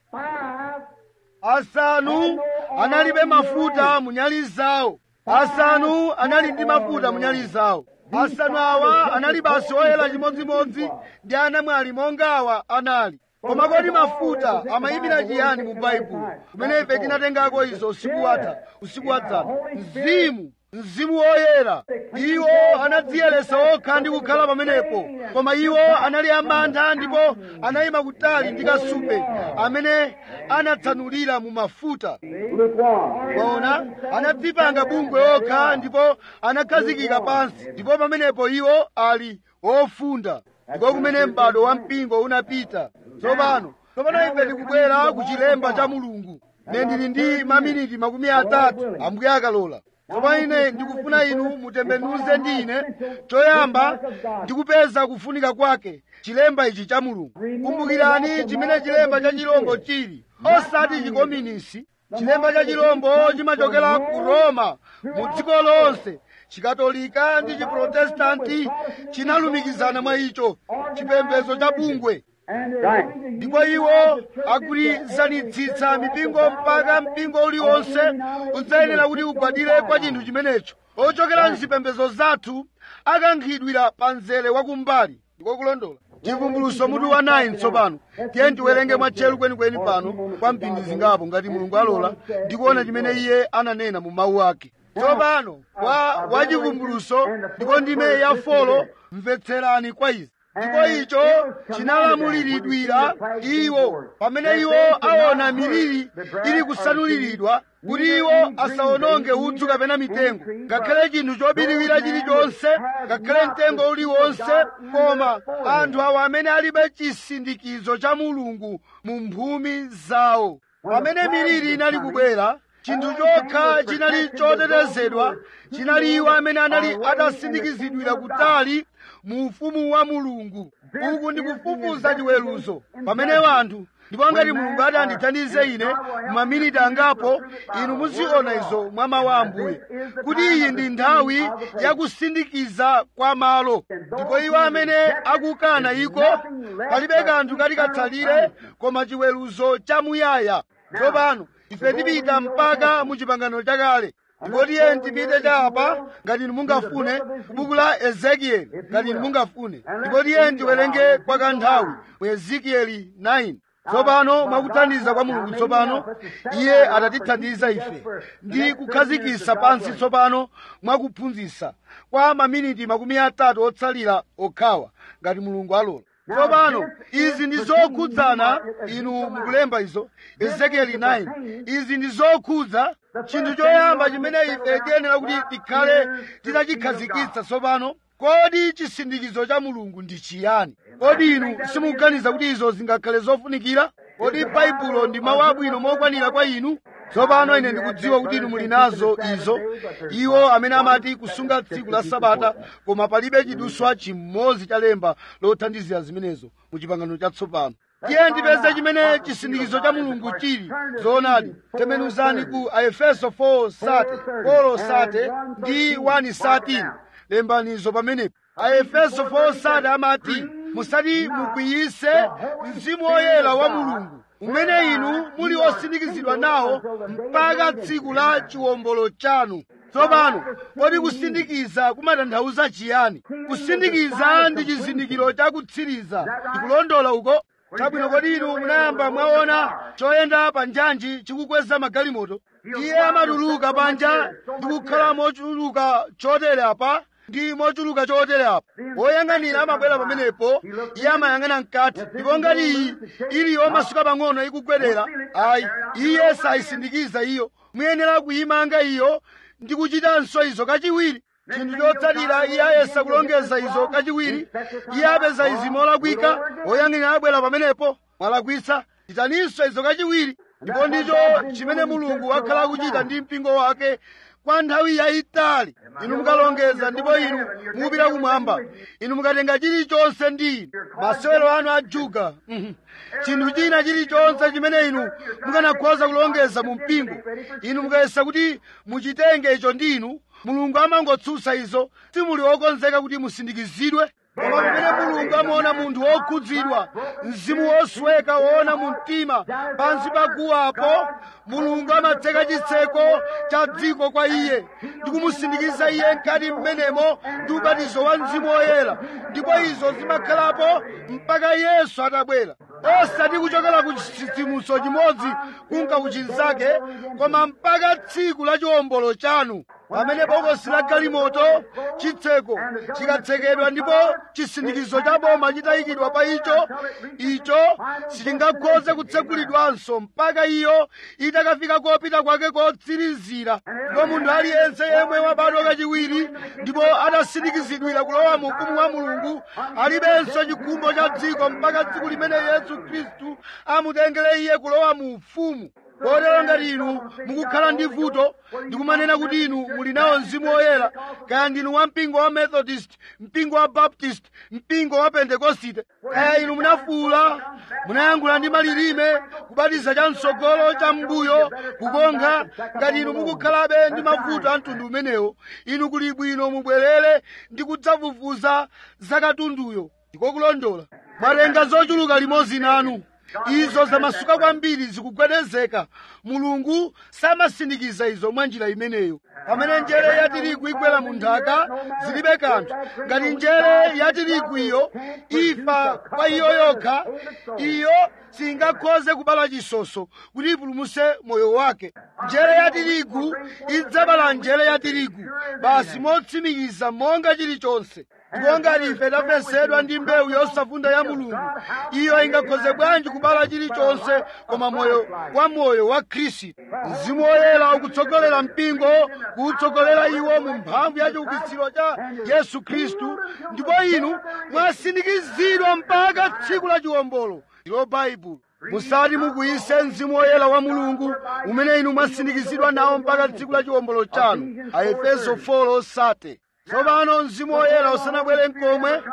5 analibe mafuta mu nyali zawo. 5 anali ndi mafuta mu nyali zawo. 5 awa anali basi oyera chimodzimodzi ndi anamwali monga awa anali. Koma kodi mafuta amayimira chiyani mu Baibulo? Kumene ife tinatengako izo usiku wadzana. Mzimu Woyera. Iwo anadziyeresa okha ndi kukhala pamenepo, koma iwo anali amantha ndipo anayima kutali ndi kasupe amene anatsanulira mu mafuta. Waona, anadzipanga bungwe okha ndipo anakhazikika pansi, ndipo pamenepo iwo ali ofunda. Ndiko kumene m'bado wa mpingo unapita. Tsopano ife tikubwera ku chilemba cha Mulungu. Ine ndili ndi maminiti 30, Ambuye akalola. Tsopano ine ndikufuna inu mutembenuze ndi ine choyamba ndikupeza kufunika kwake chilemba ichi cha Mulungu. Kumbukirani chimene chilemba cha chirombo chili, osati chikominisi. Chilemba cha chirombo chimachokera ku Roma. Mu dziko lonse Chikatolika ndi Chiprotestanti chinalumikizana mwa icho chipembedzo cha bungwe. Ndipo iwo agwirizanitsitsa mipingo mpaka mpingo uliwonse udzayenera kuti ugwadire kwa chinthu chimenecho. Ochokera mzipembedzo zathu akankhidwira pa mzere wakumbali. Ndiko kulondola. Chivumbulutso mutu wa 9 tsopano. Tiye tiwerenge mwatcheru kwenikweni pano kwa mphindi zingapo ngati Mulungu alola, ndikuona chimene Iye ananena mu mawu ake. Tsopano wa chivumbulutso ndipo ndime ya 4, mvetserani kwa izi. Ndipo icho chinalamuliridwira iwo pamene iwo aona miliri ili kusanuliridwa, kuti iwo asawononge udzu kapena mitengo, ngakhale chinthu chobiriwira chilichonse, ngakhale mtengo uliwonse, koma anthu awa amene alibe chisindikizo cha Mulungu mu mphumi zawo. Pamene miliri inali kubwera, chinthu chokha chinali chotetezedwa, chinali iwo amene anali atasindikizidwira kutali mu ufumu wa Mulungu. Uku ndi kufufuza chiweruzo. Pamene wanthu ndipo ngati mulungu ati andithandize ine maminiti angapo, inu muziona izo mwa mawu a Ambuye kuti iyi ndi nthawi yakusindikiza kwa malo. Ndipo iwo amene akukana iko, palibe kanthu kati katsalire koma chiweruzo chamuyaya. Tsopano ife tipita mpaka mu Chipangano Chakale, ndipo tiye tipite chapa ngati inu mungafune ku buku la Ezekieli ngati inu mungafune, ndipo tiye tiwerenge kwa kanthawi mu Ezekieli 9. Tsopano mwakuthandiza kwa Mulungu, tsopano iye atatithandiza ife ndi kukhazikitsa pansi tsopano mwakuphunzitsa kwa maminiti 30 otsalira okhawa ngati Mulungu alola. Tsopano izi ndi zokhudzana, inu mukulemba izo Ezekieli 9. Izi ndi zokhudza chinthu choyamba chimene ife tiyenera kuti tikhale titachikhazikitsa tsopano. Kodi chisindikizo cha Mulungu ndi chiyani? Kodi inu simukuganiza kuti izo zingakhale zofunikira? Kodi Baibulo ndi mawu abwino mokwanira kwa inu? Tsopano ine ndikudziwa kuti inu muli nazo izo, iwo amene amati kusunga tsiku la Sabata, koma palibe chiduswa chimodzi cha lemba lothandizira zimenezo mu Chipangano Chatsopano. Tiye ndipeze chimene chisindikizo cha Mulungu chili. Zoonadi, tembenuzani ku Aefeso 4:30 ndi 1:13. Lembanizo pamenepo. Aefeso 4:30 amati, musati mukwiyise Mzimu Woyera wa Mulungu, umene inu muli osindikizidwa nawo mpaka tsiku la chiwombolo chanu. Tsopano kodi kusindikiza kumatanthauza chiyani? Kusindikiza ndi chizindikiro chakutsiriza. Ndikulondola uko? Chabwino, kodi inu munayamba mwaona choyenda pa njanji chikukweza magalimoto? Iye amatuluka panja ndi kukhala mochuluka chotere apa ndi mochuluka chotere apa. Woyang'anira amabwera pamenepo, iye amayang'ana mkati, ndipo ngati iyi ili yomasuka pang'ono ikugwerera, ayi, iye sayisindikiza iyo. Muyenera kuyimanga iyo ndi kuchitanso izo kachiwiri. Chinthu chotsatira iye ayesa kulongeza izo kachiwiri. Iye apeza izi molakwika, woyang'anira abwera pamenepo, mwalakwitsa, chitaninso izo kachiwiri. Ndipo ndicho chimene Mulungu wakhala kuchita ndi mpingo wake kwa nthawi yayitali. Inu mukalongeza ndipo inu mupita kumwamba, inu mukatenga chilichonse ndi inu masewero anu ajuga, chinthu china chilichonse chimene inu mukanakhoza kulongeza mu mpingo, inu mukayesa kuti muchitenge icho ndi inu, Mulungu amangotsutsa izo. Simuli wokonzeka kuti musindikizidwe. Koma pamene Mulungu amaona munthu wokhudzidwa, mzimu wosweka woona mu mtima pansi pa guwapo, Mulungu amatseka chitseko cha dziko kwa iye ndi kumusindikiza iye mkati mmenemo ndi ubatizo wa Mzimu Woyera, ndipo izo zimakhalapo mpaka Yesu atabwera. Osati kuchokera ku chitsitsimutso chimodzi kunka kuchinzake, koma mpaka tsiku la chiwombolo chanu, pamene bokosi la galimoto, chitseko chikatsekedwa ndipo chisindikizo cha boma chitayikidwa pa icho sichingakhoze kutsekulidwanso mpaka iyo itakafika kopita kwake kotsirizira. Ndipo munthu aliyense yemwe wabadwa kachiwiri ndipo atasindikizidwira kulowa mu ufumu wa Mulungu alibenso chikhumbo cha dziko mpaka tsiku limene Yesu Khristu amutengere iye kulowa mu ufumu. Kotero ngati inu mukukhala ndi vuto ndikumanena kuti inu muli nawo Mzimu Woyera, kaya ndinu wa mpingo wa Methodist, mpingo wa Baptist, mpingo wa Pentekosite, kaya inu munafuula, munayankhula ndi malilime, kubatiza cha msogolo cha mbuyo, kukonkha, ngati inu mukukhalabe ndi mavuto a mtundu umenewo, inu kuli bwino mubwerere ndi kudzafufuza za katunduyo. Ndiko kulondola. Mwatenga zochuluka limodzi nanu. Izo zamasuka kwambiri zikugwedezeka. Mulungu samasindikiza izo mwa njira imeneyo. Pamene njere ya tirigu igwera mu nthaka, zilibe kanthu. Ngati njere ya tirigu iyo ifa kwa iyo yokha, iyo singakhoze kubala chisoso kuti ipulumutse moyo wake. Njere ya tirigu idzabala njere ya tirigu basi motsimikiza monga chilichonse. Ndipo ngati ife tafesedwa ndi mbewu yosafunda ya Mulungu, iyo ingakhoze bwanji kubala chilichonse koma moyo wa Khristu. Mzimu Woyera ukutsogolera mpingo, kutsogolera iwo mu mphamvu ya chiukitsiro cha Yesu Khristu, ndipo inu mwasindikizidwa mpaka tsiku la chiwombolo. Ndilo Baibulo. Musati mukuyise Mzimu Woyera wa Mulungu umene inu mwasindikizidwa nawo mpaka tsiku la chiwombolo chanu. Aefeso 4:30. Tsopano Mzimu Woyera usanabwere n'komwe,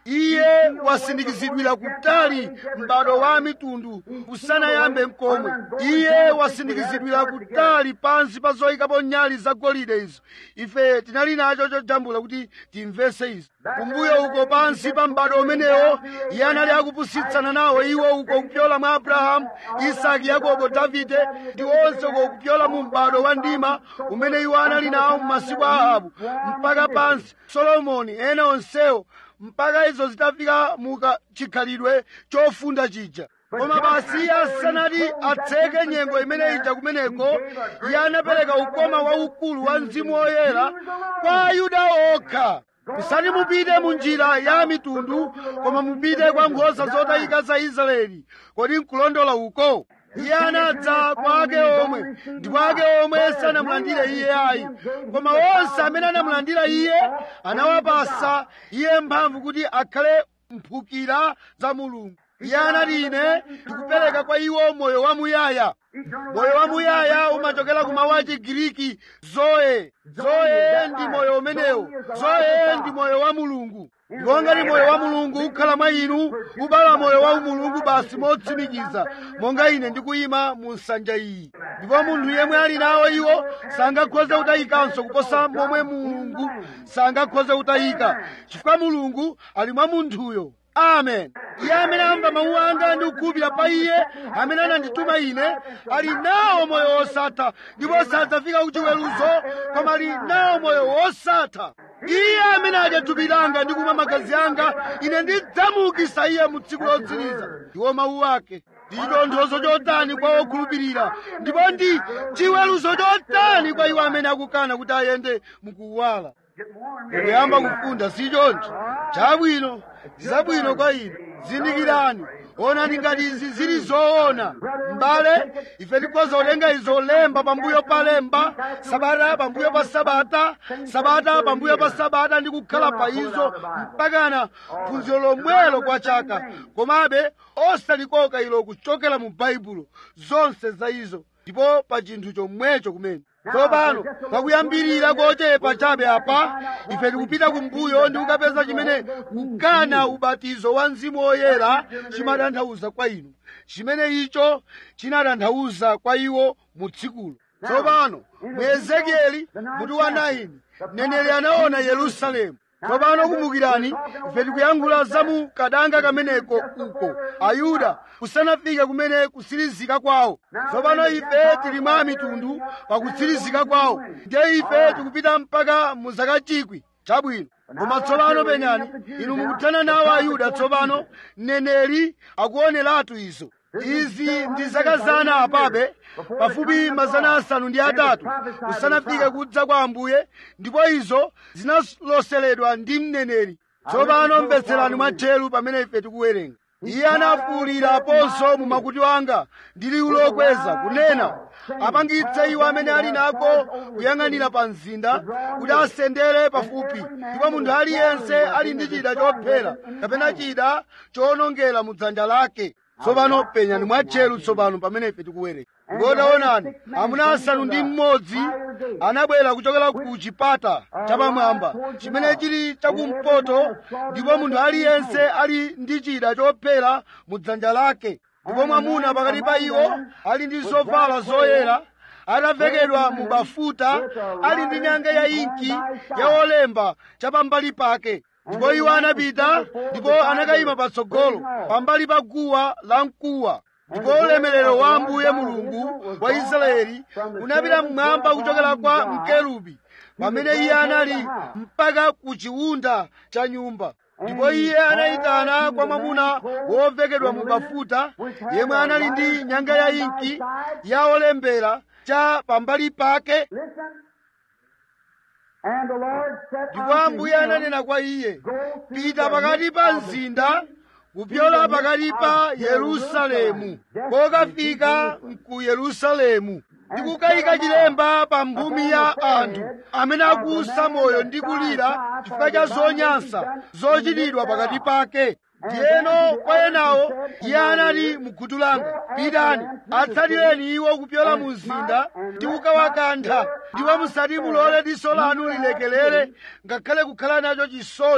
iye wasindikizidwira kutali m'bado wa mitundu usanayambe mkomwe. Iye wasindikizidwira kutali pansi pa zoyikapo nyali zagolide izo. Ife tinali nacho chojambula kuti timvese izo. Kumbuyo uko pansi pa m'bado umenewo iye anali akupusitsana nawo iwo uko kupyola mwa Abrahamu, Isaki, Yakobo, Davide ndi onse uko kupyola mu m'bado wa ndima umene iwo anali nawo m'masiku a Ahabu mpaka pansi Solomoni, ena onsewo mpaka izo zitafika muka chikhalidwe chofunda chija. Koma basi asanati atseke nyengo imene ija kumeneko, iye anapereka ukoma waukulu wa Mzimu Woyera kwa Ayuda okha. Musati mupite mu njira ya mitundu, koma mupite kwa nkhosa zotayika za Israeli. Kodi nkulondola uko? Iye anadza kwa ake omwe, ndipo ake omwe sanamulandire iye ayi. Koma onse amene anamulandira iye anawapasa iye mphamvu kuti akhale mphukira za Mulungu. Iye anati, ine ndikupereka kwa iwo moyo wamuyaya. Moyo wamuyaya umachokera ku mawu a Chigiriki zoe. Zoe ndi moyo umenewo. Zoe ndi moyo wa Mulungu. Ndipo ngati moyo wa Mulungu ukhala mwa inu, ubala moyo wa Mulungu basi motsimikiza, monga ine ndikuyima mu nsanja iyi. Ndipo munthu yemwe ali nawo iwo sangakhoze kutayikanso kuposa momwe Mulungu sangakhoze kutayika, chifukwa Mulungu ali mwa munthuyo. Amen. Iye amene amva mawu anga ndi kukhulupirira pa iye amene anandituma ine ali nawo moyo wosatha, ndipo sadzafika ku chiweruzo, koma ali nawo moyo wosatha. Iye amene adya thupi langa ndi kumwa magazi anga, ine ndidzamuukitsa iye mu tsiku lotsiriza. Ndiwo mawu ake. Ndi chitonthozo chotani kwa okhulupirira, ndipo ndi chiweruzo chotani kwa iwo amene akukana kuti ayende mukuwala. Kuyamba kufunda si choncho. Chabwino, zabwino kwa inu. Zindikirani, onani ngati izi zili zoona. M'bale, ife tikhoza kutenga izo lemba pambuyo pa lemba, sabata pambuyo pa sabata, sabata pambuyo pa sabata ndi kukhala pa izo mpakana phunziro lomwelo kwa chaka. Komabe osalikoka ilo kuchokera mu Baibulo, zonse za izo, ndipo pa chinthu chomwecho kumene. Tsopano pakuyambirira kochepa chabe apa, ife tikupita kumbuyo ndi kukapeza chimene kukana ubatizo wa Mzimu Woyera chimatanthauza kwa inu, chimene icho chinatanthauza kwa iwo mu tsikulo. Tsopano mu Ezekieli mutu wa 9 mneneri anaona Yerusalemu. Tsopano kumbukirani, ife tikuyankhula za mu kadanga kameneko uko Ayuda kusanafike kumene kutsirizika kwawo. Tsopano ife tili mwa mitundu pakutsirizika kwawo, ndiye ife tikupita mpaka mu zaka chikwi. Chabwino. Koma tsopano penyani, inu mukuthana nawo Ayuda. Tsopano mneneri akuoneratu izo. Izi ndi zaka zana apabe, pafupi mazana 5 kusanafike kudza kwa Ambuye, ndipo izo zinaloseredwa ndi mneneri. Tsopano mvetserani mwatcheru pamene ife tikuwerenga. Iye anafuwuliraponso mu makutu anga ndi liwu lokweza kunena, apangitse iwo amene ali nako kuyang'anira pa mzinda kuti asendere pafupi, ndipo munthu aliyense ali ndi chida chophera kapena chida chowonongera mu dzanja lake. Tsopano penyani mwatcheru tsopano pamene ife tikuwerenga. Ngotaonani, amuna 6 anabwera kuchokera ku chipata chapamwamba chimene chili chakumpoto, ndipo munthu aliyense ali ndi chida chophera mu dzanja lake. Ndipo mwamuna pakati pa iwo ali ndi zovala zoyera, atavekedwa mu bafuta, ali ndi nyanga ya inki ya olemba chapambali pake. Ndipo iwo anapita ndipo anakayima patsogolo pambali pa guwa la mkuwa. Ndipo ulemerero wa Ambuye Mulungu wa Israeli unapita mmwamba kuchokera kwa mkerubi pamene iye anali mpaka ku chiwunda cha nyumba. Ndipo iye anayitana kwa mwamuna wovekedwa mu bafuta, yemwe anali ndi nyanga ya inki ya olembera cha pambali pake. Ndipo Ambuye ananena kwa iye, pita pakati pa mzinda kupyola pakati pa Yerusalemu, kokafika ku Yerusalemu ndi kukayika chilemba pa mphumi ya anthu amene akusa moyo ndi kulira chifukwa cha zonyansa zochitidwa pakati pake. Ndiyeno kwa enawo iye anati mu khutu langa, pitani, atsatireni iwo kupyola mu mzinda ndi kukawakantha, ndipo musati mulole diso lanu lilekelere ngakhale kukhala nacho chisoni.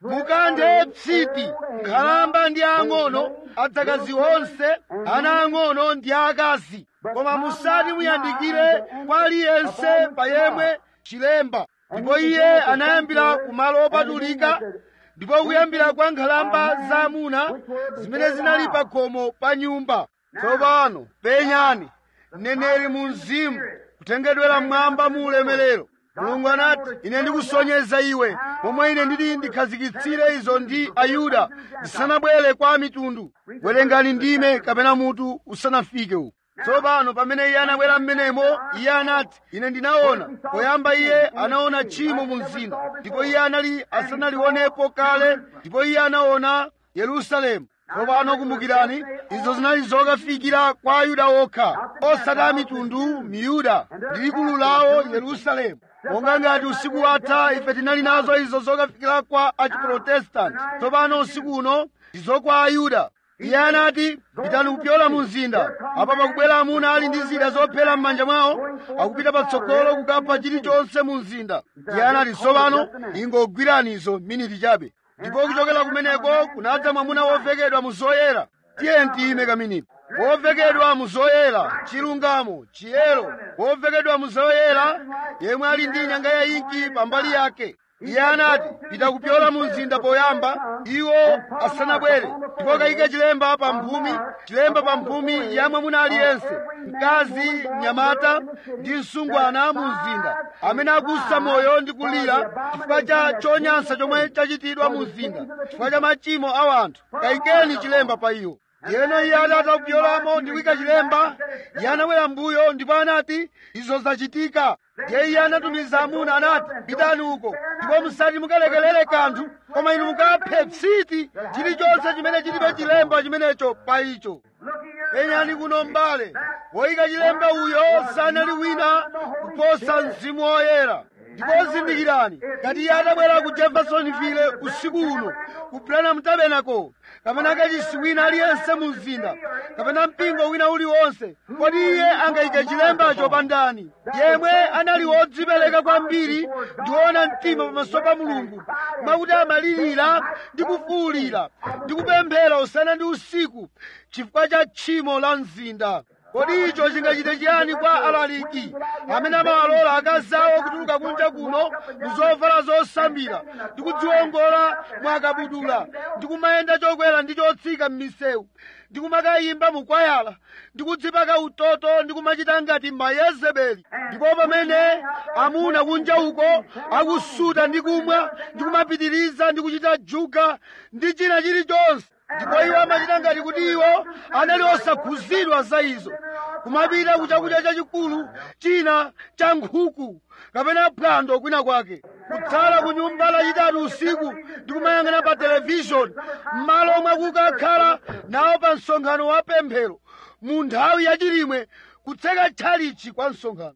mukanthe psiti, nkhalamba ndi ang'ono, adzakazi onse, ana ang'ono ndi akazi, koma musati muyandikire kwa aliyense pa yemwe chilemba. Ndipo iye anayambira kumalo opatulika, ndipo kuyambira kwa nkhalamba zaamuna zimene zinali pa khomo pa nyumba. Tsopano penyani, mneneri mu mzimu, kutengedwera mmwamba mu ulemerero. Mulungu anati, ine ndikusonyeza iwe momwe ine nditi ndikhazikitsire izo ndi Ayuda zisanabwere kwa mitundu. Werengani ndime kapena mutu usanafike uku. Tsopano pamene iye anabwera mmenemo, iye anati, ine ndinaona. Poyamba iye anaona tchimo mu mzinda, ndipo iye anali asanalionepo kale, ndipo iye anaona Yerusalemu. Tsopano kumbukirani, izo zinali zokafikira kwa Ayuda okha, osati a mitundu, Miyuda ndi likulu lawo Yerusalemu. Monga ngati usiku watha ife tinali nazo izo zokafikira kwa achiprotestanti, tsopano usiku uno ndizo kwa Ayuda. Iye anati, pitani kupyola mu mzinda, apa pakubwera amuna ali ndi zida zophera m'manja mwawo, akupita patsogolo kukapha chilichonse mu mzinda. Iye anati, tsopano ingogwirani izo miniti chabe. Ndipo kuchokera kumeneko kunadza mwamuna wovekedwa mu zoyera. Tiye tiyime kaminiti. Wovekedwa mu zoyera, chilungamo, chiyero, wovekedwa mu zoyera, yemwe ali ndi nyanga ya inki pambali yake. Iye anati, pita kupyola mu mzinda poyamba, iwo asanabwere, ndipo kayike chilemba pa mphumi, chilemba pa mphumi ya mwamuna aliyense, mkazi, mnyamata ndi msungwana mu mzinda, amene akusa moyo ndi kulira chifukwa cha chonyansa chomwe chachitidwa mu mzinda, chifukwa cha machimo a anthu. Kayikeni chilemba pa iwo. Yeno iye atatha kupyolamo ndi kuyika chilemba, iye anabwera mbuyo ndipo anati, izo zachitika. Ndiye iye anatumiza amuna anati, pitani uko, ndipo musati mukalekelere kanthu, koma inu mukaphe psiti chilichonse chimene chilibe chilemba chimenecho pa icho. Penyani kuno m'bale, woyika chilemba uyo sanali wina kuposa Mzimu Woyera. Ndipo zindikirani, ngati iye atabwera ku Jeffersonville usiku uno, ku Branham Tabernacle, kapena kachisi wina aliyense mu mzinda, kapena mpingo wina uliwonse, kodi iye angayike chilembacho pa ndani? Yemwe anali wodzipereka kwambiri ndi woona mtima pamaso pa Mulungu, mwakuti amalirira ndi kufuwulira ndi kupemphera usana ndi usiku chifukwa cha tchimo la mzinda. Kodi icho chingachite chiyani kwa alaliki amene amawalola akazi awo kutuluka kunja kuno muzovala zosambira ndi kudziwongola mwakabudula ndi kumayenda chokwera ndi chotsika m'misewu ndi kumakayimba mukwayala ndi kudzipaka utoto ndi kumachita ngati Mayezebeli, ndipo pamene amuna kunja uko akusuta ndi kumwa ndi kumapitiriza ndi kuchita juga ndi china chilichonse, ndipo iwo amachita ngati kuti iwo anali osakhuzidwa za izo, kumapita kuchakudya chachikulu china cha nkhuku kapena phwando kwina kwake, kutsala ku nyumba lachitatu usiku ndi kumayang'ana pa televishoni m'malo omwe akukakhala nawo pa msonkhano wa pemphero mu nthawi yachilimwe, kutseka tchalichi kwa msonkhano.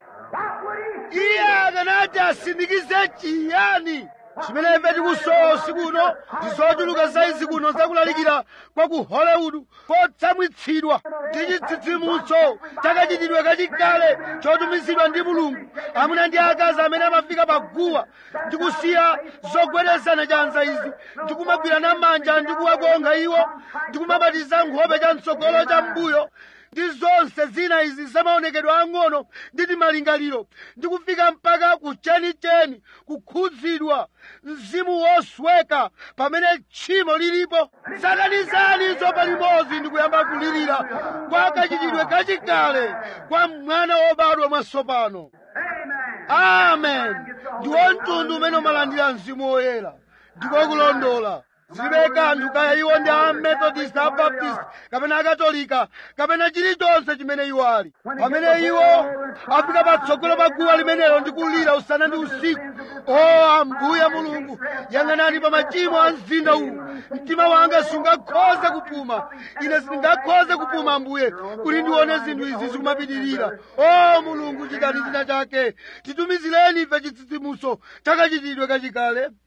Iye akanati asindikize chiyani? Chimene ife tikusowa usiku uno ndi zochuluka zaizi kuno zakulalikira kwa ku Hollywood kotsamwitsidwa ndi chitsitsimutso chakachitidwe kachikale chotumizidwa ndi Mulungu, amuna ndi akazi amene amafika pa guwa ndi kusiya zogwedezana chanza izi ndi kumagwirana manja ndi kuwakonga iwo ndi kumabatiza nkhope cha mtsogolo cha mbuyo ndi zonse zina izi zamaonekedwa ang'ono ndi malingaliro ndi kufika mpaka kuchenicheni kukhudzidwa, mzimu wosweka pamene tchimo lilipo. Sakanizanizo palimodzi ndi kuyamba kulirira kwa kachitidwe kachikale kwa mwana wobadwa mwatsopano. Amen. Ndiwo mtundu umene umalandira Mzimu Woyera, ndiko kulondola. Zilibe kanthu kaya iwo ndi a Methodist, a Baptist, kapena Akatolika, kapena chilichonse chimene iwo ali. Pamene iwo afika patsogolo pa guwa limenelo ndi kulira usana ndi usiku, o Ambuye Mulungu, yang'anani pa machimo a mzinda uwu. Mtima wanga sungakhoze kupuma, ine sindingakhoze kupuma Ambuye, kuti ndione zinthu izi zikumapitirira. O Mulungu, chitani china chake, titumizireni ife chitsitsimutso chakachitidwe kachikale.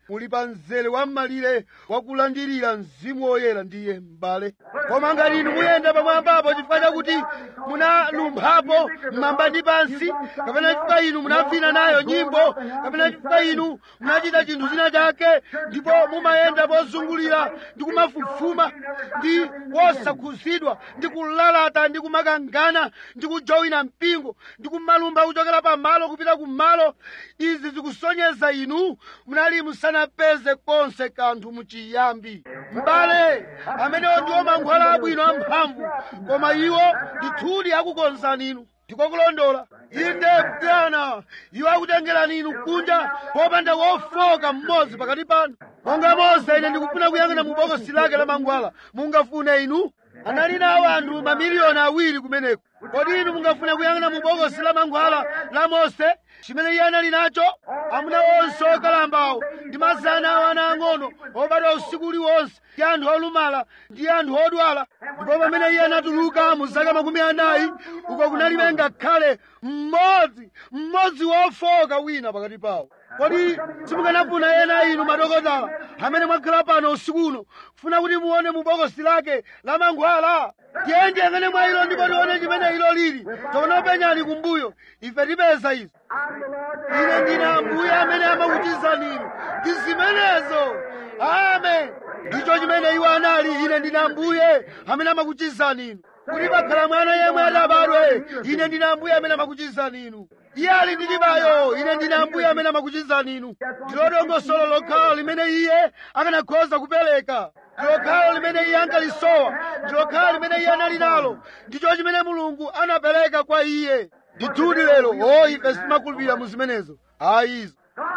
muli pa mzere wa m'malire wakulandirira mzimu woyera ndiye m'bale. Koma ngati inu muyenda pamwambapo chifukwa chakuti munalumphapo m'mamba ndi pansi, kapena chifukwa inu munavina nayo nyimbo, kapena chifukwa inu munachita chinthu china chake, ndipo mumayenda pozungulira ndi kumafufuma ndi wosakhuzidwa ndi kulalata ndi kumakangana ndi kujowina mpingo ndi kumalumba kuchokera pamalo kupita kumalo, izi zikusonyeza inu munali musanapeze konse kanthu muchiyambi. M'bale amenewo ndiwo mankhwala abwino amphamvu, koma iwo ndithudi akukonzani inu. Ndikokulondola. Inde Bwana, iwo akutengerani inu kunja popanda wofoka mmodzi pakati panu. Monga Mose ine ndikufuna kuyang'ana mu bokosi lake la mankhwala, mungafune inu? Anali nawo anthu mamiliyoni awiri kumeneko. Kodi inu mungafune kuyang'ana mu bokosi la mankhwala la Mose chimene iye anali nacho? Amuna onse okalambawo ndi mazana awo ana ang'ono obadwa usiku uliwonse ndi anthu olumala ndi anthu odwala. Ndipo pamene iye anatuluka mu zaka 40 uko kunalibe ngakhale mmodzi wofoka wina pakati pawo. Kodi simukanafuna ena inu madokotala amene mwakhala pano usiku uno kufuna kuti muone mu bokosi lake la mankhwala? Tiyende ngene mwa ilo ndipo tione chimene ilo lili. Tsono penyani kumbuyo, ife tipeza izo. Ine ndine Ambuye amene amakuchizani inu. Ndi zimenezo. Amen. Ndicho chimene iwo anali. Ine ndine Ambuye amene amakuchizani inu. Kuti pakhala mwana yemwe atabadwe, ine ndine Ambuye amene amakuchizani inu. Iye ali ndi chibayo, ine ndine Ambuye amene amakuchizani inu. Ndilo dongosolo lokhalo limene iye akanakhoza kupereka. Ndilo khalo limene iye ankalisowa. Ndilo khalo limene iye anali nalo. Ndicho chimene Mulungu anapereka kwa iye. Ndithudi lero, ife simakhulupirira mu zimenezo. Izo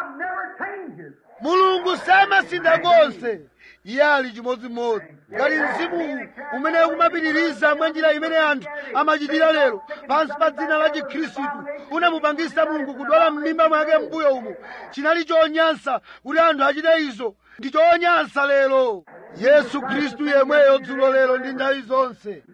Mulungu samasintha konse. Iye ali chimodzimodzi. Ngati mzimu umene umapitiriza mwa njira imene anthu amachitira lero pansi pa dzina la Chikhristu unamupangisa Mulungu kudwala m'mimba mwake mbuyo umo, chinali chonyansa kuti anthu achite izo. Ndi chonyansa lero. Yesu Khristu yemweyo dzulo lero ndi nthawi zonse.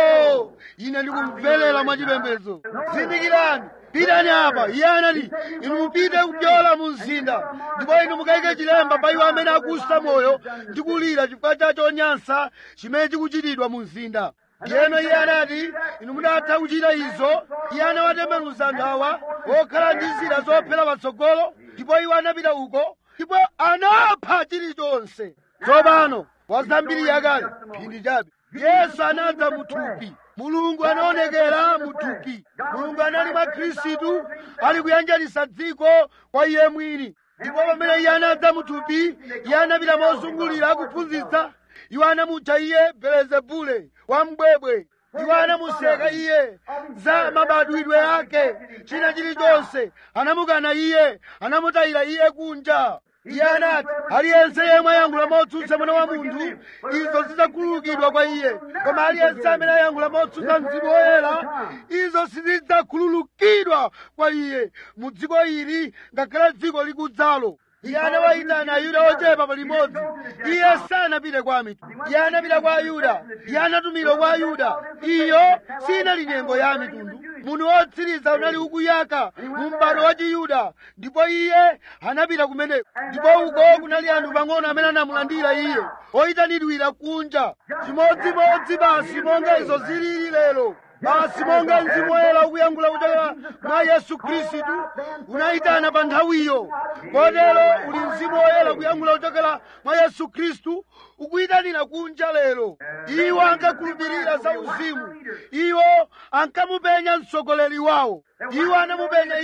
Ine ndikumverera mwachipembedzo. Zindikirani, pitani apa. Iye anati inu mupite kupyola mu mzinda ndipo inu mukayike chilemba pa iwo amene akusa moyo ndi kulira chifukwa cha chonyansa chimene chikuchitidwa mu mzinda. Yeno iye anati inu mudatha kuchita izo. Iye anawatembenuza anthu awa okhala ndi zida zophera patsogolo, ndipo iwo anapita uko ndipo anapha chilichonse. Tsopano wazambiri yakale phindi chabe. Yesu anadza muthupi. Mulungu anaonekera muthupi. Mulungu anali mwa Khristu ali kuyanjanisa dziko kwa iye mwini. Ndipo pamene iye anadza muthupi, iye anapita mozungulira akuphunzitsa. Iwo anamutcha iye Belezebule wambwebwe. Iwo anamuseka iye za mabadwidwe ake, china chilichonse. Anamukana iye, anamutayira iye kunja. Iye anati aliyense yemwe ayankhula motsutsa Mwana wa Munthu, izo zidzakhululukidwa kwa iye. Koma aliyense amene ayankhula motsutsa Mzimu Woyera, izo sizidzakhululukidwa kwa iye mu dziko ili ngakhale dziko likudzalo. Iye anawayitana Ayuda ochepa palimodzi. Iye sanapite kwa mitundu. Iye anapita kwa Ayuda. Iye anatumidwa kwa Ayuda. Iyo sinali nyengo ya mitundu. Munthu wotsiriza unali ukuyaka mu m'bado wa Chiyuda. Ndipo iye anapita kumeneko. Ndipo uko kunali anthu pang'ono amene anamulandira iye, oyitanidwira kunja. Chimodzimodzi basi monga izo zilili lero. Basi monga Mzimu Woyera ukuyankhula kuchokera mwa Yesu Khristu unayitana pa nthawiyo, kotero uli Mzimu Woyera ukuyankhula kuchokera mwa Yesu Khristu ukuyitanira kunja lero. Iwo ankakhulupirira za uzimu. Iwo ankamupenya mtsogoleri wawo. Iwo anamupenya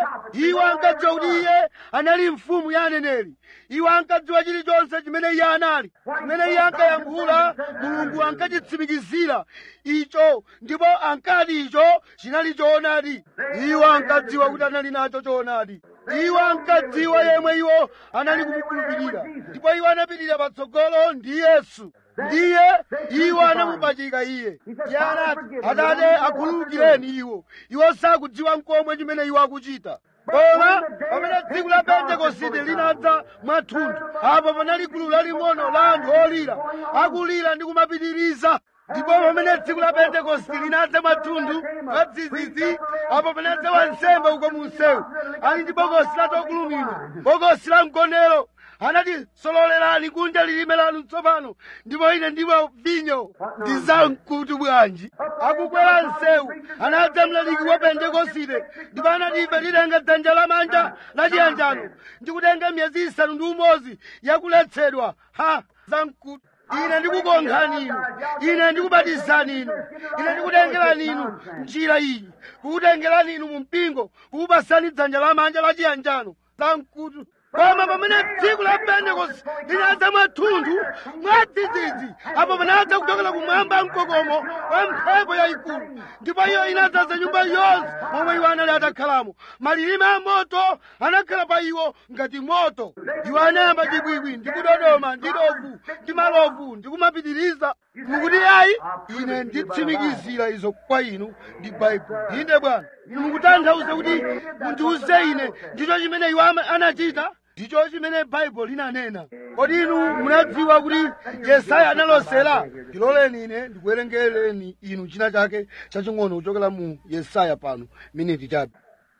iwo ankadziwa kuti iye anali mfumu ya aneneri. Iwo ankadziwa chilichonse chimene iye anali. Chimene iye ankayankhula, Mulungu ankachitsimikizira icho, ndipo ankati icho chinali choonadi. Iwo ankadziwa kuti anali nacho choonadi. Iwo ankadziwa yemwe iwo anali kumukhulupirira. Ndipo iwo anapitirira patsogolo ndi Yesu. Ndiye iwo anamupachika iye. Iye anati Atate akhululukireni iwo. Iwo sakudziwa n'komwe chimene iwo akuchita. Koma pamene tsiku la Pentekosite linadza mwathunthu, apo panali gulu laling'ono la anthu olira, akulira ndi kumapitiriza. Ndipo pamene tsiku la Pentekosite linadza mwathunthu mwadzidzidzi, apo panadza wansembe uko mu msewu ali ndi bokosi la chokulumira, bokosi la mgonero. anati sololerani kunja lilime lanu tsopano, ndipo ine ndimwa vinyo. Ndi zamkutu bwanji! Akukwera msewu anadza mlaliki wa Pentekosite, ndipo anati ife titenga dzanja lamanja lachiyanjano ndikutenga miyezi 6 yakuletsedwa. Ha! Zamkutu! Ine ndikukonkhani inu, ine ndikubatizani inu, ine ndikutengerani inu njira iyi, kukutengerani inu mu mpingo, kukupasani dzanja lamanja lachiyanjano. Zamkutu! Koma pamene tsiku la Pentekoste linadza mwathunthu mwadzidzidzi, apo panadza kuchokera kumwamba mkokomo wa mphepo yayikulu, ndipo iyo inadzaza nyumba yonse momwe iwo anali atakhalamo. Malilime a moto anakhala pa iwo ngati moto. Iwo anayamba chibwibwi ndi kudodoma ndi dovu ndi malovu ndi kumapitiriza. Mukuti ayi, ine nditsimikizira izo kwa inu ndi Baibulo. Inde Bwana, inu mukutanthauza kuti mundiuze ine ndicho chimene iwo anachita? Ndicho chimene Baibulo linanena. Kodi inu munadziwa kuti Yesaya analosera? Ndiloleni ine ndikuwerengereni inu china chake chaching'ono kuchokera mu Yesaya pano miniti chabe.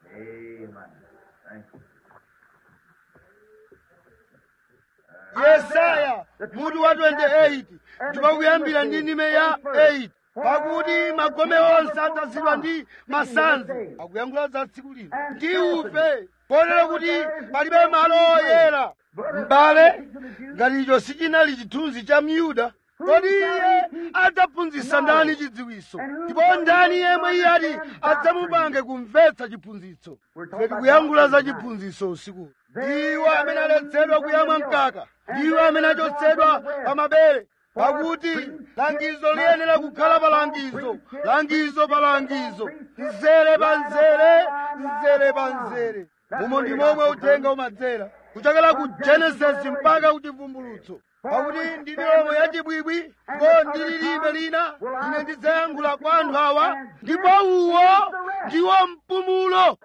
Yesaya mutu wa 28 ndipo kuyambira ndi ndime ya 8. Pakuti magome onse adzazidwa ndi masanzi, akuyankhula za tsiku lino, ndi ufe, kotero kuti palibe malo oyera. M'bale, ngati icho sichinali chithunzi cha Myuda, kodi iye adzaphunzitsa ndani chidziwitso? Ndipo ndani yemwe iye ati adzamupange kumvetsa chiphunzitso? Ife tikuyankhula za chiphunzitso usiku. Iwo amene aletsedwa kuyamwa mkaka, iwo amene achotsedwa pa mabere. Pakuti langizo liyenera kukhala pa langizo, langizo pa langizo, mzere pa mzere, mzere pa mzere. Umo ndi momwe uthenga umadzera, kuchokera ku Genesisi mpaka ku Chivumbulutso. Pakuti ndi milomo yachibwibwi ndipo ndi lilime lina ine ndidzayankhula kwa anthu awa, ndipo uwo ndiwo mpumulo,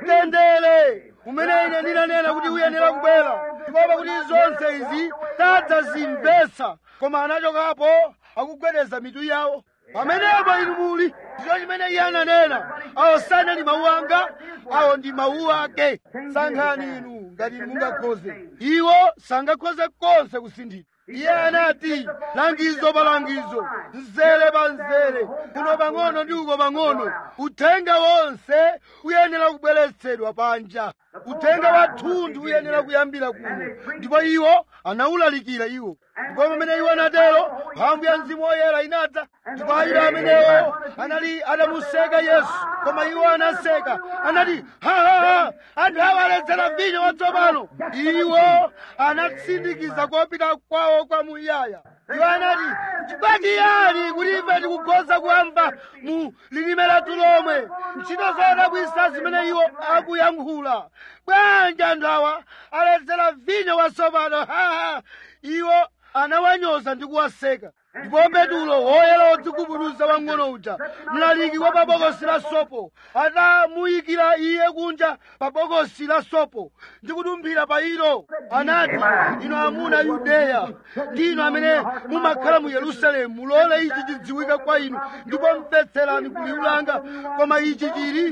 mtendere umene ine ndinanena kuti uyenera kubwera. Ndipo pakuti zonse izi tadzazimvetsa, koma anachokapo akugwedeza mitu yawo. Pamenepo inu muli, ndicho chimene iye ananena. Awo sanali mawu anga, awo ndi mawu ake. Sankhani inu ngati inu mungakhoze. Iwo sangakhoze konse kusinthidwa. Iye anati langizo pa langizo, mzere pa mzere, kuno pang'ono ndi uko pang'ono. Uthenga wonse uyenera kubweretsedwa panja. Uthenga wathunthu uyenera kuyambira kuno, ndipo iwo anawulalikira iwo. Ndipo pamene iwo anatero, mphamvu ya Mzimu Woyera inadza, ndipo Ayuda amenewo anali atamuseka Yesu, koma iwo anaseka, anati ha, anthu awa aledzera vinyo watsopano. Iwo anatsindikiza kopita kwawo kwamuyaya. Iwo anati, chifukwa chiyani kuti ife tikukhoza kuwamva mu lilime lathu lomwe ntchito zodabwitsa zimene iwo akuyankhula? Bwanji anthu awa aledzera vinyo watsopano? Iwo anawanyoza ndi kuwaseka. Ndipo Petulo woyera wodzigubuduza wang'ono uja, mlaliki wa pa bokosi la sopo, atamuyikira iye kunja pa bokosi la sopo ndi kudumphira pa ilo, anati, inu amuna Yudeya ndi inu amene mumakhala mu Yerusalemu, mulole ichi chidziwike kwa inu, ndipo mvetserani kuliwu langa. Koma ichi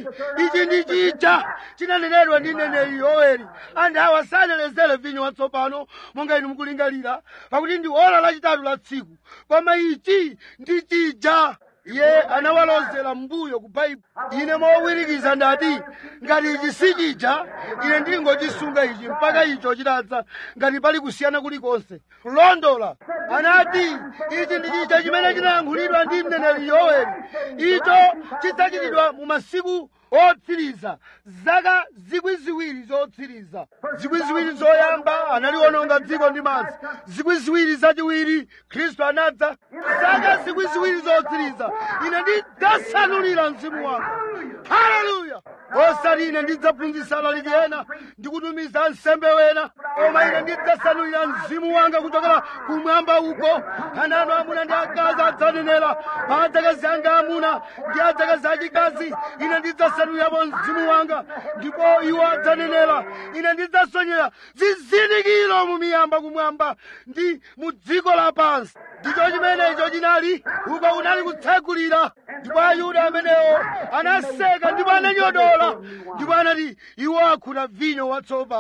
ndi chija chinanenedwa ndi mneneri Yoweli. Anthu awa sanaledzere vinyo watsopano monga inu mukulingalira, pakuti ndi ora lachitatu la tsiku. Koma ichi ndi chija. Iye anawalozera mbuyo ku Baibulo. Ine mowirikiza ndati, ngati ichi si chija, ine ndingochisunga ichi mpaka icho chitadza, ngati pali kusiyana kulikonse. Kulondola, anati ichi ndi chija chimene chinayankhulidwa ndi mneneri Yoweli. Icho chidzachitidwa mu masiku otsiriza, zaka 2,000 zotsiriza. 2,000 zoyamba analiononga dziko ndi madzi. 2,000 zachiwiri Khristu anadza. Zaka 2,000 zotsiriza ine ndidzasanulira mzimu wanga. Haleluya! Osati ine ndidzaphunzitsa alaliki ena ndi kutumiza ansembe wena, koma ine ndidzasanulira mzimu wanga kuchokera kumwamba uko. Ana anu amuna ndi akazi adzanenera, pa adzakazi anga amuna ndi adzakazi achikazi ine ndidzasanulirapo mzimu wanga, ndipo iwo adzanenera. Ine ndidzasonyera zizindikiro mu miyamba kumwamba ndi mu dziko lapansi. Ndicho chimene icho chinali, uko unali kutsegulira. Ndipo Ayuda amenewo anaseka ndipo ananyodola, ndipo anati iwo akhuta vinyo watsopano.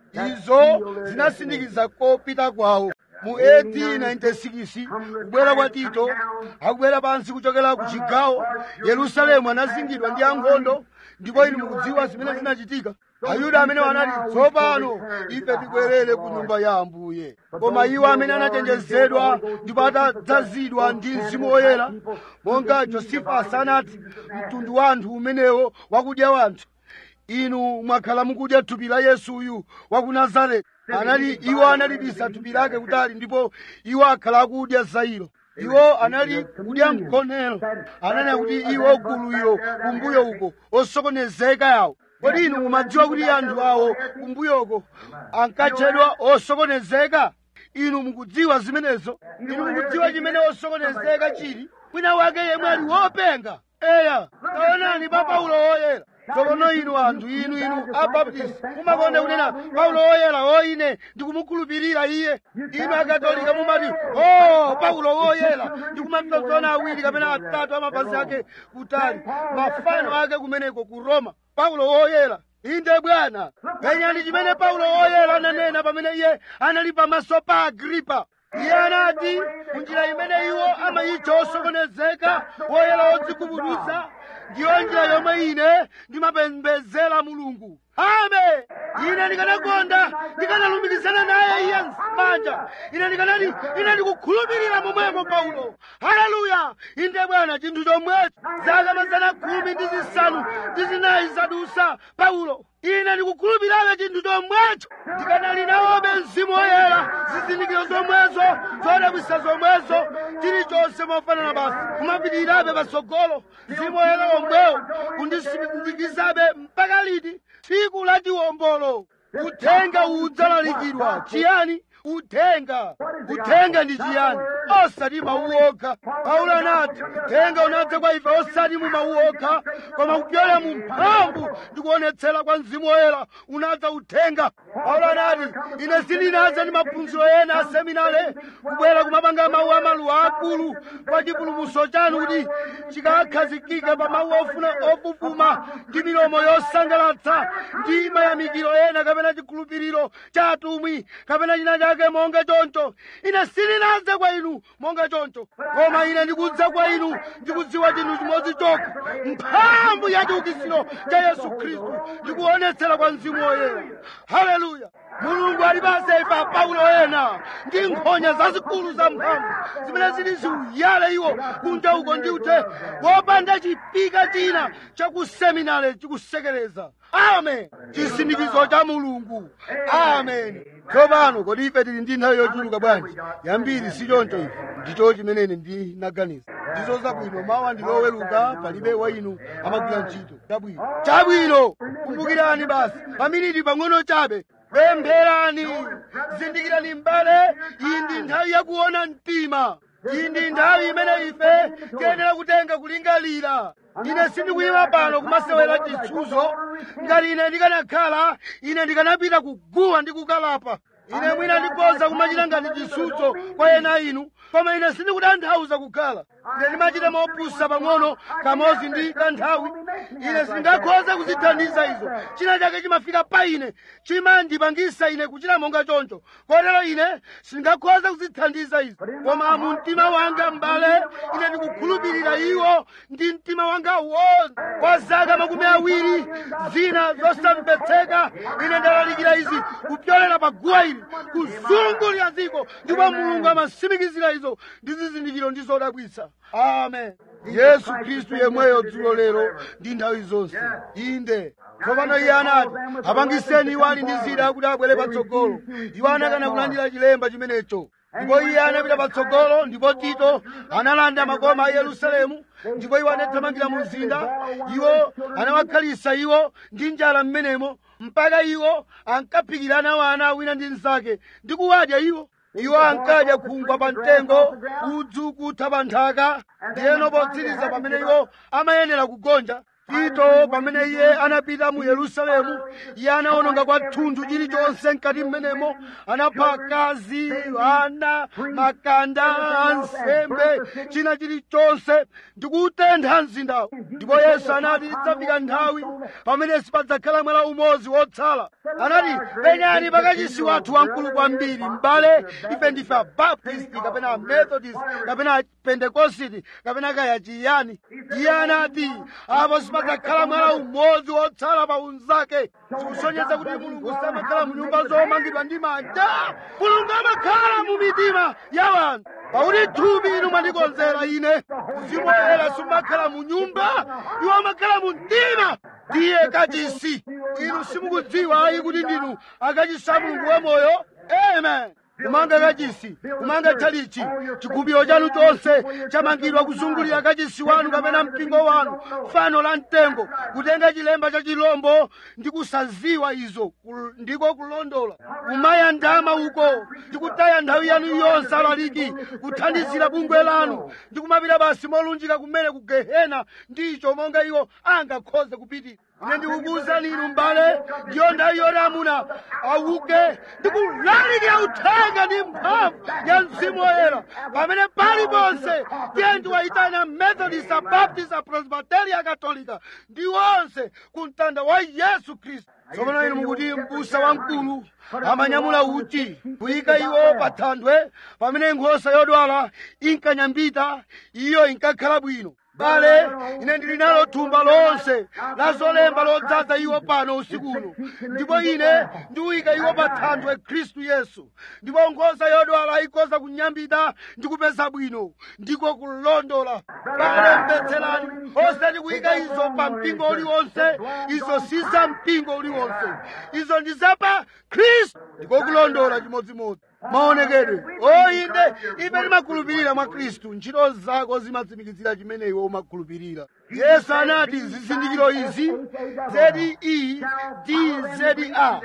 izo zinasindikiza kopita kwawo. Mu 1896 kubwera kwa Tito akubwera pansi kuchokera ku chigawo, Yerusalemu anazingidwa ndi ankhondo, ndipo inu mukudziwa zimene zinachitika. Ayuda amene anati tsopano ife tibwerere ku nyumba ya Ambuye, koma iwo amene anachenjezedwa ndipo atadzazidwa ndi Mzimu Woyera, monga Josifasi anati, mtundu wa anthu umenewo wakudya wanthu, inu mwakhala mukudya thupi la Yesuyu wa ku Nazareti. Anali iwo analibisa thupi lake kutali, ndipo iwo akhala akudya zairo. Iwo anali kudya mkonero. Ananena kuti iwo gulu ilo kumbuyo uko osokonezeka yawo. Kodi inu mumadziwa kuti anthu awo kumbuyoko ankatchedwa osokonezeka? Inu mukudziwa zimenezo? Inu mukudziwa chimene osokonezeka chili? Wina wake yemwe ali wopenga. Eya, taonani pa Paulo woyera. Tsopano inu anthu inu abaptisti mumakonda kunena Paulo woyera, ine ndikumukhulupirira iye. Inu akatolika mumati Paulo woyera, ndikumapsopsona awiri kapena atatu amapazi ake kutali, mafano ake kumeneko ku Roma. Paulo woyera, inde Bwana. Penyani chimene Paulo woyera ananena pamene iye anali pamaso pa Agripa. Iye anati kunjira imene iwo amayitcha osokonezeka, woyera wodzikubuduza, ndiyo njira yomwe ine ndimapembedzera Mulungu. Amen. Ine ndikanakonda ndikanalumikizana naye iye m'manja. Ine ndikukhulupirira momwemo Paulo. Haleluya. Inde Bwana, chinthu chomwecho. Zaka 10 zadusa Paulo. Ine ndikukhulupirira chinthu chomwecho. Ndikanali nawobe Mzimu Woyera, zizindikiro zomwezo, zodabwitsa zomwezo, chilichonse mofanana basi. Kumapitirirabe patsogolo, Mzimu Woyera womwewo kundisindikizabe mpaka liti? Tsiku la chiwombolo. Uthenga udzalalikidwa. Chiyani? Uthenga ndi chiyani? Osati mawu okha. Paulo anati uthenga unadza kwa ife osati mu mawu okha, koma kupyola mu mphamvu ndi kuonetsera kwa Mzimu Woyera unadza uthenga. Paulo anati ine sindinadza ndi maphunziro ena a seminare, kubwera kumapanga mawu amaluwa akulu kwa chipulumutso chanu kuti chikakhazikike pa mawu ofufuma ndi milomo yosangalatsa ndi mayamikiro ena kapena chikhulupiriro cha atumwi kapena china chake monga choncho. Ine sindinadza kwa inu monga choncho, koma ine ndikudza kwa inu ndikudziwa chinthu chimodzi chokha, mphamvu ya chiukitsiro cha Yesu Khristu ndikuonetsera kwa Mzimu Woyera. Haleluya. Mulungu alipase ife Paulo ena ndi nkhonya zazikulu za mphamvu zimene zili ziuyale iwo kunja uko ndi uthe wopanda chipika china chakuseminare chikusekereza. Amen. Chisindikizo cha Mulungu. Amen. Tsopano kodi ife tili ndi nthawi yochuluka bwanji? Yambiri si choncho ife. Ndicho chimene ndinaganiza. Ndizo zabwino, mawa ndiloweruka, palibe wa inu amagwira ntchito. Chabwino. Kumbukirani basi, paminiti pang'ono chabe. Pempherani, zindikirani m'bale, iyi ndi nthawi yakuona mtima. Iyi ndi nthawi imene ife tiyenera kutenga kulingalira. Ine sindikuyima pano kumasewera chitsuzo. Ngati ine ndikanakhala, ine ndikanapita kuguwa ndi kukalapa. Ine mwina ndikhoza kumachita ngati chitsuzo kwa ena inu, koma ine sindikutanthauza kukhala. Ine ndimachita mopusa pang'ono kamodzi ndi kanthawi. Ine sindingakhoza kuzithandiza izo. China chake chimafika pa ine, chimandipangisa ine kuchita monga choncho. Kotero ine sindingakhoza kuzithandiza izo. Koma mu mtima wanga m'bale, ine ndikukhulupirira iwo ndi mtima wanga wonse. Kwa zaka 20 zina zosamvetseka, ine ndalalikira izi kupyolera pa guwa ili, kuzungulira dziko, ndipo Mulungu amasimikizira izo ndi zizindikiro ndi zodabwitsa. Amen. Yesu Khristu yemweyo dzulo lero ndi nthawi zonse. Inde. Tsopano iye anati apangiseni iwo ali ndi zida kuti abwere patsogolo. Iwo anakana kulandira chilemba chimenecho. Ndipo iye anapita patsogolo, ndipo Tito analanda makoma a Yerusalemu, ndipo iwo anathamangira mu mzinda. Iwo anawakhalisa iwo ndi njala m'menemo, mpaka iwo ankaphikirana wana wina ndi mnzake ndi kuwadya iwo. Iwo ankadya khungwa pa mtengo, udzu kutha pa nthaka, ndiyeno potsiriza pamene iwo amayenera kugonja. Tito pamene iye anapita mu Yerusalemu, iye anaononga kwathunthu chilichonse mkati mmenemo. Anapha akazi, ana, makanda, ansembe, china chilichonse ndi kutentha mzindawo. Ndipo Yesu anati idzafika nthawi pamene sipadzakhala mwala umodzi wotsala. Anati penyani pakachisi wathu wamkulu kwambiri, m'bale, ife ndife Abaptisti kapena Amethodist kapena Pentekositi kapena kaya chiyani. Iye anati apo sipadzakhala mwala umodzi wotsala pa unzake. Zikusonyeza kuti Mulungu samakhala mu nyumba zomangidwa ndi manja. Mulungu amakhala mu mitima ya wanthu. Pakuti thupi inu mwandikonzera ine, Mzimu Woyera sumakhala mu nyumba, iwo amakhala mu mtima. Ndiye kachisi. Inu simukudziwa ayi kuti ndinu akachisi a Mulungu wamoyo. Amen. Kumanga kachisi, kumanga chalichi, chigumiro chanu chonse chamangidwa kuzungulira kachisi wanu kapena mpingo wanu, fano la mtengo, kutenga chilemba cha chilombo ndi kusaziwa izo, ndiko kulondola. Kumaya ndama uko, ndi kutaya nthawi yanu yonse alaliki, kuthandizira bungwe lanu, ndi kumapita basi molunjika kumene ku Gehena, ndicho monga iwo angakhoze kupitira. Ine ndikukuwuzani inu m'bale, ndiyo nthawi yoti amuna auke ndi kulalikira uthenga ndi mphamvu ya Mzimu Woyera. Pamene paliponse tiye tiwayitana Methodist, Baptist, Presbyteria, Katolika ndi onse ku mtanda wa Yesu Khristu. Tsopano inu mukuti m'busa wamkulu amanyamula uchi kuyika iwo pa thandwe. Pamene nkhosa yodwala inkanyambita, iyo inkakhala bwino. Bale, ine ndili nalo thumba lonse la zolemba lodzaza iwo pano usiku uno. Ndipo ine ndiuyika iwo pa thandwe Khristu Yesu. Ndipo nkhosa yodwala ikhoza kunyambita ndi kupeza bwino, ndiko kulondola. Bale, mvetserani, osati kuyika izo pa mpingo uliwonse. Izo si za mpingo uliwonse, izo ndi za pa Khristu, ndiko kulondola chimodzimodzi. Maonekedwe, inde ife timakhulupirira mwa Khristu, ntchito zako zimatsimikizira chimene iwe umakhulupirira. Yesu anati zizindikiro izi ZEDZA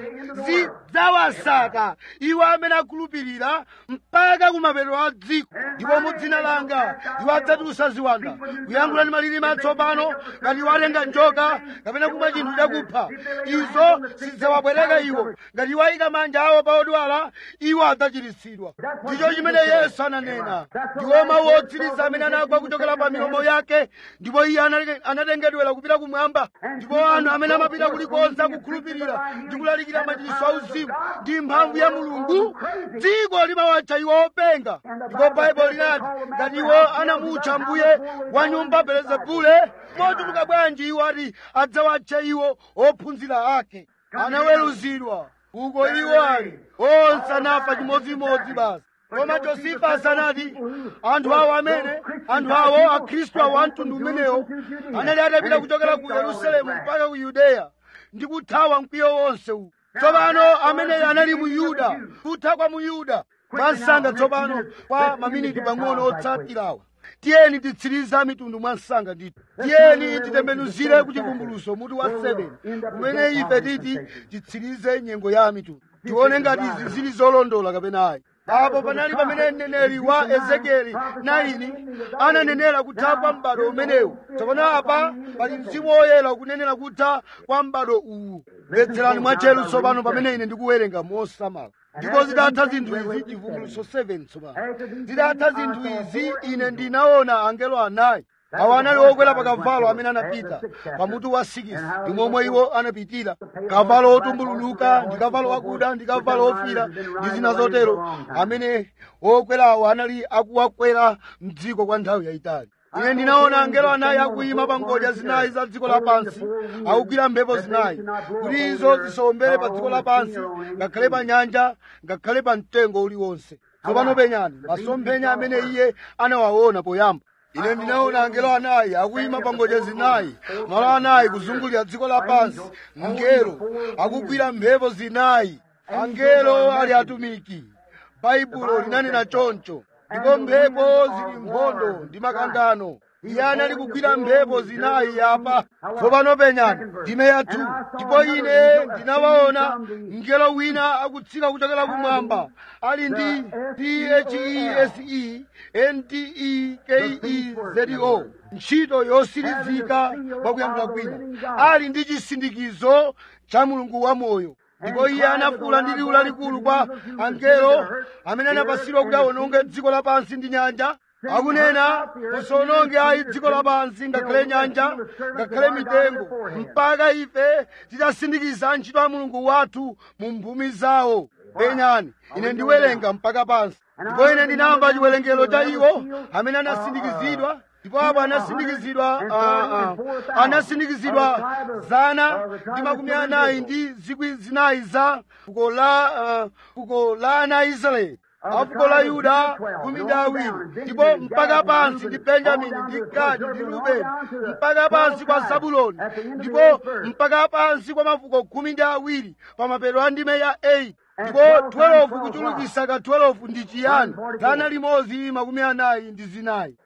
zidzawasaka iwo amene akhulupirira mpaka kumapeto a dziko. Ndipo mu dzina langa iwo adzatulutsa ziwanda, kuyankhula ndi malilime atsopano, ngati iwo atenga njoka kapena kumwa chinthu chakupha, izo sizidzawapweteka iwo. Ngati iwo ayika manja awo pa odwala, iwo adzachiritsidwa. Ndicho chimene Yesu ananena. Ndiwo mawu otsiriza amene anagwa kuchokera pa milomo yake, ndipo iye anatengedwera kupita kumwamba. Ndipo anthu amene amapita kulikonse akukhulupirira ndi kulalikira machiritso auzimu ndi mphamvu ya Mulungu, dziko limawatcha iwo openga. Ndipo Baibulo linati ngati iwo anamutcha mbuye wa nyumba Belezebule, mochuluka bwanji iwo ati adzawatcha iwo ophunzira ake. Anaweruzidwa uko iwo ali, onse anafa chimodzimodzi basi. Koma Josefa asanati anthu awo akhristu awo amtundu umenewo anali atapita kuchokera ku Yerusalemu mpaka ku Yudeya ndi kuthawa mkwiyo wonse uwu. Tsopano ameneyo anali mu Yuda, kutha kwa mu Yuda. Mwansanga tsopano kwa maminiti pang'ono otsatirawa, tiyeni titsiriza mitundu mwansanga ndithu. Tiyeni titembenuzire ku Chivumbulutso mutu wa 7 kumene ife titi titsirize nyengo ya mitundu, tione ngati izi zili zolondola kapena ayi. Apo panali pamene mneneri wa Ezekieli 9 ananenera kutha kwa m'bado umenewu. Tsopano apa pali Mzimu Woyera kunenera kutha kwa m'bado uwu. Mvetserani mwatcheru tsopano pamene ine ndikuwerenga mosamala. Ndipo zitatha zinthu izi, Chivumbulutso 7 tsopano. Zitatha zinthu izi, ine ndinaona angelo anayi. Awa anali okwera pa kavalo amene anapita pamutu wa 6, ndi momwe iwo anapitira. Kavalo otumbululuka ndi kavalo wakuda ndi kavalo ofira ndi zina zotero, amene okwerawo anali akuwakwera mdziko kwa nthawi yayitali. Ine ndinaona angelo anayi akuyima pa ngodya zinayi za dziko lapansi, akugwira mphepo zinayi, kuti izo zisowombere pa dziko lapansi, ngakhale pa nyanja, ngakhale pa mtengo uliwonse. Tsopano penyani masomphenya amene iye anawaona poyamba. Ine ndinaona angelo anayi akuyima pa ngodya zinayi, malo anayi kuzungulira dziko lapansi, ngelo akugwira mphepo zinayi. Angelo ali atumiki, Baibulo linanena choncho. Ndipo mphepo zili nkhondo ndi makangano. iye anali kugwira mphepo zinayi apa. Tsopano penyani ndime yathu. Ndipo ine ndinawaona mngelo wina akutsika kuchokera kumwamba ali ndi THESENTEKEZO, ntchito yosirizika mwakuyankhula kwina, ali ndi chisindikizo cha Mulungu wamoyo. Ndipo iye anafuwula ndi liwu lalikulu kwa angelo amene anapasidwa kuti awononge dziko lapansi ndi nyanja, akunena, musawononge ayi dziko lapansi ngakhale nyanja ngakhale mitengo, mpaka ife titasindikiza ntchito ya Mulungu wathu mu mphumi zawo. Penyani, ine ndiwerenga mpaka pansi. Ndipo ine ndinamva chiwerengero cha iwo amene anasindikizidwa. Ndipo apo anasindikizidwa 140,000 za fuko la ana Israeli, a fuko la Yuda 12, ndipo mpaka pansi ndi Benjamini ndi Gadi ndi Rubeni, mpaka pansi kwa Zabuloni, ndipo mpaka pansi kwa mafuko 12 pa mapeto a ndime ya 8. Ndipo 12 kuchulukisa ka 12 ndi chiyani? 144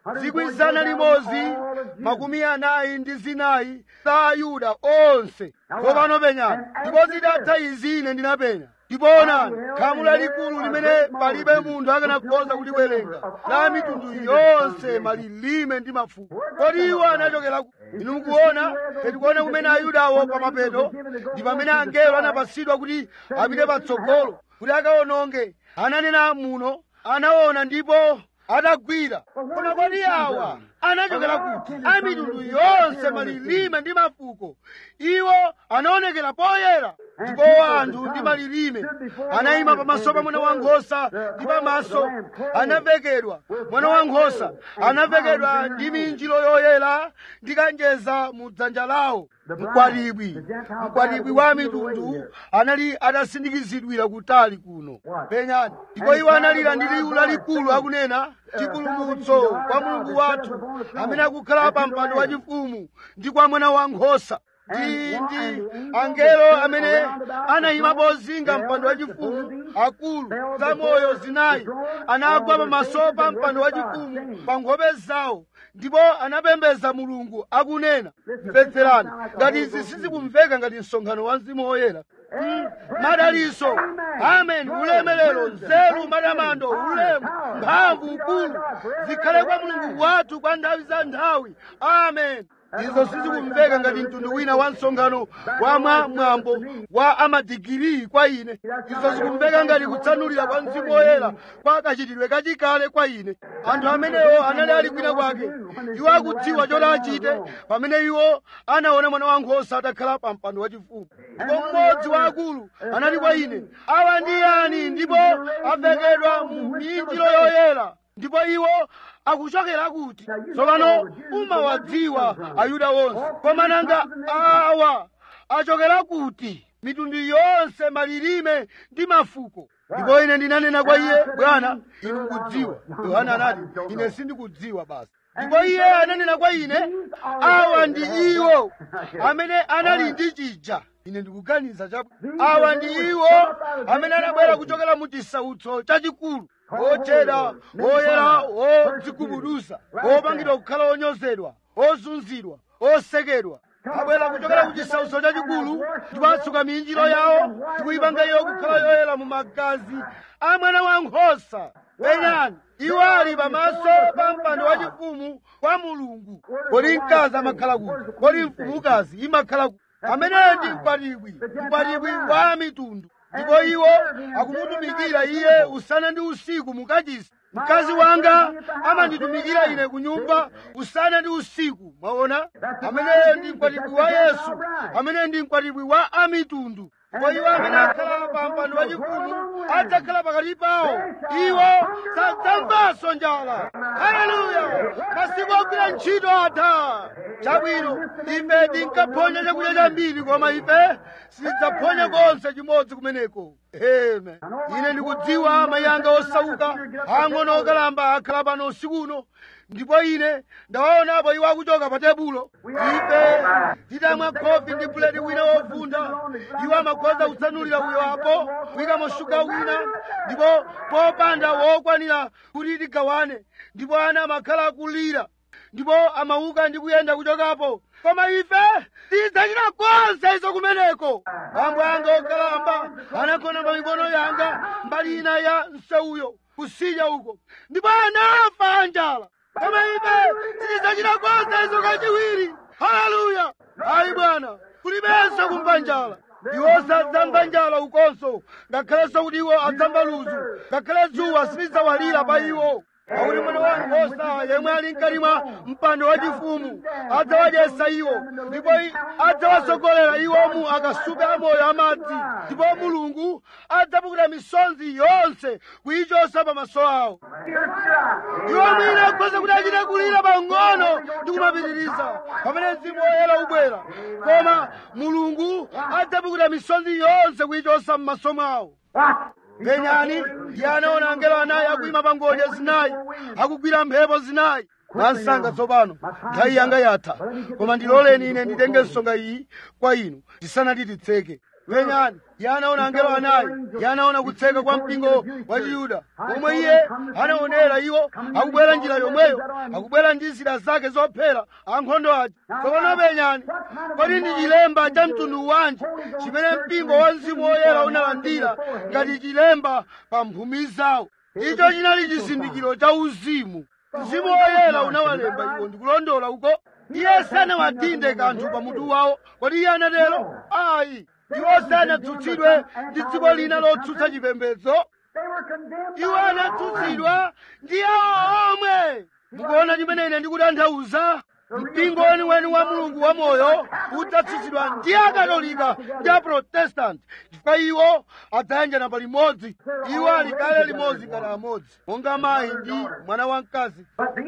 144 za Yuda onse. Tsopano penyani, ndipo zitatha izi ine ndinapenya, ndipo onani, khamu lalikulu limene palibe munthu akanakhoza kuliwerenga, la mitundu yonse, malilime ndi mafuko. Kodi iwo anachokera ku? Inu mukuona, tikuone kumene Ayudawo pa mapeto ndi pamene angelo anapasidwa kuti apite patsogolo kuti akawononge. Ananena muno, anaona ndipo adagwira. Koma kodi awa anachokera kuti? A mitundu yonse, malilime ndi mafuko. Iwo anaonekera poyera. Ndipo anthu ndi malilime anayima pamaso pa mwana wankhosa, ndi pamaso anavekedwa mwana wankhosa, anavekedwa ndi minjiro yoyera ndi kanjeza mu dzanja lawo. Mkwatibwi wa mitundu anali atasindikizidwira kutali kuno. Penyani, ndipo iwo analira ndi liwu lalikulu akunena, chipulumutso kwa Mulungu wathu amene akukhala pa mpando wachifumu ndi kwa mwana wankhosa. Ndi angelo amene anayima pozinga mpando wachifumu, akulu za moyo zinayi, anagwa pamaso pa mpando wachifumu pa nkhope zawo, ndipo anapembedza Mulungu akunena. Mvetserani, ngati izi sizikumveka ngati msonkhano wa Mzimu Woyera. Madaliso, amen, ulemerero, nzeru, matamando, ulemu, mphamvu, ukulu zikhale kwa Mulungu wathu kwa nthawi za nthawi. Amen. Izo sizikumveka ngati mtundu wina wa msonkhano wa mwambo wa amadigiri kwa ine. Izo zikumveka ngati kutsanulira kwa Mzimu Woyera kwa kachitidwe kachikale kwa ine. Anthu amenewo anali ali kwina kwake, iwo akudziwa choti achite pamene iwo anaona mwana wankhosa atakhala pa mpando wachifumu. Ndipo mmodzi wa akulu anati kwa ine, awa ndi yani ndipo avekedwa mu minjiro yoyera, ndipo iwo akuchokera kuti? Tsopano umawadziwa Ayuda wonse, koma nanga awa achokera kuti? Mitundu yonse, malilime ndi mafuko. Ndipo ine ndinanena kwa iye, Bwana, inu mukudziwa. Yohana anati, ine sindikudziwa basi. Ndipo iye ananena kwa ine, awa ndi iwo amene anali ndi chija. Ine ndikuganiza chabu, awa ndi iwo amene anabwera kuchokera mu chisautso chachikulu, ocheda, oyera, odzigubuduza, opangidwa kukhala onyozedwa, ozunzidwa, osekedwa. Abwera kuchokera ku chisautso chachikulu, ndipo atsuka minjiro yawo ndi kuyipanga iyo kukhala yoyera mu magazi a mwana wankhosa. Penyani, iwo ali pamaso pa mpando wachifumu kwa Mulungu. Kodi mkazi amakhala kuti? Kodi mfumukazi imakhala kuti? Ameneyo ndi mkwatibwi wa mitundu. Ndipo iwo akumutumikira iye usana ndi usiku mukachisi. Mkazi wanga amanditumikira ine ku nyumba usana ndi usiku. Mwaona? Ameneyo ndi mkwatibwi wa Yesu, amene ndi mkwatibwi wa amitundu. Kwa iwo amene akhala pa mpando wachifumu adzakhala pakati pawo. Iwo sadzamvanso njala. Haleluya! Masiku ogwira ntchito atha. Chabwino, ife tinkaphonya chakudya chambiri, koma ife sitidzaphonya konse chimodzi kumeneko. Amen. Ine ndikudziwa amayi anga osauka, ang'ono okalamba akhala pano usiku uno, ndipo ine ndawaonapo iwo akuchoka pa tebulo. Ife titamwa khofi ndi buledi wina wovunda, iwo amakhoza kutsanulira uyo apo, kuyikamo shuga wina, ndipo popanda wokwanira kuti tigawane, ndipo ana amakhala akulira. ndipo amauka ndi kuyenda kuchokapo. Koma ife tidzachita konse izo kumeneko. Bambo anga okalamba anagona pa mikono yanga mbali ina ya nsewuyo kusidya uko, ndipo anafa njala. Koma ife tidzachita konse izo kachiwiri. Haleluya! Ayi Bwana, kulibenso kumva njala. Iwo sadzamva njala ukonso, ngakhalenso kuti iwo adzamva ludzu, ngakhale dzuwa silidzawalira pa iwo. Pakuti mwana wankhosa yemwe ali mkati mwa mpando wachifumu adzawadyetsa iwo, ndipo adzawasogolera iwo mu akasupe amoyo amadzi, ndipo Mulungu adzapukuta misonzi yonse kuyichotsa pamaso awo. Iwo mwina akhoza kuti achite kulira pang'ono ndi kumapitiriza pamene Mzimu Woyera ubwera, koma Mulungu adzapukuta misonzi yonse kuyichotsa m'maso mwawo. Penyani, iye anaona angelo anayi akuyima pa ngodya zinayi, akugwira mphepo zinayi. Mwansanga tsopano, nthawi yanga yatha, koma ndiloleni ine nditenge nsonga iyi kwa inu tisanati titseke. Penyani, iye anaona angelo anayi, iye anaona kutseka kwa mpingo wa Chiyuda, omwe iye anaonera iwo akubwera njira yomweyo, akubwera ndi zida zake zophera ankhondo aja. Tsopano penyani, kodi ndi chilemba cha mtundu wanji chimene mpingo wa Mzimu Woyera unalandira ngati chilemba pa mphumi zawo? Icho chinali chizindikiro cha uzimu. Mzimu Woyera unawalemba iwo, ndikulondola uko. Iye sanawatinde kanthu pa mutu wawo. Kodi iye anatero? Ayi. Iwo sanatsutsidwe ndi dziko lina lotsutsa chipembedzo. Iwo anatsutsidwa ndi awo omwe. Mukuona chimene ine ndikutanthauza? Mpingo weniweni wa Mulungu wamoyo udzatsutsidwa ndi akatolika ndi aprotestanti, chifukwa iwo adzayanjana pa limodzi. Iwo ali kale limodzi ngati amodzi, monga mayi ndi mwana wamkazi.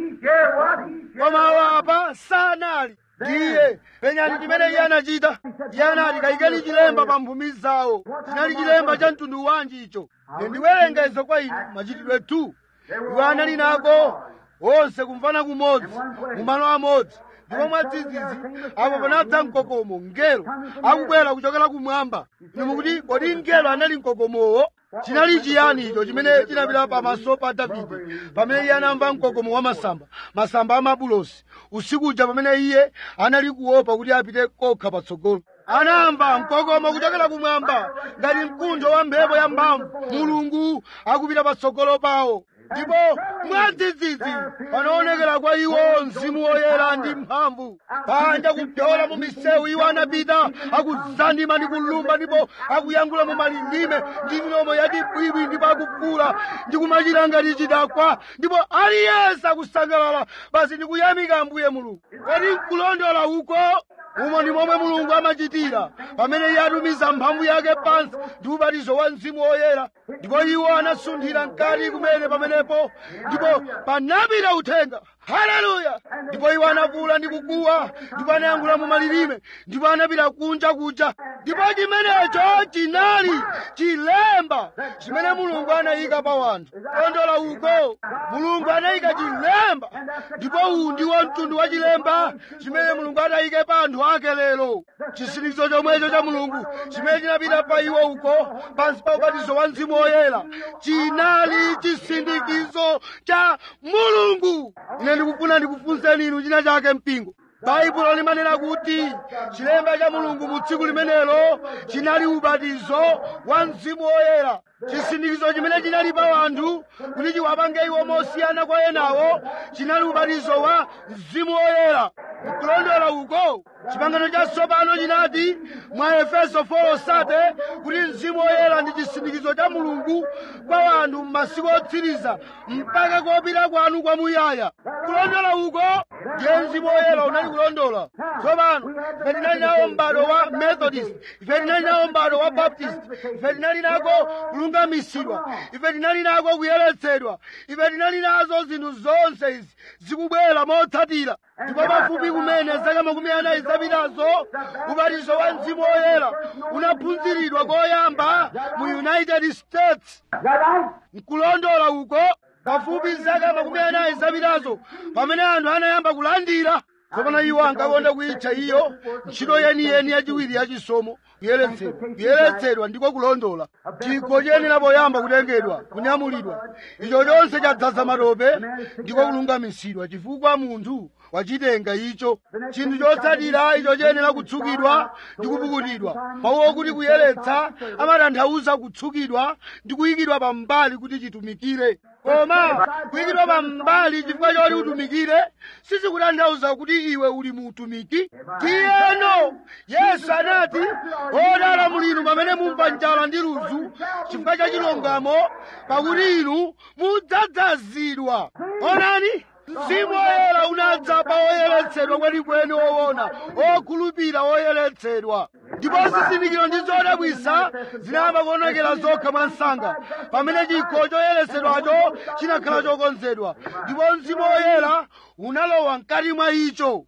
Koma awo apa sanali. Ndiye penyani chimene iye anachita. Iye anati kayikeni chilemba pa mphumi zawo. Chinali chilemba cha mtundu wanji icho? Ndiwerenga izo kwa inu, Machitidwe 2. Iwo anali nako onse kumvana kumodzi mumalo amodzi, ndipo mwadzidzidzi apo panadza mkokomo, mngelo akubwera kuchokera kumwamba. Inu mukuti kodi mngelo anali mkokomowo? Chinali chiyani icho chimene chinapita pamaso pa Davide pamene iye anamva mkokomo wa masamba a mabulosi usiku uja, pamene iye anali kuopa kuti apite kokha patsogolo? Anamva mkokomo kuchokera kumwamba ngati mkuntho wa mphepo ya mphamvu, Mulungu akupita patsogolo pawo. Ndipo mwadzidzidzi panaonekera kwa iwo Mzimu Woyera ndi mphamvu. Panja kupyola mu misewu iwo anapita akuzandima ndi kulumba, ndipo akuyankhula mu malilime ndi milomo yachibwibwi, ndipo akufuula ndi kumachita ngati chidakwa, ndipo aliyense akusangalala basi ndi kuyamika Ambuye Mulungu. Kodi nkulondola uko? Umo ndi momwe Mulungu amachitira pamene iye atumiza mphamvu yake pansi ndi ubatizo wa Mzimu Woyera. Ndipo iwo anasunthira mkati kumene pamenepo, ndipo panapita uthenga. Haleluya! Ndipo iwo anafuula ndi kukuwa, ndipo anayankhula mu malilime, ndipo anapita kunja kuja. Ndipo chimenecho chinali chilemba chimene Mulungu anayika pa wanthu. Kulondola uko, Mulungu anayika chilemba, ndipo uwu ndiwo mtundu wa chilemba chimene Mulungu anayika pa anthu ake lero. Chisindikizo chomwecho cha Mulungu chimene chinapita pa iwo uko pansi pa ubatizo wa Mzimu Woyera chinali chisindikizo cha Mulungu. Ine ndikufuna ndikufunseni inu china chake mpingo. Baibulo limanena kuti chilemba cha Mulungu mu tsiku limenelo chinali ubatizo wa Mzimu Woyera. Chisindikizo chimene chinali pa wanthu kuti chiwapange iwo mosiyana kwa enawo chinali ubatizo wa Mzimu Woyera. Kulondola uko, chipangano chatsopano chinati mwa Efeso 4:7 kuti Mzimu Woyera ndi chisindikizo cha Mulungu kwa wanthu m'masiku otsiriza mpaka kopita kwanu kwamuyaya. Kulondola uko ndiye Mzimu Woyera unali kulondola. Tsopano ife tinali nawo m'bado wa Methodist, ife tinali nawo m'bado wa Baptist, ife tinali nako kulungamisidwa, ife tinali nako kuyeretsedwa, ife tinali nazo zinthu zonse izi zikubwera motsatira. Ndipo pafupi kumene zaka 40 zapitazo ubatizo wa Mzimu Woyera unaphunziridwa koyamba mu United States. Nkulondola uko, pafupi zaka 40 zapitazo pamene anthu anayamba kulandira. tsopano iwo ankakonda kuyitcha iyo ntchito yeniyeni yachiwiri yachisomo kuyeretsedwa ndiko kulondola. chikho chiyenera poyamba kutengedwa kunyamulidwa, icho chonse chadzaza matope ndiko kulungamisidwa chifukwa munthu wachitenga icho. chinthu chotsatira icho chiyenera kutsukidwa ndi kupukutidwa. mawu okuti kuyeretsa amatanthauza kutsukidwa ndi kuyikidwa pambali kuti chitumikire. koma kuyikidwa pambali chifukwa choti utumikire sizikutanthauza kuti iwe uli muutumiki. tiyeno Yesu anati, odala mulinu pamene mumva njala ndi ludzu chifukwa cha chilungamo, pakuti inu mudzadzazidwa. onani, Mzimu Woyera unadza pa oyeretsedwa kwenikweni owona, okhulupirira oyeretsedwa. ndipo zizindikiro ndi zodabwitsa zinayamba kuonekera zokha mwa msanga pamene chikho choyeretsedwacho chinakhala chokonzedwa, ndipo Mzimu Woyera unalowa mkati mwa icho.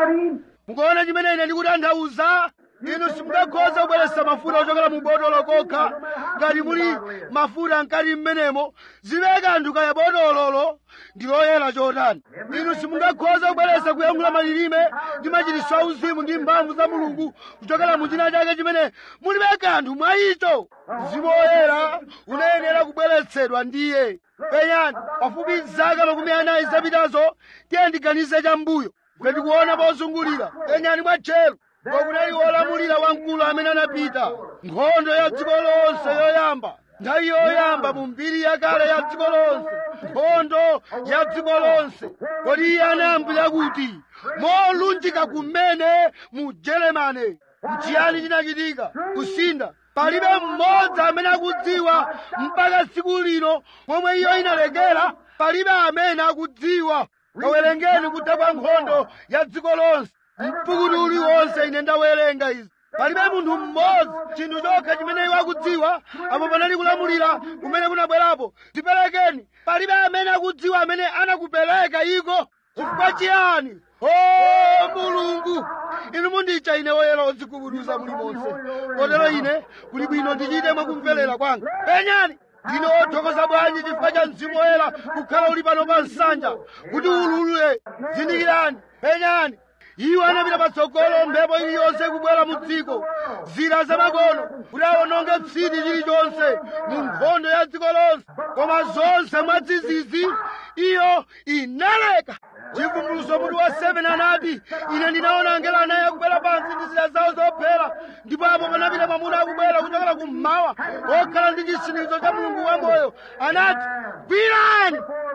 mukuona chimene ine ndikutanthauza? inu simungakhoza kubweretsa mafuta ochokera mu botolo kokha. ngati muli mafuta mkati mmenemo, zibe kanthu kaya botololo ndi loyera chotani. inu simungakhoza kubweretsa kuyankhula malilime ndi machiritso auzimu ndi mphamvu za Mulungu kuchokera mu china chake chimene mulibe kanthu mwa icho. Mzimu Woyera unayenera kubweretsedwa ndiye. penyani, pafupi zaka 40 zapitazo, tiye ndiganize chambuyo, ife tikuona pozungulira. penyani mwatcheru kwakunali wolamulira wamkulu amene anapita nkhondo ya dziko lonse yoyamba, nthawi yoyamba mu mbiri yakale ya dziko lonse, nkhondo ya dziko lonse. kodi iye anayambira kuti? molunjika kumene mu Germany. N'chiyani chinachitika? Kusinda. palibe mmodzi amene akudziwa mpaka tsiku lino momwe iyo inalekera. palibe amene akudziwa. kawerengeni kutha kwa nkhondo ya dziko lonse. mpukutu uliwonse ine ndawerenga izi. palibe munthu mmodzi. chinthu chokha chimene iwo akudziwa apo panali kulamulira kumene kunabwerapo. ziperekeni. palibe amene akudziwa amene anakupereka iko. chifukwa chiyani? o Mulungu, inu munditcha ine woyera odzikubuduza mulimonse. kotero ine kuli bwino ndichite mwakumverera kwanga. penyani, ndine othokoza bwanji chifukwa cha Mzimu Woyera kukhala uli pano pa nsanja kuti ululule. zindikirani, penyani, iwo anapita patsogolo mphepo iliyonse kubwera mu dziko, zida zamakono kuti awononge tsiti chilichonse mu nkhondo ya dziko lonse. koma zonse mwadzidzidzi iyo inaleka. chivumbulutso mutu wa 7 anati, ine ndinaona angelo anayi akubwera pansi ndi zida zawo zophera, ndipo apo panapita mwamuna akubwera kuchokera kummawa okhala ndi chisindikizo cha Mulungu wamoyo. anati, gwirani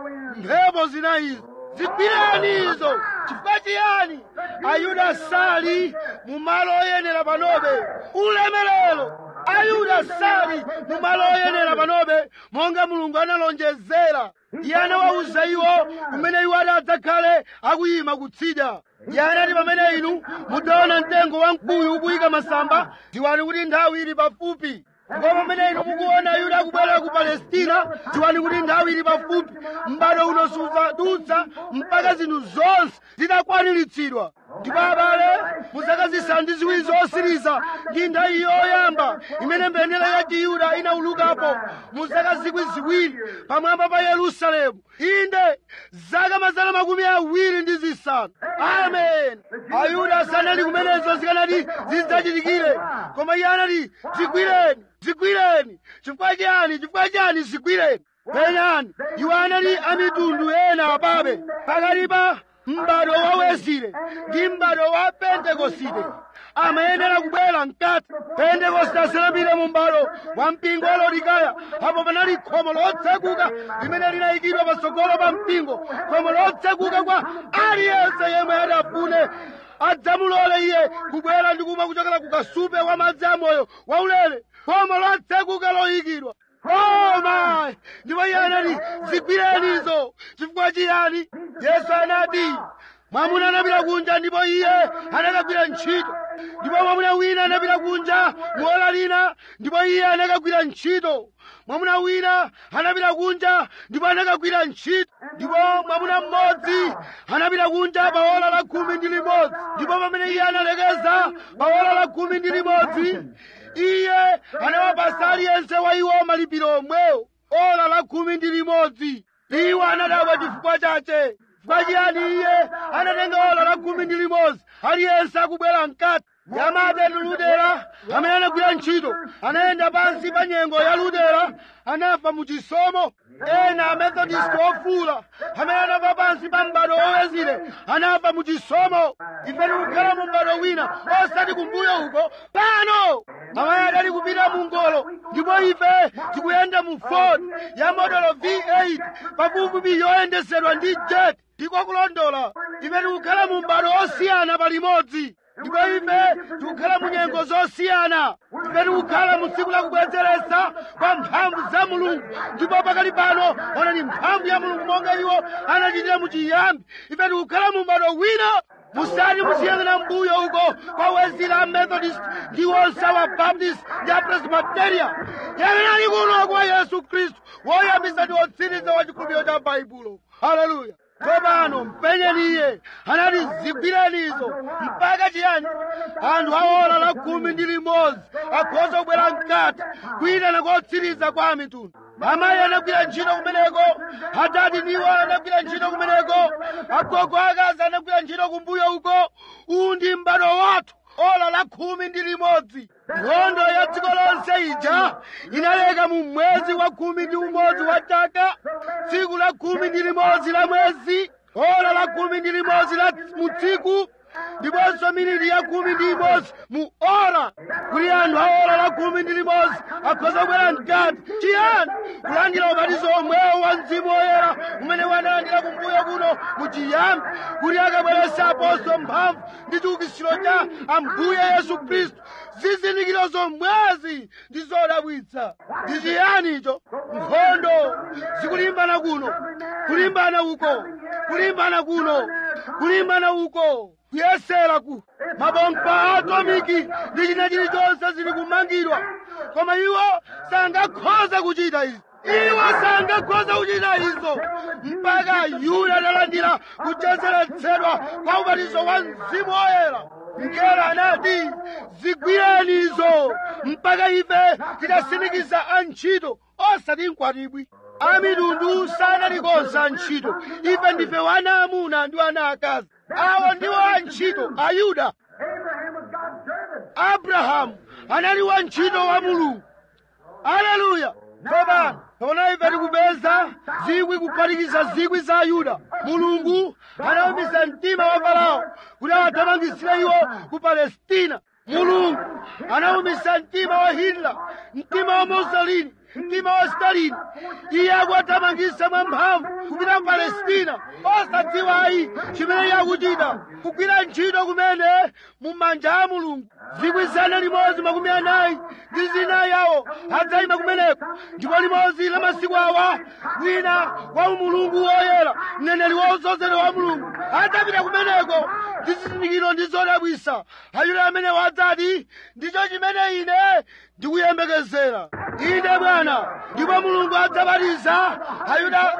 mphepo zinayizo, zigwirani izo. chifukwa chiyani? ayuda sali mu malo oyenera panobe ulemerero. ayuda sali mu malo oyenera panobe monga Mulungu analonjezera. iye anawawuza iwo kumene iwo adzakhale akuyima kutsidya. iye anati, pamene inu mudzaona mtengo wamkuyu ukuyika masamba, dziwani kuti nthawi ili pafupi. ndipo pamene inu mukuona ayuda akubwerera ku Palestina, dziwani kuti nthawi ili pafupi. m'bado uno sudzadutsa mpaka zinthu zonse zitakwaniritsidwa. ndipo abale, mu zaka zisanu ndi ziwiri zosiriza ndi nthawi yoyamba imene mbendera ya Chiyuda inaulukapo, mu zaka 2,000 pamwamba pa Yerusalemu. inde zaka 25. amen. ayuda sanali kumenezo zikanati zidzachitikire, koma iye anati, zigwireni, zigwireni. chifukwa chiyani? chifukwa chiyani zigwireni? penyani, iwo anali amitundu ena apabe pakati pa m'bado wa Wesile ndi m'bado wa Pentekosite amayenera kubwera mkati. Pentekoste asanapite mu m'bado wa mpingo wa Laodikaya, apo panali khomo lotsekuka limene linayikidwa patsogolo pa mpingo, khomo lotsekuka kwa aliyense yemwe adafune adzamulole iye kubwera ndi kumwa kuchokera ku kasupe wa madzi amoyo waulere. khomo lotsekuka loyikidwa. oh my! ndipo iye anati, zigwirenizo. chifukwa chiyani? Yesu anati, mwamuna anapita kunja ndipo iye anakagwira ntchito, ndipo mwamuna wina anapita kunja muola lina ndipo iye anakagwira ntchito. mwamuna wina anapita kunja ndipo anakagwira ntchito, ndipo mwamuna mmodzi anapita kunja pa ola la 11, ndipo pamene iye analekeza pa ola la 11, iye anawapasa aliyense wa iwo malipiro omwewo. ola la 11. iwo anadabwa chifukwa chache. chifukwa chiyani iye anatenga ola la 11 aliyense akubwera mkati. Martin Luther amene anagwira ntchito anayenda pansi pa nyengo ya Luther anafa mu chisomo. Ena Amethodist ofula amene anafa pansi pa m'bado owezire anafa mu chisomo. Ife tikukhala mu m'bado wina osati kumbuyo uko pano amene adali kupita mu ngolo, ndipo ife tikuyenda mu Ford ya modelo V8 pafupifupi yoyendesedwa ndi jet. Ndiko kulondola. Ife tikukhala mu m'bado osiyana palimodzi, ndipo ife tikukhala mu nyengo zosiyana. Ife tikukhala mu tsiku la kubwezeretsa kwa mphamvu za Mulungu, ndipo pakali pano onani mphamvu ya Mulungu monga iwo anachitira mu chiyambi. Ife tikukhala mu m'bado wina. Musati musiyang'ana mbuyo uko kwa Wesley, Methodist ndi onse wa Baptist ndi Presbyteria. Yang'anani kuno kwa Yesu Khristu woyambitsa ndi wotsiriza wa chikhulupiriro cha Baibulo. Haleluya. Tsopano mpenyeni iye, anati zigwireni izo mpaka chiyani? Anthu aola la 11 akhoza kubwera mkati kuyitana kotsiriza kwa mitundu. Amayi anagwira ntchito kumeneko, adadi ndiwo anagwira ntchito kumeneko, agogo akazi anagwira ntchito kumbuyo uko. Uwu ndi m'bado wathu, ola la 11. Nkhondo ya dziko lonse ija inaleka mu mwezi wa 11 wa chaka, tsiku la 11 la mwezi, ola la 11 la mu tsiku, ndiponso miniti ya 11 mu ora. Kuli anthu a ola la 11 akhoza kubwera mkati chiyani? Kulandira ubatizo omwewo wa Mzimu Woyera umene wanalandira kumbuyo kuno mu chiyambi, kuti akabweretsa aposo mphamvu ndi chiukitsiro cha Ambuye Yesu Khristu. Zizindikiro zomwezi ndi zodabwitsa. Ndi chiyani icho? Nkhondo zikulimbana kuno, kulimbana uko, kulimbana kuno, kulimbana uko, kuyesera ku mabomba atomiki ndi china chilichonse zili kumangidwa, koma iwo sangakhoza kuchita izi. Iwo sangakhoza kuchita izo mpaka Yuda atalandira kuchezeretsedwa kwa ubatizo wa Mzimu Woyera. Mngelo anati zigwireni izo mpaka ife titasinikiza antchito osati mkwatibwi. Amitundu sanalikonse antchito. Ife ndife wana amuna ndi wana akazi. Awo ndiwo antchito Ayuda. Abrahamu anali wantchito wa Mulungu. Haleluya. Tsopano kapona ife tikupeza zikwi kuphatikiza zikwi za Ayuda. Mulungu anawumitsa mtima wa Farao kuti awathamangisire iwo ku Palestina. Mulungu anawumitsa mtima wa Hitler, mtima wa Mussolini, mtima wa Stalin. Iye akuwathamangitsa mwamphamvu kupita ku Palestina, osadziwa chimene iye akuchita, kugwira ntchito kumene mu manja a Mulungu. 140 ndi zinayi yawo adzayima kumeneko, ndipo limodzi la masiku awa wina wa Mulungu woyera, mneneri wodzozedwa wa Mulungu adzapita kumeneko ndi zizindikiro ndi zodabwitsa. Ayuda amene adzati ndicho chimene ine ndikuyembekezera. Inde Bwana. Ndipo Mulungu adzabatiza Ayuda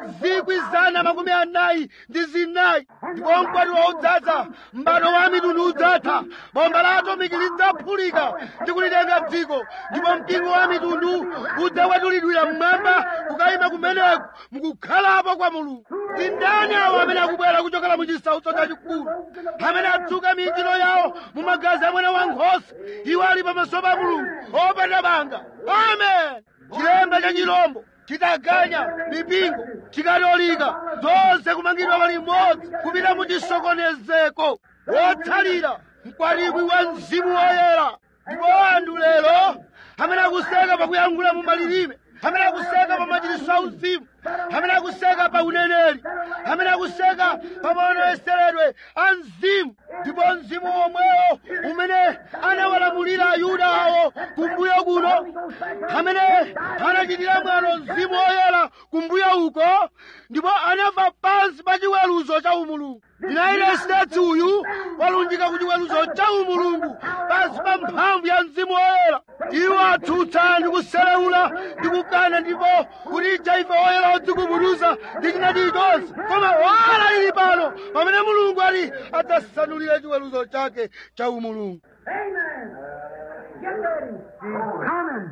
144,000. Ndipo mkwatulo udzaza, m'bado wa mitundu udzatha, bomba la atomiki lidzaphulika ndi kulitenga dziko, ndipo mpingo wa mitundu udzawatulidwira mmwamba kukayima kumeneko mukukhalapo kwa Mulungu. Ndi ndani awo amene akubwera kuchokera mu chisautso chachikulu, amene atsuka minjiro yawo mu magazi a Mwana Wankhosa? Iwo ali pamaso pa Mulungu opanda banga. Amen. Chilemba cha chirombo chitaganya mipingo chikatolika zonse kumangidwa pali mmodzi kupita mu chisokonezeko. Wotsalira mkwatibwi wa Mzimu Woyera. Ndipo anthu lero amene akuseka pakuyankhula mu malilime, amene akuseka pa machiritso auzimu, amene akuseka pa uneneri, amene akuseka pa maoneseredwe a mzimu, ndipo mzimu omwewo umene anawalamulira Ayuda awo kumbuyo kuno, amene anachitira mwano Mzimu Woyera kumbuyo uko, ndipo anafa pansi pa chiweruzo cha umulungu. United States uyu walunjika ku chiweruzo cha umulungu pansi pa mphamvu ya Mzimu Woyera. Iwo atsutsa ndi kuselewula ndi kukana, ndipo kuti ife oyera odzikubuduza ndi china chilichonse, koma wala lili pano pamene Mulungu ali adzasanulira chiweruzo chake cha umulungu. Amen. Get ready. Coming.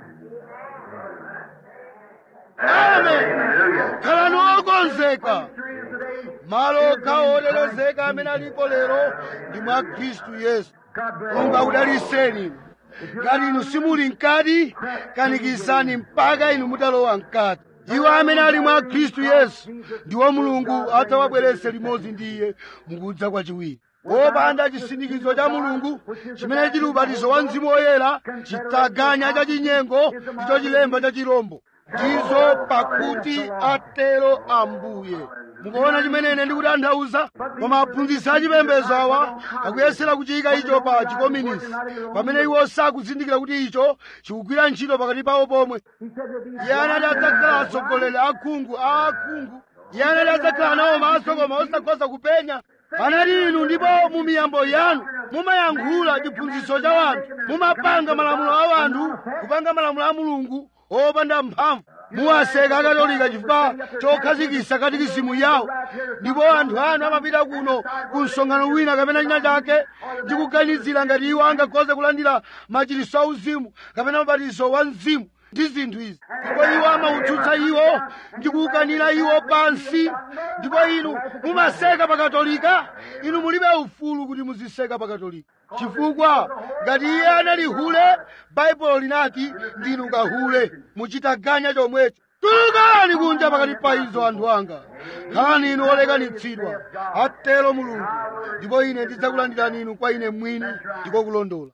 Amen. Khalani okonzeka. malo okhawo otetezeka amene alipo lero ndi mwa Khristu Yesu. Mulungu akudaliseni. Ngati inu simuli mkati, kanikizani mpaka inu mutalowa mkati. Iwo amene ali mwa Khristu Yesu ndiwo Mulungu adzawabweretse limodzi ndi Iye mukudza kwachiwiri. Wopanda chisindikizo cha Mulungu chimene chili ubatizo wa Mzimu Woyera, chitaganya cha chinyengo ndicho chilemba cha chirombo. Ndizo pakuti atero Ambuye. Mukuona chimene ine ndikutanthauza? Koma aphunzitsi achipembedzo awa akuyesera kuchiyika icho pa chikominisi, pamene iwo sakuzindikira kuti icho chikugwira ntchito pakati pawo pomwe. Iye anati adzakhala atsogoleri akhungu a akhungu. Iye anati adzakhala nawo maso koma osakhoza kupenya. Anati inu ndipo mu miyambo yanu mumayankhula chiphunzitso cha wanthu, mumapanga malamulo a wanthu kupanga malamulo a Mulungu opanda mphamvu. Muwaseka akatolika chifukwa chokhazikitsa katikisimu yawo, ndipo anthu anu amapita kuno ku msonkhano wina kapena china chake ndi kuganizira ngati iwo angakhoze kulandira machiritso auzimu kapena ubatizo wa Mzimu ndi zinthu izi, ndipo iwo amautsutsa iwo ndi kuukanira iwo pansi. Ndipo inu mumaseka pakatolika. Inu mulibe ufulu kuti muziseka pakatolika, chifukwa ngati iye anali hule, Baibulo linati ndinu kahule. Muchitaganya chomwecho. Tulukani kunja pakati pa izo anthu anga. Khalani inu olekanitsidwa, atero Mulungu, ndipo ine ndidzakulandirani inu kwa ine mwini ndiko kulondola.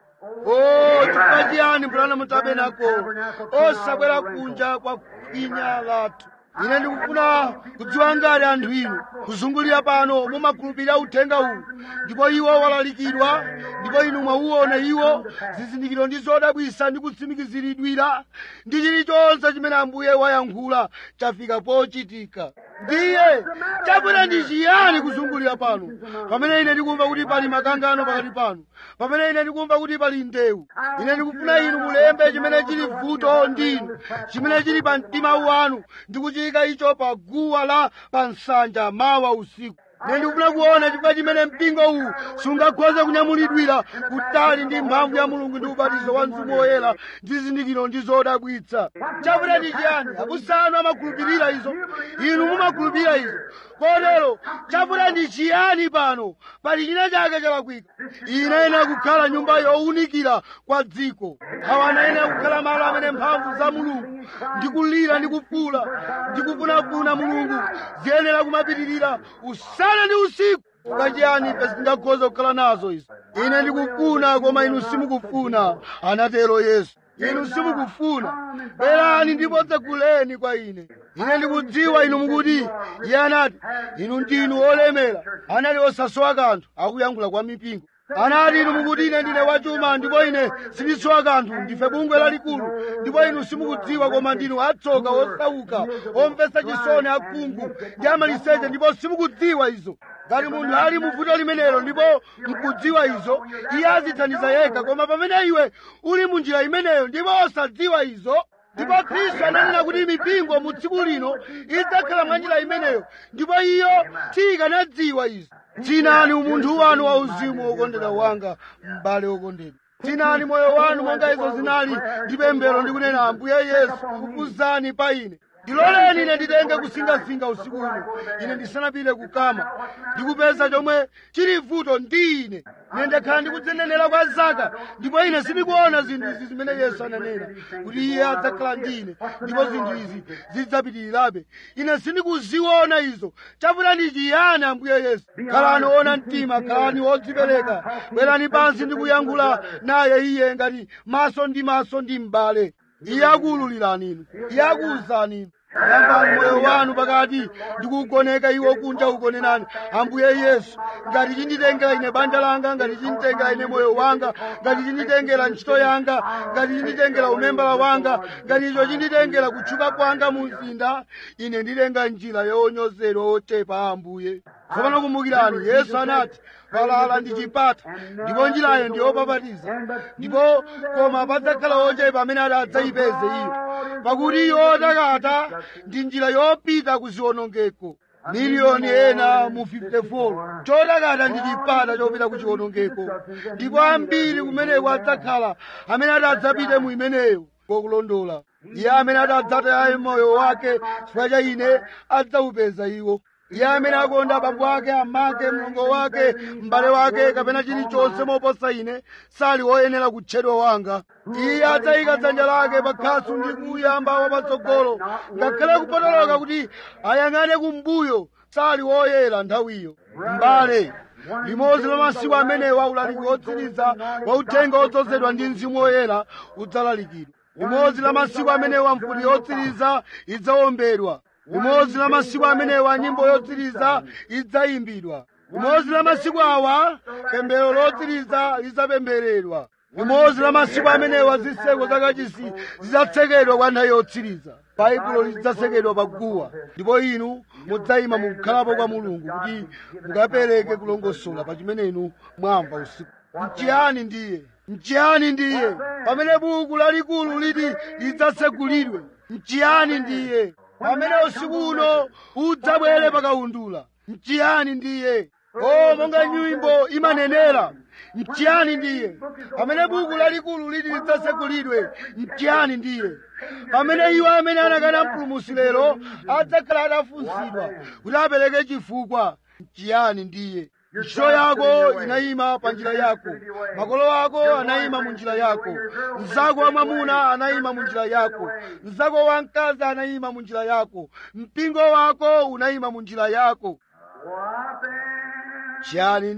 Chifukwa chiyani Branham Tabernacle osabwera kunja kwa khwinya lathu? Ine ndikufuna kudziwa ngati anthu inu kuzungulira pano mumakhulupirira uthenga uwu, ndipo iwo walalikidwa, ndipo inu mwauona iwo, zizindikiro ndi zodabwitsa ndi kutsimikiziridwira ndi chilichonse chimene Ambuye wayankhula chafika pochitika. Ndiye chabwera ndi chiyani kuzungulira pano, pamene ine ndikumva kuti pali makangano pakati panu, pamene ine ndikumva kuti pali ndewu? Ine ndikufuna inu mulembe chimene chili vuto ndinu, chimene chili pa mtima wanu, ndikuchiyika icho pa guwa la pa nsanja mawa usiku. Ine ndikufuna kuona chifukwa chimene mpingo uwu sungakhoze kunyamulidwira kutali ndi mphamvu ya Mulungu ndi ubatizo wa Mzimu Woyera ndi zizindikiro ndi zodabwitsa. Chabwera ndi chiyani? Akusanu amakhulupirira izo, inu mumakhulupirira izo. Kotero chabwera ndi chiyani pano? Pali china chake chalakwika. Ine ine kukhala nyumba yowunikira kwa dziko. Awana ine kukhala malo amene mphamvu za Mulungu ndikulira ndi kufuula ndi kufunafuna Mulungu ziyenera kumapitirira usana ndi usiku. Chiyani ife singakhoza kukhala nazo izo? Ine ndikufuna koma inu simukufuna, anatero Yesu. Inu simukufuna. Bwerani ndipo tseguleni kwa ine. Ine ndikudziwa inu mukuti iye anati inu ndinu olemera, anali osasowa kanthu, akuyankhula kwa mipingo. Anati inu mukuti ine ndine wachuma ndipo ine sindisowa kanthu, ndife bungwe lalikulu, ndipo inu simukudziwa koma ndinu atsoka, osauka, omvetsa chisoni, akhungu ndi amaliseche, ndipo simukudziwa izo. Ngati munthu ali muvuto limenelo ndipo mkudziwa izo, iye azithandiza yekha. Koma pamene iwe uli munjira imeneyo ndipo osadziwa izo, ndipo Khristu ananena kuti mipingo mu tsiku lino idzakhala mwa njira imeneyo, ndipo iyo sikanadziwa izo. Tsinani umunthu wanu wauzimu wokondedwa wanga, m'bale wokondedwa. Tsinani moyo wanu monga izo zinali ndi pemphero ndi kunena, Ambuye Yesu, kukuzani pa ine. Ndiloleni ine nditenge kusingasinga usiku uno, ine ndisanapite kukama, ndikupeza chomwe chili vuto ndi ine. Ine ndakhala ndikudzenenera kwa zaka, ndipo ine sindikuona zinthu izi zimene Yesu ananena kuti iye adzakhala ndi ine, ndipo zinthu izi zidzapitirirabe. Ine sindikuziona izo. Chavuta ndi chiyani, Ambuye Yesu? Khalani ona mtima, khalani wodzipereka. Bwerani pansi ndi kuyankhula naye iye ngati maso ndi m'bale. Iye akuwululirani inu, iye akuwuzani inu. Yambani moyo wanu pakati ndikugoneka iwo kunja ukonenani, Ambuye Yesu, ngati chinditengera ine banja langa, ngati chinditengera ine moyo wanga, ngati chinditengera ntchito yanga, ngati chinditengera umembala wanga, ngati icho chinditengera kutchuka kwanga mu mzinda, ine nditenga njira yonyozedwa ochepa, Ambuye. Tsopano kumbukirani, Yesu anati palala ndi chipata, ndipo njirayo ndi yopapatiza, ndipo koma padzakhala ochepa amene adzayipeze iyo, pakuti yotakata ndi njira yopita ku ziwonongeko. Miliyoni ena mu 54 chotakata ndi chipata chopita ku chiwonongeko, ndipo ambiri kumeneko adzakhala amene adzapite mu imeneyo kokulondola. Iye amene adzataya moyo wake chifukwa cha ine adzawupeza iwo. iye amene akonda abambo ake, amake, mlongo wake, m'bale wake, kapena chilichonse moposa ine, sali woyenera kutchedwa wanga. Iye adzayika dzanja lake pa khasu ndi kuyamba wapatsogolo, ngakhale kupotoloka kuti ayang'ane kumbuyo, sali woyera nthawiyo. M'bale, limodzi la masiku amenewa ulaliki wotsiriza wa uthenga wodzozedwa ndi Mzimu Woyera udzalalikidwa. Limodzi la masiku amenewa mfuti yotsiriza idzawombedwa. Limodzi la masiku amenewa nyimbo yotsiriza idzayimbidwa. Limodzi la masiku awa pemphero lotsiriza lidzapempheredwa. Limodzi la masiku amenewa zitseko zakachisi zidzatsekedwa kwa nthawi yotsiriza. Baibulo lidzasekedwa pa guwa, ndipo inu mudzayima mukukhalapo kwa Mulungu kuti mukapereke kulongosola pa chimene inu mwamva usiku. Mchiyani ndiye? Mchiyani ndiye? Pamene buku lalikulu liti lidzasegulidwe, mchiyani ndiye? Pamene usiku uno udzabwere pakawundula, mchiyani ndiye? Oh, monga nyimbo imanenera, mchiyani ndiye? Pamene buku lalikulu liti lidzasegulidwe, mchiyani ndiye? Pamene iwo amene anakana mpulumutsi lero adzakhala atafunsidwa kuti apereke chifukwa, mchiyani ndiye? Ntchito yako inayima pa njira yako, makolo ako anayima mu njira yako, mnzako wamwamuna anayima mu njira yako, mnzako wamkazi anayima mu njira yako, mpingo wako unayima mu njira yako. Mchiyani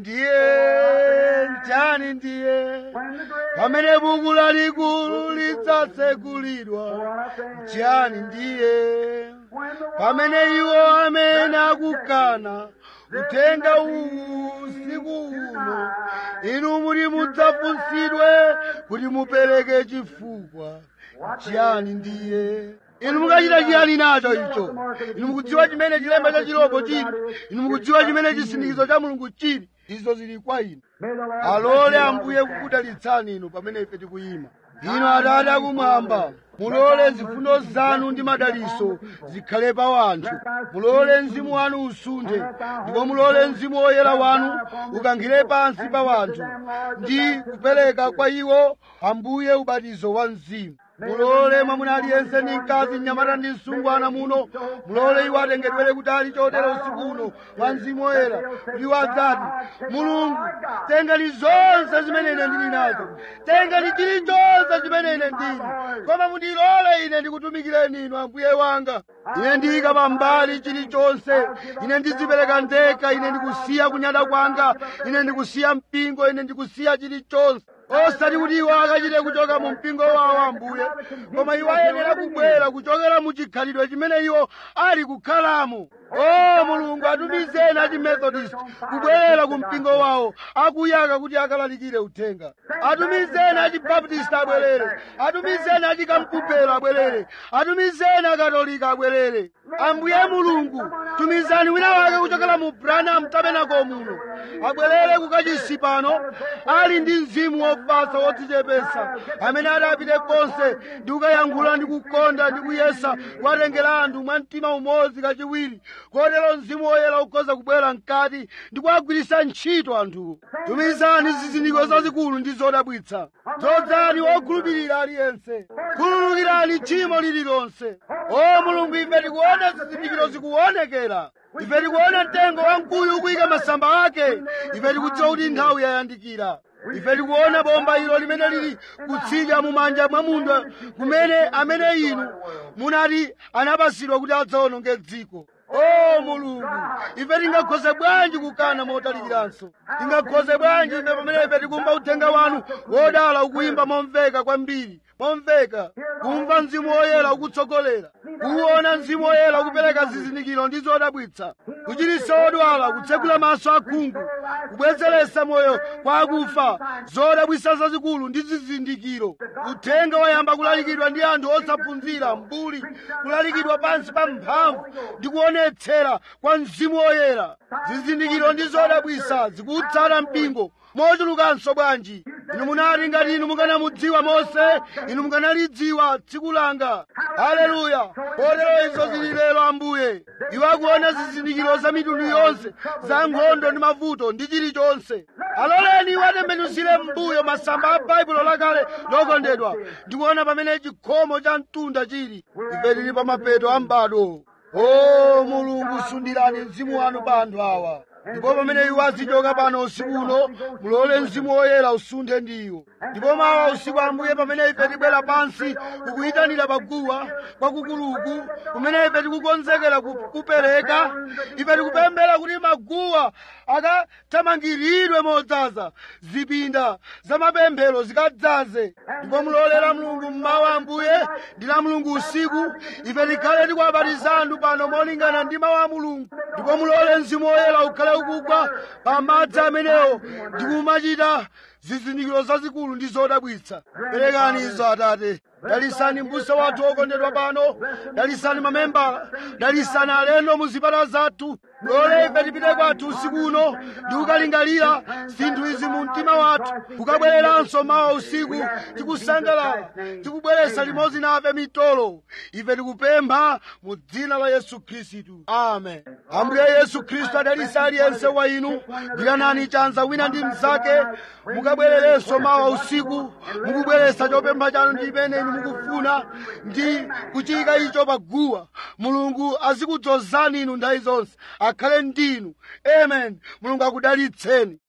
ndiye? Mchiyani ndiye? Pamene buku lalikulu lidzasegulidwa, mchiyani ndiye? Pamene iwo amene akukana uthenga usiku uno, inu muri mudzafunsidwe kuti mupereke chifukwa, mchiyani ndiye? Inu mukachita chiyani nacho icho? Inu mukudziwa chimene chilemba cha chirombo chili? Inu mukudziwa chimene chisindikizo cha Mulungu chili? Izo zili kwa inu. Alole Ambuye kukudalitsani inu pamene ife tikuyima. Inu Atate akumwamba, mulole zifundo zanu ndi madalitso zikhale pa wanthu. Mulole Mzimu wanu usunthe, ndipo mulole Mzimu Woyera wanu ukankhire pansi pa wanthu ndi kupereka kwa iwo Ambuye ubatizo wa Mzimu. Mulole mwamuna aliyense ndi mkazi, mnyamata ndi msungwana muno, mulole iwo atengedwere kutali chotero usiku uno mwa Mzimu Woyera, kuti iwo adzati, Mulungu, tengani zonse zimene ine ndili nazo, tengani chilichonse chimene ine ndili, koma mundilole ine ndikutumikireni inu Ambuye wanga. Ine ndiyika pambali chilichonse, ine ndidzipereka ndekha, ine ndikusiya kunyada kwanga, ine ndikusiya mpingo, ine ndikusiya chilichonse. Osati kuti iwo akachite kuchoka mu mpingo wawo Ambuye, koma iwo ayenera kubwera kuchokera mu chikhalidwe chimene iwo ali kukhalamo. Oh Mulungu, atumizeni achimethodist kubwera ku mpingo wawo akuyaka kuti akalalikire uthenga. Atumizeni achibaptista abwerere, atumizeni achikampupero abwerere, atumizeni akatolika abwerere. Ambuye Mulungu, tumizani wina wake kuchokera mu Branham Tabernacle muno abwerere kukachisi pano ali ndi mzimu wofasa wodzichepesa, amene adapite konse ndi kukayankhula ndi kukonda ndi kuyesa kuwatengera anthu mwa mtima umodzi kachiwiri, kotero Mzimu Woyera ukhoza kubwera mkati ndi kuwagwiritsa ntchito anthuwo. Tumizani zizindikiro zazikulu ndi zodabwitsa. Dzozani wokhulupirira aliyense, khululukirani tchimo lililonse. O Mulungu, ife tikuona zizindikiro zikuonekera, ife tikuona mtengo wamkuyu ukuyika masamba ake, ife tikudziwa kuti nthawi yayandikira. Ife tikuona bomba ilo limene lili kutsidya mumanja mwa munthu kumene amene inu munati anapasidwa kuti adzawononge dziko. O Mulungu, ife tingakhoze bwanji kukana motalikiranso? Tingakhoze bwanji ife pamene ife tikumva uthenga wanu wodala ukuyimba momveka kwambiri, momveka, kumva Mzimu Woyera ukutsogolera, kuona Mzimu Woyera ukupereka zizindikiro ndi zodabwitsa, kuchiritsa odwala, kutsekula maso akhungu, kubwezeretsa moyo kwa akufa, zodabwitsa zazikulu ndi zizindikiro. Uthenga wayamba kulalikidwa ndi anthu osaphunzira, mbuli, kulalikidwa pansi pa mphamvu ndi kuonetsera kwa Mzimu Woyera. Zizindikiro ndi zodabwitsa zikutsata mpingo mochulukanso bwanji. Inu munati ngati inu mukanamudziwa Mose, inu mukanalidziwa tsiku langa. Haleluya! Kotero izo zili lero Ambuye. Iwo akuona zizindikiro za mitundu yonse, za nkhondo ndi mavuto ndi chilichonse. Aloleni iwo atembenuzire m'mbuyo masamba a Baibulo lakale lokondedwa, ndikuona pamene chikhomo cha mtunda chili. Ife tili pa mapeto a m'bado. o mulungu sundirani mzimu wanu pa anthu awa, ndipo pamene iwo azichoka pano usiku uno mulole mzimu woyera usunthe ndi iwo. Ndipo mawa usiku Ambuye pamene ife tibwera pansi kukuyitanira paguwa kwakukuluku kumene ife tikukonzekera kupereka, ife tikupemphera kuti maguwa akathamangiridwe modzaza, zipinda za mapemphero zikadzaze. Ndipo mulolera Mulungu mmawa Ambuye ndi la Mulungu usiku ife tikhale tikuwabatiza anthu pano molingana ndi mawu a Mulungu. Ndipo mulole mzimu woyera ukhale ukugwa pa madzi amenewo ndi kumachita zizindikiro zazikulu ndi zodabwitsa. Perekani izo Atate. Dalisani m'busa wathu okondedwa pano, dalisani mamembala, dalisani alendo mu zipata zathu. Lole ife tipite kwathu usiku uno ndi kukalingalira zinthu izi mu mtima wathu, kukabwereranso mawa usiku tikusangalala, tikubweretsa limodzi nafe mitolo. Ife tikupempha mu dzina la Yesu Khristu, amen. Ambuye Yesu Khristu adalitsa aliyense wa inu. Gwiranani chanza wina ndi mnzake, mukabwererenso mawa usiku, mukubweretsa chopempha chanu ndi chimene inu mukufuna ndi kuchika icho paguwa. Mulungu azikudzozani inu nthawi zonse, akhale ndinu. Amen. Mulungu akudalitseni.